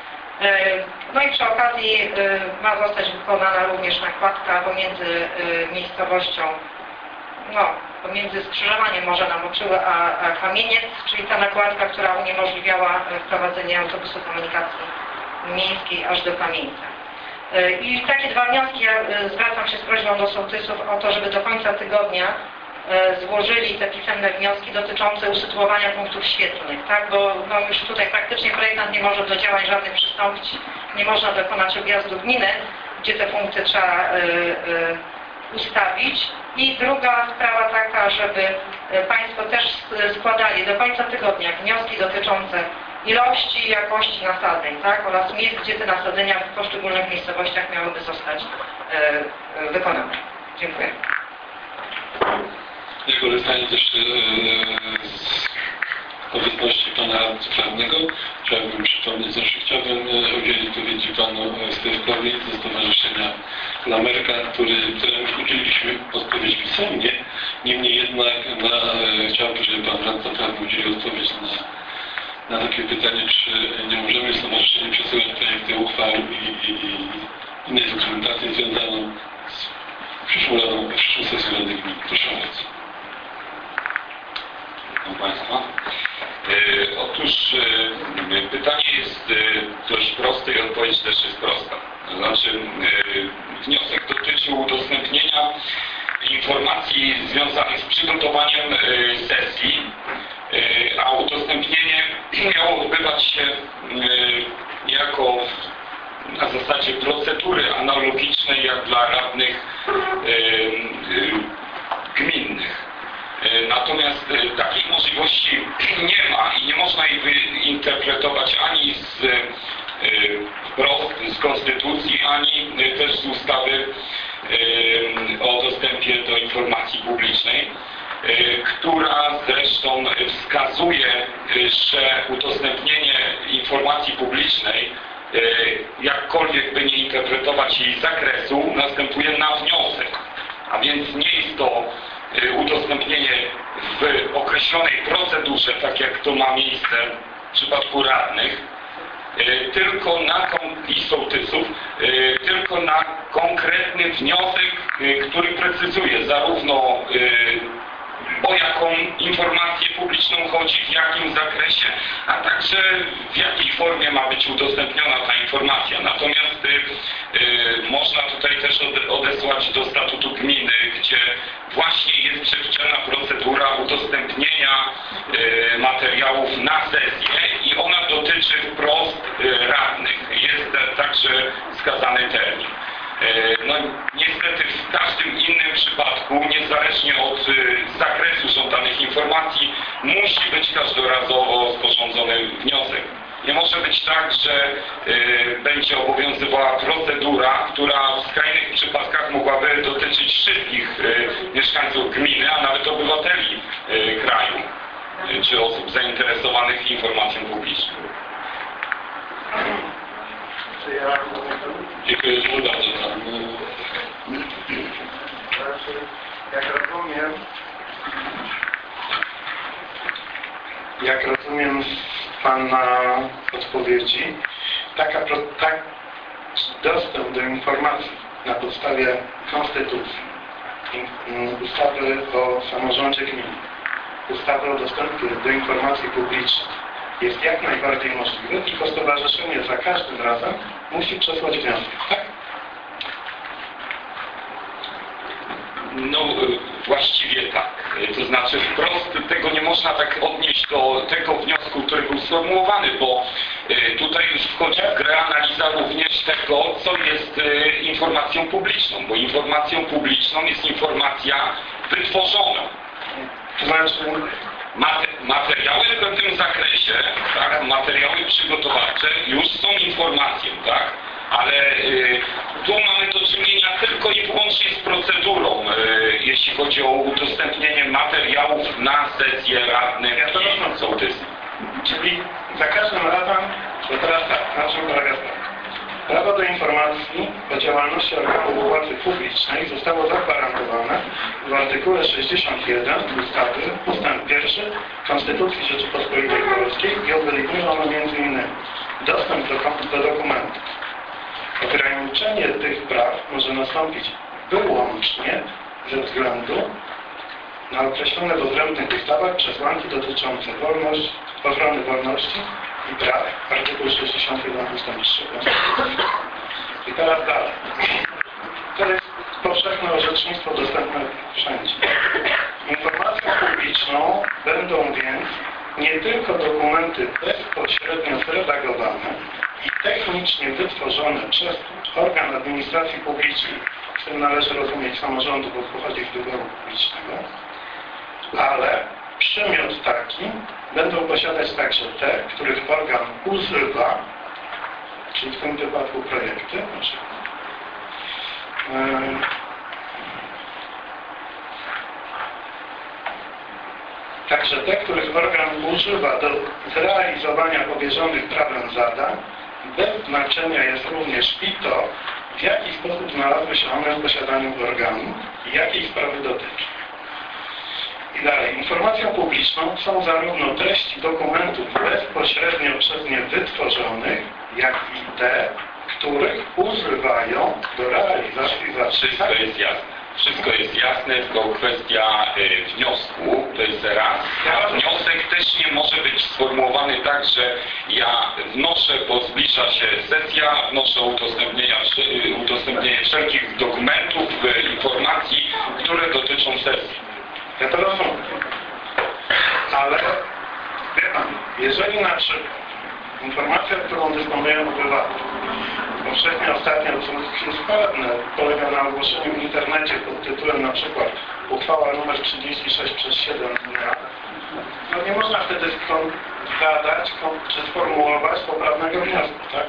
No i przy okazji ma zostać wykonana również nakładka pomiędzy miejscowością, no, pomiędzy skrzyżowaniem Morza na Moczyły a, a Kamieniec, czyli ta nakładka, która uniemożliwiała wprowadzenie autobusu komunikacji miejskiej aż do Kamieńca. I takie dwa wnioski, ja zwracam się z prośbą do sołtysów o to, żeby do końca tygodnia złożyli te pisemne wnioski dotyczące usytuowania punktów świetlnych, tak? Bo no, już tutaj praktycznie projektant nie może do działań żadnych przystąpić, nie można dokonać objazdu gminy, gdzie te punkty trzeba y, y, ustawić. I druga sprawa taka, żeby Państwo też składali do końca tygodnia wnioski dotyczące ilości i jakości nasadzeń, tak? Oraz miejsc, gdzie te nasadzenia w poszczególnych miejscowościach miałyby zostać e, wykonane. Dziękuję. Ja korzystając też e, z obecności pana radcy prawnego. Chciałbym przypomnieć, znaczy chciałbym udzielić odpowiedzi panu Stefkowi ze Stowarzyszenia Klamerka, który, któremu udzieliliśmy odpowiedź pisemnie. Niemniej jednak na, chciałbym, żeby pan radca prawny udzielił odpowiedź na, na takie pytanie, czy nie możemy stowarzyszeniu przesyłać projekty uchwał i, i, i innej dokumentacji związaną z przyszłą radą, przyszłą sesją Rady Gminy. Proszę bardzo. Proszę Państwa. E, otóż e, pytanie jest e, dość proste i odpowiedź też jest prosta. To znaczy e, wniosek dotyczył udostępnienia informacji związanych z przygotowaniem e, sesji, e, a udostępnienie miało odbywać się e, jako na zasadzie procedury analogicznej jak dla radnych e, e, gminnych. Natomiast takiej możliwości nie ma i nie można jej wyinterpretować ani z, wprost z Konstytucji, ani też z ustawy o dostępie do informacji publicznej, która zresztą wskazuje, że udostępnienie informacji publicznej, jakkolwiek by nie interpretować jej zakresu, następuje na wniosek. A więc nie jest to udostępnienie w określonej procedurze, tak jak to ma miejsce w przypadku radnych, tylko na i sołtysów, tylko na konkretny wniosek, który precyzuje zarówno o jaką informację publiczną chodzi, w jakim zakresie, a także w jakiej formie ma być udostępniona ta informacja. Natomiast y, y, można tutaj też odesłać do statutu gminy, gdzie właśnie jest przewidziana procedura udostępnienia y, materiałów na sesję i ona dotyczy wprost y, radnych. Jest także wskazany termin. No niestety w każdym innym przypadku, niezależnie od y, zakresu żądanych informacji, musi być każdorazowo sporządzony wniosek. Nie może być tak, że y, będzie obowiązywała procedura, która w skrajnych przypadkach mogłaby dotyczyć wszystkich y, mieszkańców gminy, a nawet obywateli y, kraju, y, czy osób zainteresowanych informacją publiczną. Dziękuję bardzo. Jak rozumiem, jak rozumiem z Pana odpowiedzi, taka, tak, dostęp do informacji na podstawie Konstytucji, ustawy o samorządzie gminy, ustawy o dostępie do informacji publicznej jest jak najbardziej możliwy, tylko stowarzyszenie za każdym razem musi przesłać wniosek, tak? No właściwie tak. To znaczy wprost tego nie można tak odnieść do tego wniosku, który był sformułowany, bo tutaj już wchodzi w grę analiza również tego, co jest informacją publiczną, bo informacją publiczną jest informacja wytworzona. To znaczy materiały w pewnym zakresie, tak, materiały przygotowawcze już są informacją, tak, ale y, tu mamy do czynienia tylko i wyłącznie z procedurą, y, jeśli chodzi o udostępnienie materiałów na sesję radnych i sołtysów. Czyli za każdym razem, to teraz tak, na czym polega sprawa? Prawo do informacji o działalności organów władzy publicznej zostało zagwarantowane w artykule sześćdziesiąt jeden ustawy ustęp pierwszy Konstytucji Rzeczypospolitej Polskiej i obejmuje ono między innymi dostęp do, do dokumentów. Ograniczenie tych praw może nastąpić wyłącznie ze względu na określone w odrębnych ustawach przesłanki dotyczące wolności, ochrony wolności i praw, artykuł sześćdziesiąty jeden ustęp trzy. I teraz dalej. To jest powszechne orzecznictwo dostępne wszędzie. Informacją publiczną będą więc nie tylko dokumenty bezpośrednio zredagowane i technicznie wytworzone przez organ administracji publicznej, w tym należy rozumieć samorządu, bo pochodzi z wyboru publicznego, ale przymiot taki będą posiadać także te, których organ używa, czyli w tym wypadku projekty, na przykład. także te, których organ używa do zrealizowania powierzonych prawem zadań. Bez znaczenia jest również i to, w jaki sposób znalazły się one w posiadaniu organu i jakiej sprawy dotyczą. I dalej, informacją publiczną są zarówno treści dokumentów bezpośrednio przez nie wytworzonych, jak i te, których używają do realizacji zadań. Wszystko jest jasne. Wszystko jest jasne, tylko kwestia y, wniosku, to jest raz. A wniosek też nie może być sformułowany tak, że ja wnoszę, bo zbliża się sesja, wnoszę udostępnienia, y, udostępnienie wszelkich dokumentów, y, informacji, które dotyczą sesji. Ja to rozumiem. Ale wie pan, jeżeli na przykład informacja, którą dysponują obywatele, powszechnie ostatnio, co jest pewne, polega na ogłoszeniu w internecie pod tytułem na przykład uchwała numer trzydzieści sześć przez siedem dnia, no nie można wtedy skąd zadać czy sformułować poprawnego wniosku, tak?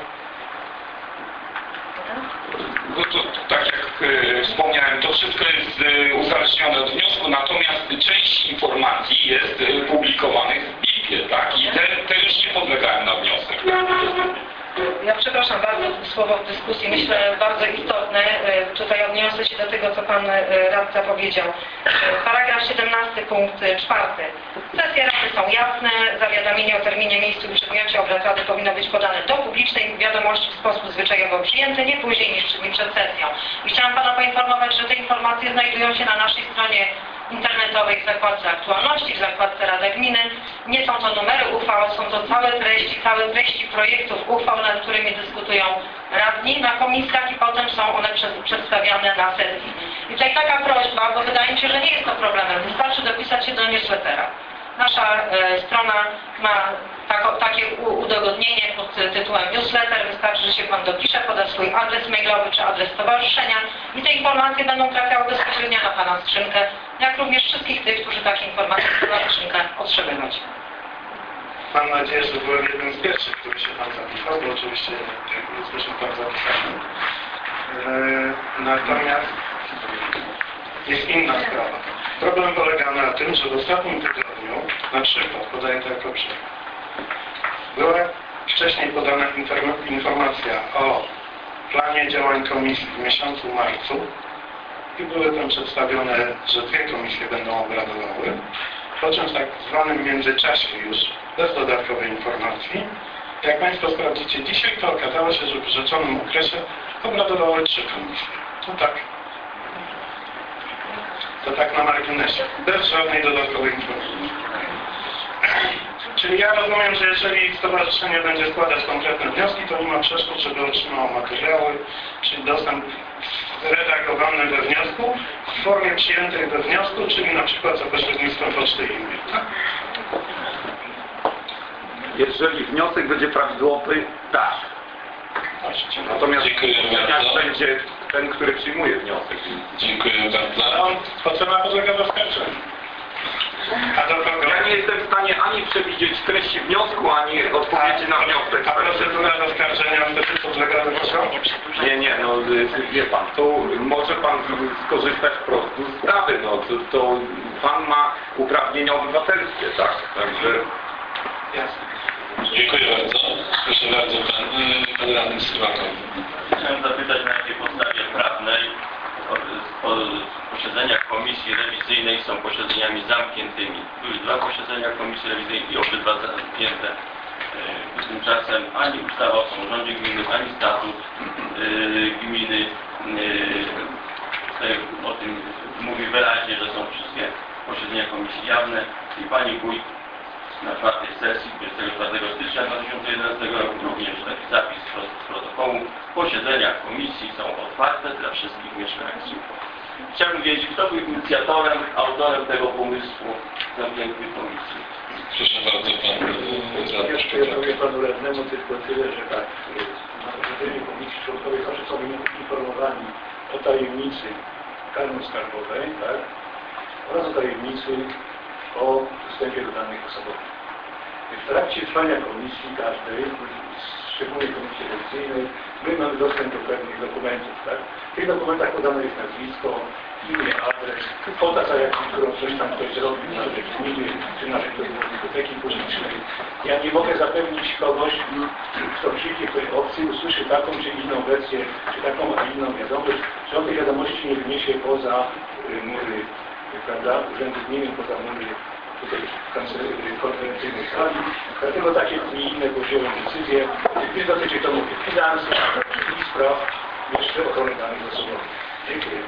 No to, tak jak y, wspomniałem, to wszystko jest y, uzależnione od wniosku, natomiast część informacji jest y, publikowanych w B I P-ie, tak? I te, te już nie podlegają na wniosek. Ja przepraszam bardzo słowo w dyskusji, myślę bardzo istotne. Tutaj odniosę się do tego, co Pan radca powiedział. Paragraf siedemnasty, punkt czwarty. Sesje rady są jasne, zawiadomienie o terminie, miejscu i przedmiocie obrad rady powinno być podane do publicznej wiadomości w sposób zwyczajowo przyjęty, nie później niż trzy dni przed sesją. I chciałam Pana poinformować, że te informacje znajdują się na naszej stronie internetowej w zakładce aktualności, w zakładce Rada Gminy. Nie są to numery uchwał, są to całe treści, całe treści projektów uchwał, nad którymi dyskutują radni na komisjach i potem są one przedstawiane na sesji. I tutaj taka prośba, bo wydaje mi się, że nie jest to problemem, wystarczy dopisać się do newslettera. Nasza e, strona ma tako, takie u, udogodnienie pod tytułem newsletter, wystarczy, że się Pan dopisze, poda swój adres mailowy czy adres stowarzyszenia i te informacje będą trafiały bezpośrednio na Pana skrzynkę, jak również wszystkich tych, którzy takie informacje na skrzynkę otrzymują. Mam nadzieję, że byłem jednym z pierwszych, który się Pan zapisał, bo oczywiście jesteśmy Pan zapisany. Eee, natomiast jest inna sprawa. Problem polega na tym, że w ostatnim tygodniu, na przykład, podaję to jako przykład, była wcześniej podana informacja o planie działań komisji w miesiącu marcu i były tam przedstawione, że dwie komisje będą obradowały, po czym w tak zwanym międzyczasie już bez dodatkowej informacji, jak Państwo sprawdzicie dzisiaj, to okazało się, że w rzeczonym okresie obradowały trzy komisje. To tak. To tak na marginesie, bez żadnej dodatkowej informacji. Czyli ja rozumiem, że jeżeli stowarzyszenie będzie składać konkretne wnioski, to nie ma przeszkód, żeby otrzymało materiały, czyli dostęp redagowany we wniosku, w formie przyjętej we wniosku, czyli na przykład za pośrednictwem poczty i e-mail. Tak? Jeżeli wniosek będzie prawidłowy, tak. Natomiast jak będzie ten, który przyjmuje wniosek. Dziękuję bardzo. A on ocena podlega zaskarżeniu. A do kogo? Ja nie jestem w stanie ani przewidzieć treści wniosku, ani odpowiedzi na wniosek. A procedura zaskarżenia wtedy podlega do kogo? Nie, nie, no wie Pan, to może Pan skorzystać po prostu z sprawy, no to, to Pan ma uprawnienia obywatelskie, tak, także... Jasne. Dziękuję bardzo. Proszę bardzo, Pan, pan radny Sylwakow. Chciałem zapytać, na jakiej podstawie prawnej posiedzenia komisji rewizyjnej są posiedzeniami zamkniętymi. Były dwa posiedzenia komisji rewizyjnej i obydwa zamknięte. Tymczasem ani ustawa o samorządzie gminy, ani statut gminy o tym mówi wyraźnie, że są wszystkie posiedzenia komisji jawne i pani wójt na czwartej sesji dwudziestego czwartego stycznia dwa tysiące jedenastego roku również taki zapis z protokołu. Posiedzenia komisji są otwarte dla wszystkich mieszkańców. Chciałbym wiedzieć, kto był inicjatorem, autorem tego pomysłu zamkniętych komisji. Proszę bardzo, Pan radny Ja powiem Panu radnemu tylko tyle, że tak, na posiedzeniu komisji członkowie zawsze są informowani o tajemnicy karno-skarbowej, tak, oraz o tajemnicy o dostępie do danych osobowych. W trakcie trwania komisji każdej, szczególnie komisji rewizyjnej, my mamy dostęp do pewnych dokumentów. Tak? W tych dokumentach podane jest nazwisko, imię, adres, kwota, za jaką którą coś tam ktoś zrobił na rzecz gminy, czy na rzecz biblioteki publicznej. Ja nie mogę zapewnić kogoś, kto przyjdzie w tej opcji, usłyszy taką czy inną wersję, czy taką, a inną wiadomość, że on tej wiadomości nie wyniesie poza y, mury, prawda, urzędu gminy, poza mury tutaj w konferencyjnej sali. Dlatego takie i inne podjąłem decyzje. Nie dotyczy to mówię finansów i spraw jeszcze ochrony danych osobowych. Dziękuję.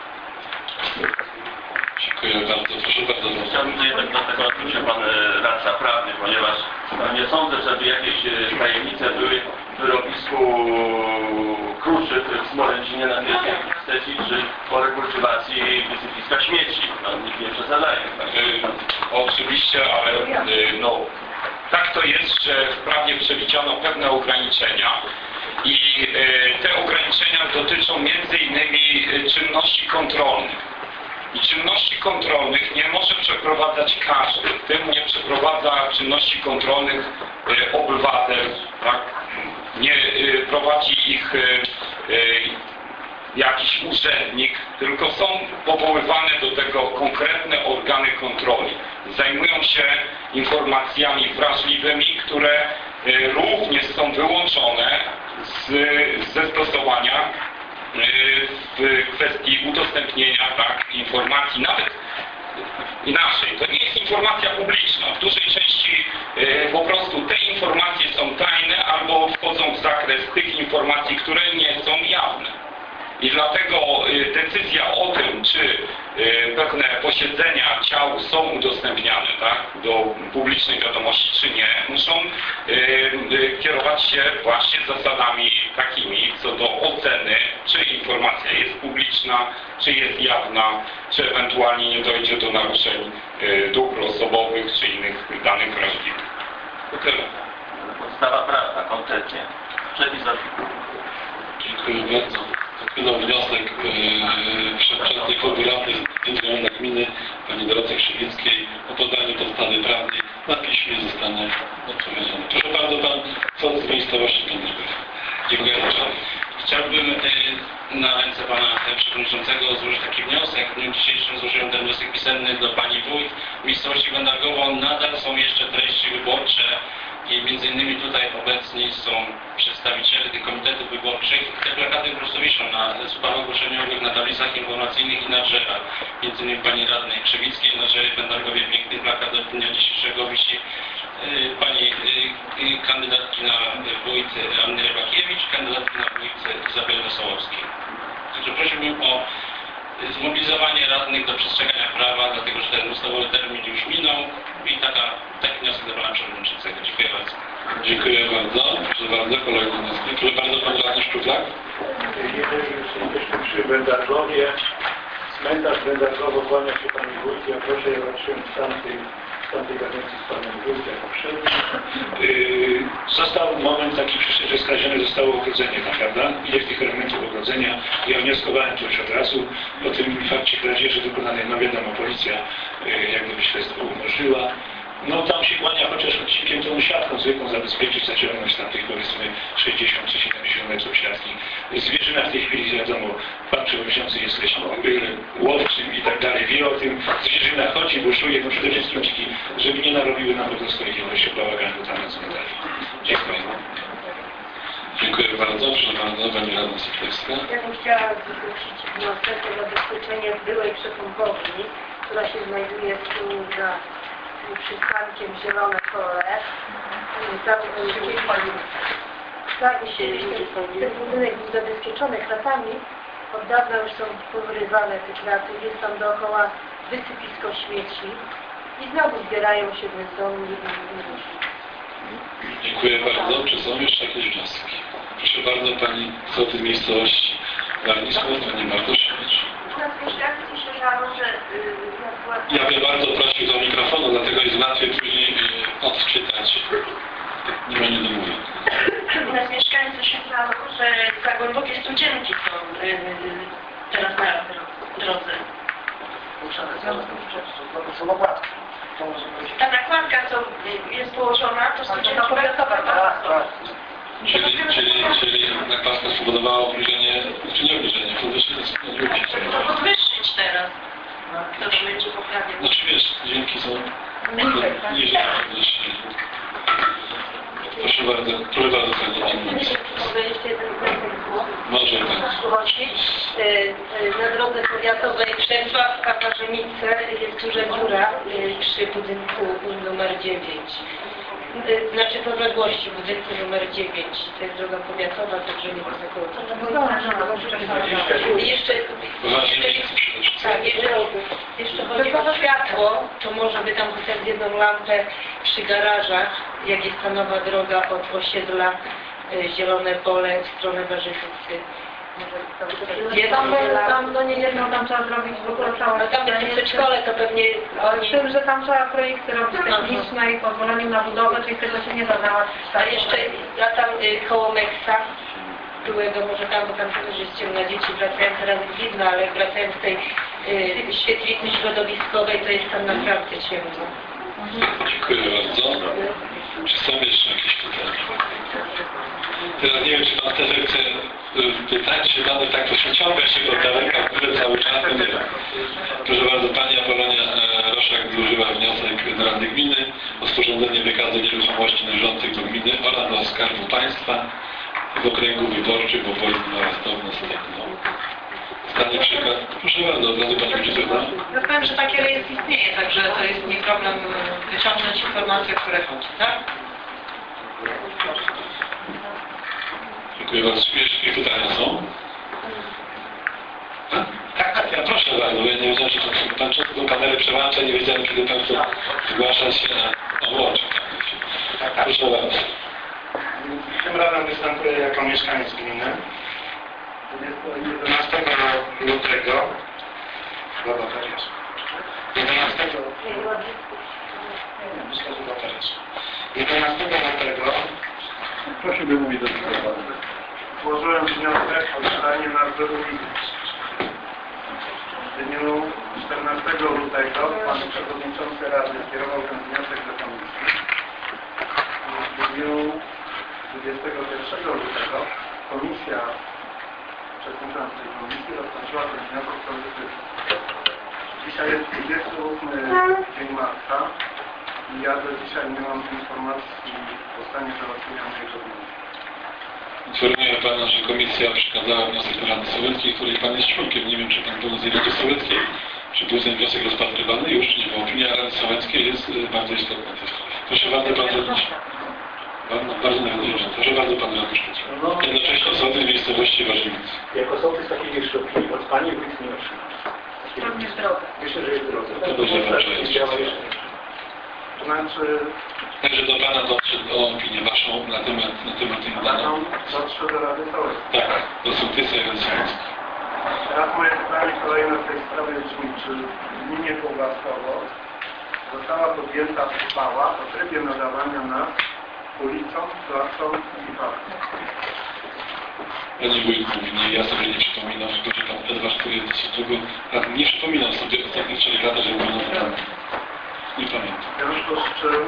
Dziękuję bardzo. Proszę bardzo. Chciałbym tutaj tak do tego odniósł się pan e, radca prawny, ponieważ no, nie sądzę, żeby jakieś e, tajemnice były w wyrobisku Kruszczyk w Smolęcinie na tej sesji, czy po rekultywacji wysypiska śmieci. No, nikt nie przesadzaje. Tak? E, oczywiście, ale e, no, tak to jest, że w prawie przewidziano pewne ograniczenia i e, te ograniczenia dotyczą między innymi czynności kontrolnych. I czynności kontrolnych nie może przeprowadzać każdy. W tym nie przeprowadza czynności kontrolnych e, obywatel, tak? Nie e, prowadzi ich e, e, jakiś urzędnik, tylko są powoływane do tego konkretne organy kontroli. Zajmują się informacjami wrażliwymi, które e, również są wyłączone z, ze stosowania w kwestii udostępnienia tak, informacji, nawet inaczej, to nie jest informacja publiczna. W dużej części e, po prostu te informacje są tajne albo wchodzą w zakres tych informacji, które nie są jawne. I dlatego e, decyzja o tym, czy e, pewne posiedzenia ciał są udostępniane tak, do publicznej wiadomości, czy nie, muszą e, e, kierować się właśnie zasadami takimi co do oceny, czy informacja jest publiczna, czy jest jawna, czy ewentualnie nie dojdzie do naruszeń e, dóbr osobowych, czy innych danych wrażliwych. Tyle. Podstawa prawna, konkretnie. Przepis artykułu. Dziękuję bardzo. Wpłynął wniosek yy, przewodniczącej Korby Radnej z Gminy pani Doroty Krzywickiej o podanie podstawy prawnej. Na piśmie zostanie odpowiedziane. Proszę bardzo, pan sąd z miejscowości Kędzierzyk. Dziękuję bardzo. Chciałbym y, na ręce pana przewodniczącego złożyć taki wniosek. W dniu dzisiejszym złożyłem ten wniosek pisemny do pani wójt. W miejscowości Gondargowo nadal są jeszcze treści wyborcze i między innymi tutaj obecni są przedstawiciele tych komitetów wyborczych. Te plakaty po prostu wiszą na słupach ogłoszeniowych, na tablicach informacyjnych i na drzewach. Między innymi pani radnej Krzywickiej na drzewie w Gondargowie piękny plakat do dnia dzisiejszego wisi. Pani kandydatki na wójt Anny Rybakiewicz, kandydatki na wójt Izabeli Wesołowskiej. Także prosiłbym o zmobilizowanie radnych do przestrzegania prawa, dlatego że ten ustawowy termin już minął i taka, taki wniosek do pana przewodniczącego. Dziękuję bardzo. Dziękuję bardzo. Proszę bardzo, kolejny wniosek. Proszę bardzo, pan radny Sztuklak. Jeżeli już jesteśmy przy Wędargowie, cmentarz Wędargowo, kłania się pani wójt, ja proszę, ja walczyłem w tamtej w tamtej kadencji z panem wójtem poprzednim. Yy, został moment taki przyszedł, że skradzione zostało ogrodzenie tam, prawda? Ileś tych elementów ogrodzenia. Ja wnioskowałem tu już od razu o tym fakcie kradzieży dokonanej, no wiadomo, policja yy, jak gdyby śledztwo umożliła. No tam się kłania chociaż odcinkiem tą siatką zwykłą zabezpieczyć, zaciągnąć tam tych powiedzmy sześćdziesiąt czy siedemdziesiąt metrów siatki. Zwierzyna w tej chwili wiadomo, pan przewodniczący jest leśnikiem, łowczym i tak dalej, wie o tym, zwierzyna chodzi, buszuje, no przede wszystkim dziki, żeby nie narobiły nam po prostu jakiegoś bałaganu tam na cmentarzu. Dziękuję. Dziękuję bardzo. Proszę bardzo, pani radna Soplewska. Ja bym chciała zgłosić wniosek o zabezpieczenie byłej przepompowni, która się znajduje tu za przystankiem Zielone Pole. Tam, tak, ten budynek był zabezpieczony kratami. Od dawna już są powyrywane te kraty. Jest tam dookoła wysypisko śmieci. I znowu zbierają się bezdomni i różni. Dziękuję bardzo. Czy są jeszcze jakieś wnioski? Proszę bardzo, pani sołtys miejscowości Warnisku, pani Bartosiewicz. Ja bym bardzo prosił do mikrofonu, dlatego jest łatwiej później odczytać. Nie ma niedomówień. U nas mieszkańcy szykają, że za głębokie studzienki są yy, teraz na drodze. Ta nakładka, co jest po położona, to skończymy powiatowa, tak? Czyli, czyli, czyli na Paska spowodowało obniżenie, czy nie obniżenie, podwyższenie Trzeba podwyższyć teraz. To nie będzie poprawiał. Znaczy wiesz, dzięki są niżej podwyższenie. Proszę bardzo, proszę bardzo Pani. Mogę jeszcze jeden wniosek było? Może tak. Zgłosić. E, e, Na drodze powiatowej Przemysław Kawarzenice jest duża dziura e, przy budynku numer dziewięć. E, Znaczy podległości budynku numer dziewięć. To jest droga powiatowa, także nie powiatowa. I jeszcze, jeżeli, tak, jeżeli jeszcze chodzi o światło, to może by tam chociaż jedną lampę przy garażach, jak jest ta nowa droga od osiedla e, Zielone Pole w stronę Warzychowicy. Tam, tam no nie jedno, tam trzeba zrobić w ogóle całe... No tam jest przedszkole, to pewnie oni... Z tym, że tam trzeba projekty robić techniczne i pozwolenie na budowę, czyli tego się nie da załatwić. A jeszcze, ja tam y, koło Meksa, byłego może tam, bo tam też jest ciemna, dzieci wracają teraz widno, ale wracając z tej y, świetlicy środowiskowej, to jest tam naprawdę ciemno. Dziękuję bardzo. Czy są jeszcze jakieś pytania? Teraz nie wiem, czy Pan też chce pytać, czy Pan tak to się ciąga się do daleka cały czas. Nie. Proszę bardzo, Pani Apolonia Roszak złożyła wniosek do Rady Gminy o sporządzenie wykazu nieruchomości należących do gminy oraz do Skarbu Państwa w okręgu wyborczym w Opolsku oraz Stawno Stepno. Stanie przykład. Proszę bardzo, od razu Pani będzie pytać. Ja powiem, że taki rejestr istnieje, także to jest nie problem wyciągnąć informacje, które chodzi, tak? Dziękuję bardzo. Jakieś pytania są? Tak, tak, ja proszę bardzo, bo ja nie wiedziałem, że to Pan często tą kamerę przełącza, nie wiedziałem, kiedy Pan chce zgłaszać się na włączy. Tak, proszę bardzo. Tym razem występuję jako mieszkaniec gminy. jedenastego lutego, dobra, teraz. jedenastego myślę, że teraz. jedenastego lutego Proszę by mówić do tego. złożyłem wniosek o wydanie nadzoru gminy. W dniu czternastego lutego pan przewodniczący Rady skierował ten wniosek do komisji. W dniu dwudziestego pierwszego lutego komisja, przewodnicząca tej komisji, rozpoczęła ten wniosek pozytywny. Dzisiaj jest dwudziesty ósmy dzień marca i ja do dzisiaj nie mam informacji o stanie załatwienia mojego wniosku. Informuję Pana, że Komisja przekazała wniosek do Rady Sołeckiej, której Pan jest członkiem. Nie wiem, czy Pan był z Rady Sołeckiej, czy był ten wniosek rozpatrywany już, nie, bo opinia Rady Sołeckiej jest bardzo istotna. Proszę bardzo, Pan Radny. Bardzo, bardzo najważniejsze. Proszę bardzo, Pan Radny Sztuc. Jednocześnie sołtys miejscowości Warzynicy. Jako sołtys takiej jeszcze opinii od Pani wójt nie otrzymał. Pewnie w drodze. Myślę, że jest w drodze. To dobrze, dobrze jest. To znaczy, Także do Pana dotrze o opinię Waszą na temat, na temat tych badań. dotrze do Rady Sołeckiej. Tak, do sołtysa i Rady Sołeckiej. Teraz moje pytanie kolejne w tej sprawie brzmi, czy w gminie Kołbaskowo została podjęta uchwała o trybie nadawania nazw ulicom, placom i parkom. Panie Wójtku, nie, ja sobie nie przypominam, tylko że Pan Edward, który jest dosyć długo, lat nie przypominam sobie ostatnich czterech lat, że mówił na temat. Nie pamiętam. W związku z czym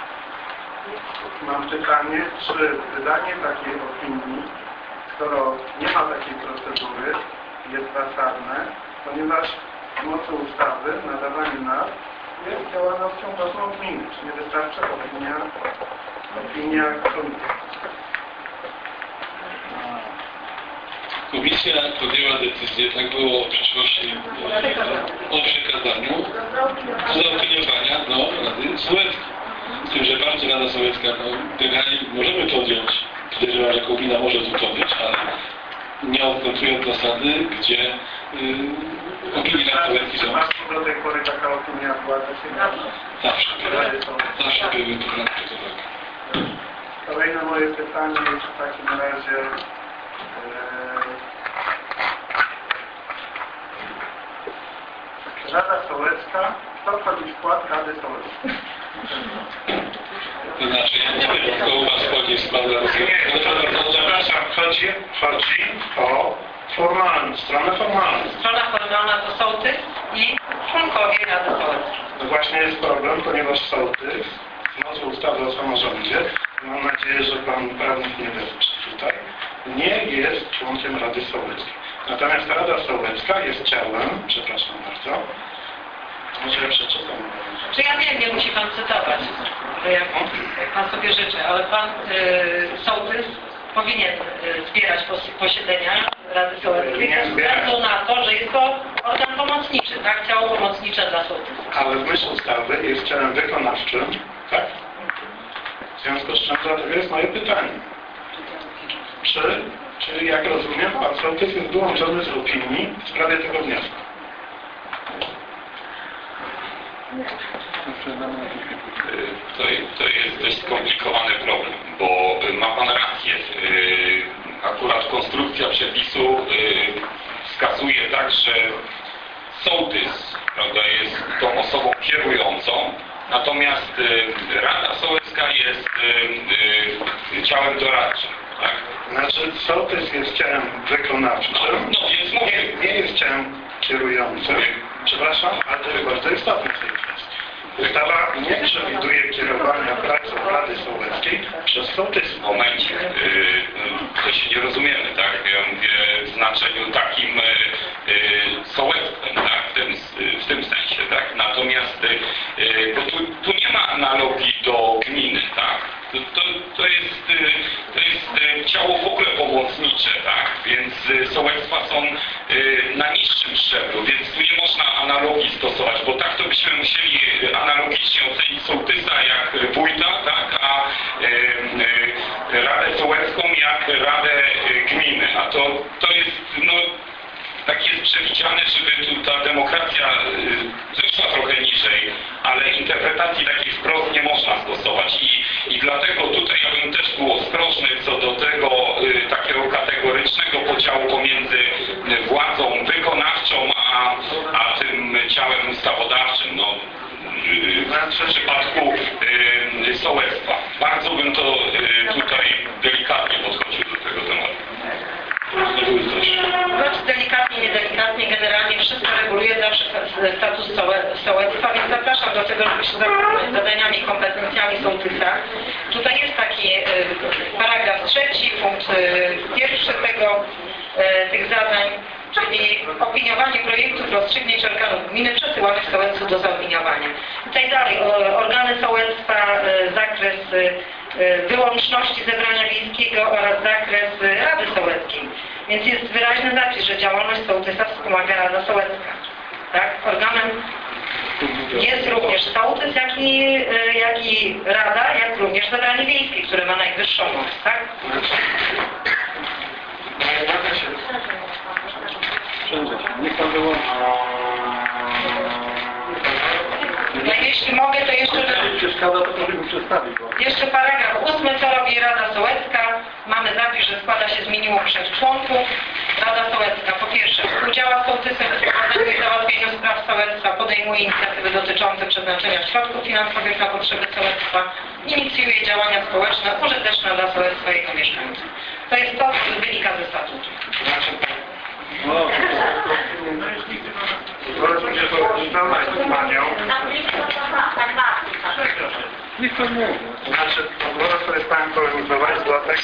mam pytanie, czy wydanie takiej opinii, skoro nie ma takiej procedury, jest zasadne, ponieważ w mocy ustawy nadawanie nazw jest działalnością własną gminy, czy nie wystarczy opinia, opinia komisji. Komisja podjęła decyzję, tak było w przeszłości, o przekazaniu zaopiniowania do Rady Sołeckiej. Z tym, że bardzo Rada Sołecka, no, generalnie możemy podjąć, podejrzewam, że gmina może to podjąć, ale nie odkontrując zasady, gdzie yy, opinie Rady Sołeckiej są. Do tej pory taka opinia była zasięgana. Zawsze były, zawsze były programy tak. Kolejne moje pytanie jest w takim razie e, Rada Sołecka, kto wchodzi w skład Rady Sołeckiej? To znaczy, ja nie wiem, kto u Was wchodzi w skład Rady Sołeckiej. Przepraszam, chodzi, chodzi o formalną, stronę formalną. Strona formalna to sołtys i członkowie Rady Sołeckiej. No właśnie jest problem, ponieważ sołtys mocy ustawy o samorządzie, mam nadzieję, że pan prawnik nie wyrczy tutaj, nie jest członkiem Rady Sołeckiej. Natomiast Rada Sołecka jest ciałem, przepraszam bardzo, może ja przeczytam. Czy ja wiem, nie musi pan cytować, że jak, jak pan sobie życzy, ale pan y, sołtys powinien y, zbierać pos, posiedzenia Rady Sołeckiej ze względu na to, że jest to organ pomocniczy, tak? Ciało pomocnicze dla sołtysa. Ale w myśl ustawy jest ciałem wykonawczym, tak? W związku z czym dlatego jest moje pytanie. Czy, czy jak rozumiem, pan sołtys jest wyłączony z opinii w sprawie tego wniosku? To, to jest dość skomplikowany problem, bo ma pan rację. Akurat konstrukcja przepisu wskazuje tak, że sołtys, prawda, jest tą osobą kierującą, natomiast Rada Sołecka jest ciałem doradczym. Tak? Znaczy sołtys jest ciałem wykonawczym, No, no więc mówię. nie, nie jest ciałem kierującym. Przepraszam, ale to jest bardzo istotne w tej kwestii. Ustawa nie przewiduje kierowania pracą Rady Sołeckiej przez sołtysa. W momencie, yy, to się nie rozumiemy, tak? Ja mówię w znaczeniu takim yy, sołectwem, tak? W tym, w tym sensie, tak? Natomiast yy, bo tu, tu nie ma analogii do gminy, tak? To, to, to, jest, to jest ciało w ogóle pomocnicze, tak? Więc sołectwa są na niższym szczeblu, więc tu nie można analogii stosować, bo tak to byśmy musieli analogicznie ocenić sołtysa jak wójta, tak? A Radę Sołecką jak Radę Gminy. A to, to jest, no, tak jest przewidziane, żeby tu ta demokracja zeszła trochę niżej, ale interpretacji takiej wprost nie można stosować. I, i dlatego tutaj ja bym też był ostrożny co do tego y, takiego kategorycznego podziału pomiędzy władzą wykonawczą, a, a tym ciałem ustawodawczym. No, y, w przypadku y, sołectwa. Bardzo bym to y, tutaj delikatnie podchodził do tego tematu. Choć delikatnie, niedelikatnie, generalnie wszystko reguluje zawsze status sołectwa, więc zapraszam do tego, żeby się zająć zadaniami i kompetencjami sołtysa. Tutaj jest taki y, paragraf trzeci, punkt y, pierwszy tego, y, tych zadań, czyli opiniowanie projektów, rozstrzygnięć organów gminy przesyłanych sołectwu do zaopiniowania. Tutaj dalej, organy sołectwa, y, zakres y, wyłączności zebrania wiejskiego oraz zakres Rady Sołeckiej. Więc jest wyraźny zapis, że działalność sołtysa wspomaga Rada Sołecka. Tak? Organem jest również sołtys, jak i, jak i Rada, jak również zebranie wiejskie, które ma najwyższą moc. Tak? Niech pan wyłączy. No jeśli mogę, to jeszcze... Przeszkadza, to proszę mi przedstawić. Jeszcze paragraf ósmy, co robi Rada Sołecka. Mamy zapis, że składa się z minimum trzech członków. Rada Sołecka po pierwsze współdziała z sołtysem w prowadzeniu i załatwieniu spraw sołectwa, podejmuje inicjatywy dotyczące przeznaczenia środków finansowych na potrzeby sołectwa, inicjuje działania społeczne użyteczne dla sołectwa i jego mieszkańców. To jest to, co wynika ze statutu. Zwróćmy się do panią. Niech pan mówi. Znaczy, pozwolę sobie z panem polemizować, dlatego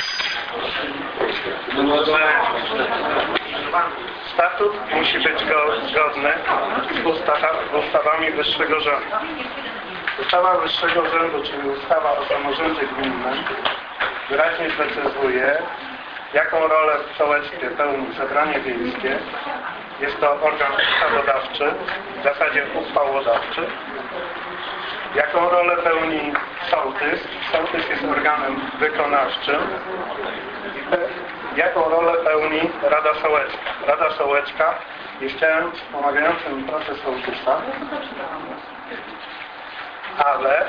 że statut musi być zgodny z ustawa- ustawami wyższego rzędu. Ustawa wyższego rzędu, czyli ustawa o samorządzie gminnym, wyraźnie precyzuje, jaką rolę w sołectwie pełni zebranie wiejskie. Jest to organ ustawodawczy, w zasadzie uchwałodawczy. Jaką rolę pełni sołtys? Sołtys jest organem wykonawczym. Jaką rolę pełni Rada Sołecka? Rada Sołecka jest ciałem wspomagającym proces sołtysa, ale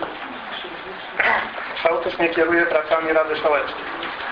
sołtys nie kieruje pracami Rady Sołeckiej.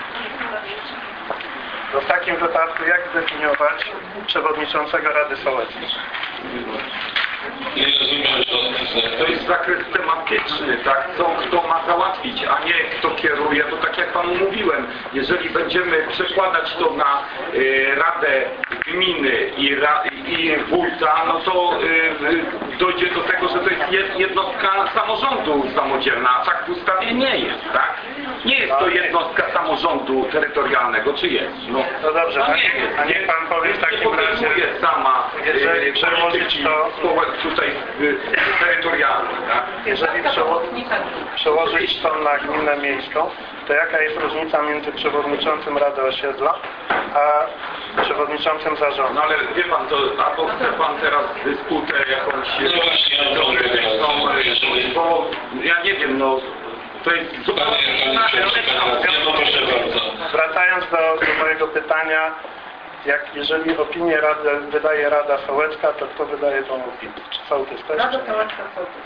To w takim wypadku jak zdefiniować przewodniczącego Rady Sołeckiej? Nie rozumiem, że... To jest zakres tematyczny, tak? Co kto ma załatwić, a nie kto kieruje. Bo tak jak panu mówiłem, jeżeli będziemy przekładać to na y, Radę Gminy i, ra, i i wójta, no to y, y, dojdzie do tego, że to jest jed- jednostka samorządu samodzielna, a tak w ustawie nie jest, tak? Nie jest to jednostka samorządu terytorialnego, czy jest? No, No dobrze, no a, nie jest. a niech pan powie w Nie takim razie, podejmuje sama jeżeli y, przełożyć polityki to, społe- tutaj y, terytorialnej, tak? jeżeli przeło, przełożyć to na gminę miejską, to jaka jest różnica między przewodniczącym Rady Osiedla, a przewodniczącym zarządu? No ale wie pan, to albo chce pan teraz dysputę jakąś... No właśnie, ja to mówię teraz, no, jeżeli- bo ja nie wiem, no to jest zupełnie... Panie, panie przewodniczący, no proszę bardzo. Wracając do, do mojego pytania, jak jeżeli opinię Rady wydaje Rada Sołecka, to kto wydaje tą opinię? Czy sołtys też? Rada czy nie? Sołecka sołtys.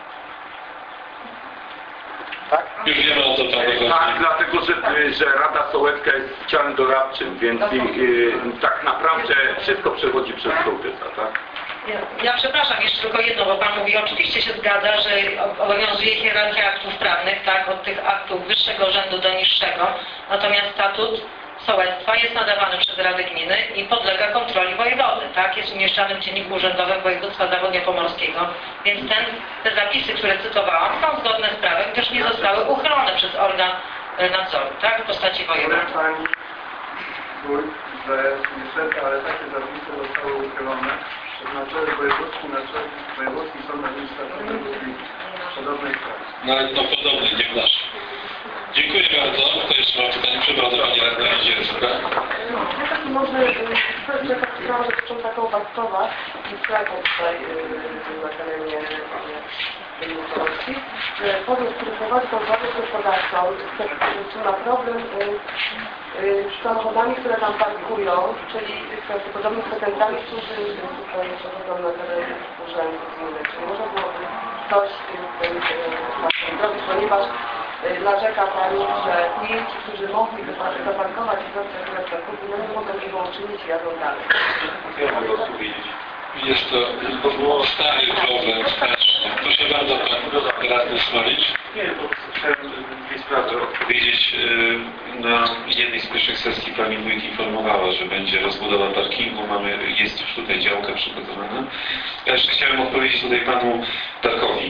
Tak? Już wiemy o co tam chodzi. Tak, dlatego, że, że Rada Sołecka jest ciałem doradczym, więc i, i, tak naprawdę wszystko przechodzi przez sołtysa, tak? Ja przepraszam, jeszcze tylko jedno, bo Pan mówi, oczywiście się zgadza, że obowiązuje hierarchia aktów prawnych, tak, od tych aktów wyższego rzędu do niższego, natomiast statut sołectwa jest nadawany przez Radę Gminy i podlega kontroli wojewody, tak, jest umieszczany w Dzienniku Urzędowym Województwa Zachodniopomorskiego, więc ten, te zapisy, które cytowałam, są zgodne z prawem, też nie zostały uchylone przez organ e, nadzoru, tak, w postaci wojewody. Wie Pani wójt, że niestety, ale takie zapisy zostały uchylone przez naczelny wojewódzki, naczelny wojewódzki sąd administracyjny w podobnej sprawie. Nawet no podobny, nie w nasz. Dziękuję bardzo. Kto jeszcze ma pytanie? Przepraszam, Pani Radna Niedzierska. No, ja tak może, że taka sprawa dotycząca kołbaskowa i strajku tutaj y, na terenie tej miejscowości. Podmiot, który prowadzi tą działalność gospodarczą, czy ma problem y, y, z samochodami, które tam parkują, czyli prawdopodobnie z petentami, którzy tutaj przechodzą na teren urzędu gminy. Czy może byłoby coś z tym y, zrobić, ponieważ y, narzeka Pani, że klienci, którzy mogli zaparkować i dostać resztę kupi, no nie mogą tego uczynić i jadą dalej. Ja mogę odpowiedzieć. Jest to było stary problem, straszny. Proszę bardzo, Pan Radny Smolić. Nie, bo chciałem dwie sprawy odpowiedzieć. Na jednej z pierwszych sesji Pani Wójt informowała, że będzie rozbudowa parkingu. Mamy, jest już tutaj działka przygotowana. Ja jeszcze chciałem odpowiedzieć tutaj Panu Darkowi.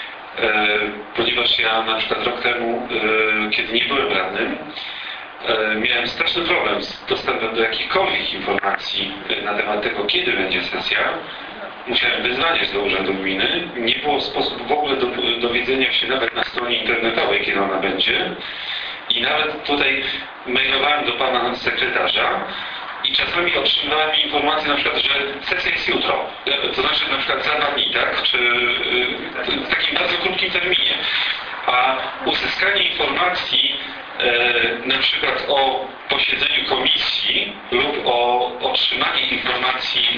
Ponieważ ja na przykład rok temu, kiedy nie byłem radnym, miałem straszny problem z dostępem do jakichkolwiek informacji na temat tego, kiedy będzie sesja. Musiałem wyzwaniać do Urzędu Gminy. Nie było sposób w ogóle do dowiedzenia się nawet na stronie internetowej, kiedy ona będzie. I nawet tutaj mailowałem do Pana Sekretarza i czasami otrzymywałem informację na przykład, że sesja jest jutro. To znaczy na przykład za dwa dni, tak? Czy w takim bardzo krótkim terminie. A uzyskanie informacji e, na przykład o posiedzeniu komisji lub o otrzymanie informacji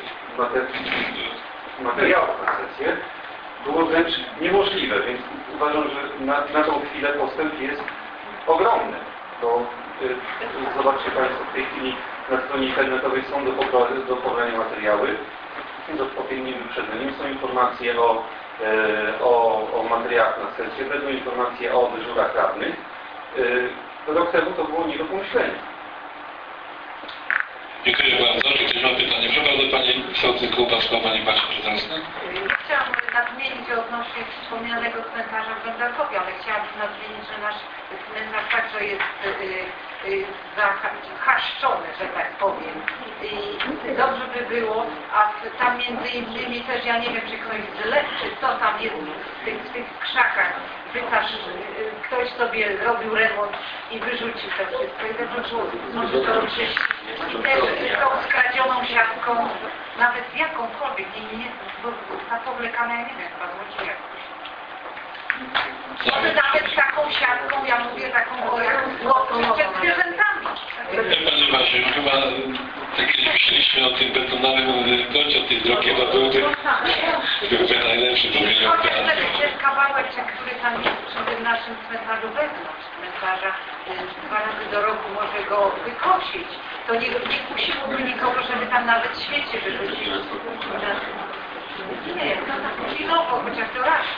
e, materiałów na sesję było wręcz niemożliwe, więc uważam, że na, na tą chwilę postęp jest ogromny. Bo y, zobaczcie Państwo, w tej chwili na stronie internetowej są do, pobra- do pobrania materiały. Z odpowiednim wyprzedzeniem są informacje o O, o materiałach na sesję, będą informacje o dyżurach radnych. Rok temu to było nie do pomyślenia. Dziękuję bardzo. Czy ktoś ma pytanie? Przepraszam, Panie Sołtys Kołbaskowa, Pani Basia Przezorska. Chciałam nadmienić odnośnie wspomnianego cmentarza w Będakowie, ale chciałabym nadmienić, że nasz cmentarz także jest y, y, zahaszczony, że tak powiem. I dobrze by było, a tam między innymi też, ja nie wiem, czy ktoś zleczy, co tam jest w tych, w tych krzakach, wytasz, y, ktoś sobie robił remont i wyrzucił to wszystko. I dobrze było, może to gdzieś też tą skradzioną siatką, nawet jakąkolwiek, nie, nie, bo ta powlekana, ja nie wiem, chyba złoci jakoś. Może nawet taką siatką, ja mówię taką o jak przed zwierzętami. Panie Basiu, chyba tak kiedyś myśleliśmy o tym betonowym kocie, o tej drogie, to byłby, byłby najlepszy do mnie. Chociaż ten kawałeczek, który tam jest przy tym naszym cmentarzu wewnątrz cmentarza, dwa razy do roku może go wykosić, to nie, nie kusiłoby nikogo, żeby tam nawet świecie wyrzucić. Nie, no tak chwilowo, chociaż to raz.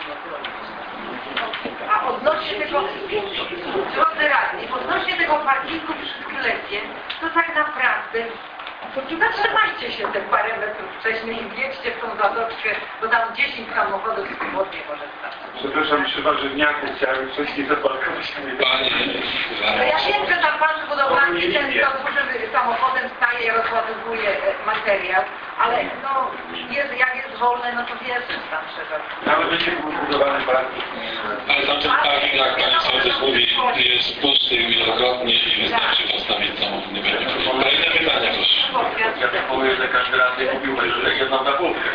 A odnośnie tego, drodzy radni, odnośnie tego parkingu przy sklepie, to tak naprawdę Zatrzymajcie się te parę metrów wcześniej i wjedźcie w tą zatoczkę, bo tam dziesięć samochodów swobodnie może stać. Przepraszam, przy warzywniaku chciałem wcześniej zaparkować. Panie, No ja wiem, że tam pan zbudowany ten za dużym samochodem staje i rozładowuje e, materiał, ale no jest, jak jest wolne, no to wiesz, tam trzeba. Ale będzie budowany parking. ale tamten parking, jak Pani Sołtys mówi, jest pusty wielokrotnie i wystarczy postawić samochód, nie będzie problemu. Kolejne pytania, proszę. Ja proponuję, że każdy raz nie kupił jedną zabudkę.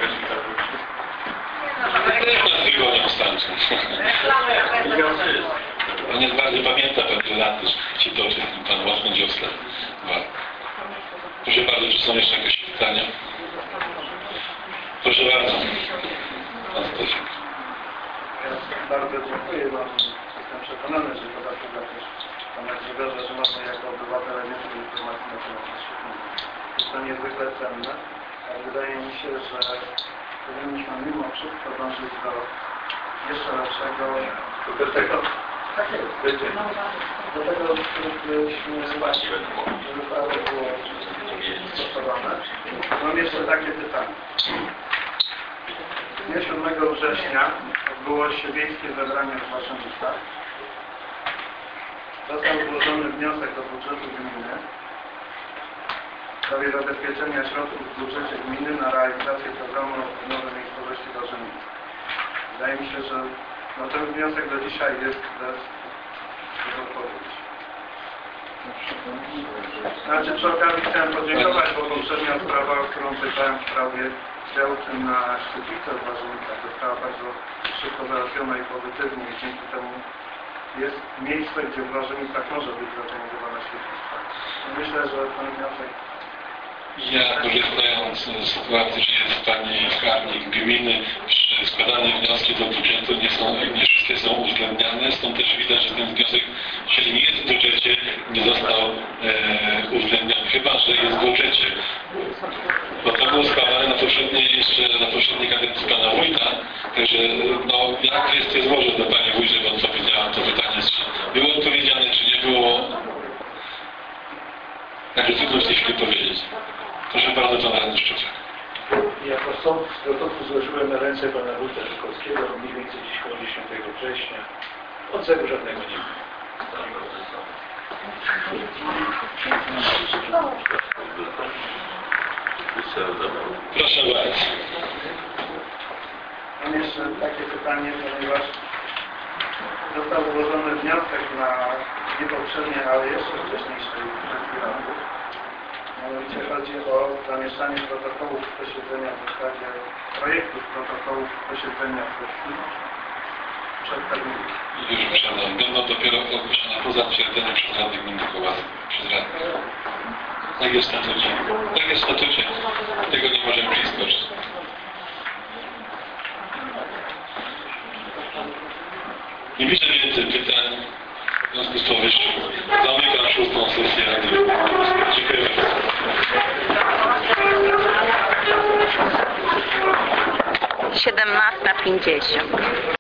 Też na tygodniu wystarczy. On jest bardzo pamięta pewne laty, że się toczy Pan Łatwo Dziosla. Proszę bardzo, czy są jeszcze jakieś pytania? Proszę bardzo. Pan Stasiek. Bardzo dziękuję Wam. Jestem przekonany, że to właśnie dla też Pana Grzegorza, że mamy jako obywatele więcej informacji na temat świetnych. Jest to niezwykle cenne, ale wydaje mi się, że powinniśmy mimo wszystko dążyć do jeszcze lepszego, do tego, tak jest, do tego, żebyśmy, żeby prawo było stosowane. Mam jeszcze takie pytanie. W dniu siódmego września odbyło się wiejskie zebranie w Waszyngtonie. Został złożony wniosek do budżetu gminy w sprawie zabezpieczenia środków w budżecie gminy na realizację programu Nowe Miejscowości Warzywnice. Wydaje mi się, że no, ten wniosek do dzisiaj jest bez, bez odpowiedzi. Znaczy przy okazji chciałem podziękować, bo poprzednia sprawa, o którą pytałem w sprawie działki na Szczytnice w Warzywnicach została bardzo szybko załatwiona i pozytywnie i dzięki temu jest miejsce, gdzie w Warzywnicach może być zorganizowana świetlictwa. Myślę, że ten wniosek... Ja korzystając z sytuacji, że jest Pani skarbnik gminy, przy składane wnioski do budżetu nie, są, nie wszystkie są uwzględniane, stąd też widać, że ten wniosek, jeśli nie jest w budżecie, nie został e, uwzględniony, chyba że jest w budżecie. Bo to było składane na poprzedniej, jeszcze na poprzedniej kadencji Pana Wójta, także no, ja kwestię złożę do Pani Wójcie, bo co powiedziałam, to pytanie, czy było odpowiedziane, czy nie było. Także trudno w tej chwili powiedzieć. Proszę bardzo, Pan Radny Szczuczek. Jako sąd z protoku złożyłem na ręce Pana Wójta Żukowskiego mniej więcej dziś koło dziesiątego września. Odzewu żadnego nie ma. Proszę bardzo. Mam jeszcze takie pytanie, ponieważ został złożony wniosek na nie poprzednie, ale jeszcze wcześniejszej roku. Mianowicie chodzi o zamieszczanie protokołów posiedzenia w zasadzie projektów protokołów posiedzenia sesji przed terminem. Już uprzedzam, będą dopiero ogłoszone po zatwierdzeniu przez Radę Gminy Kołbaski, przez Radę. Tak jest w statucie. Tak jest w statucie. Tego nie możemy przeskoczyć. Nie widzę więcej pytań. W związku z powyższym zamykam szóstą sesję Rady Gminy Kołbaski. Dziękuję bardzo. siedemnasta pięćdziesiąt.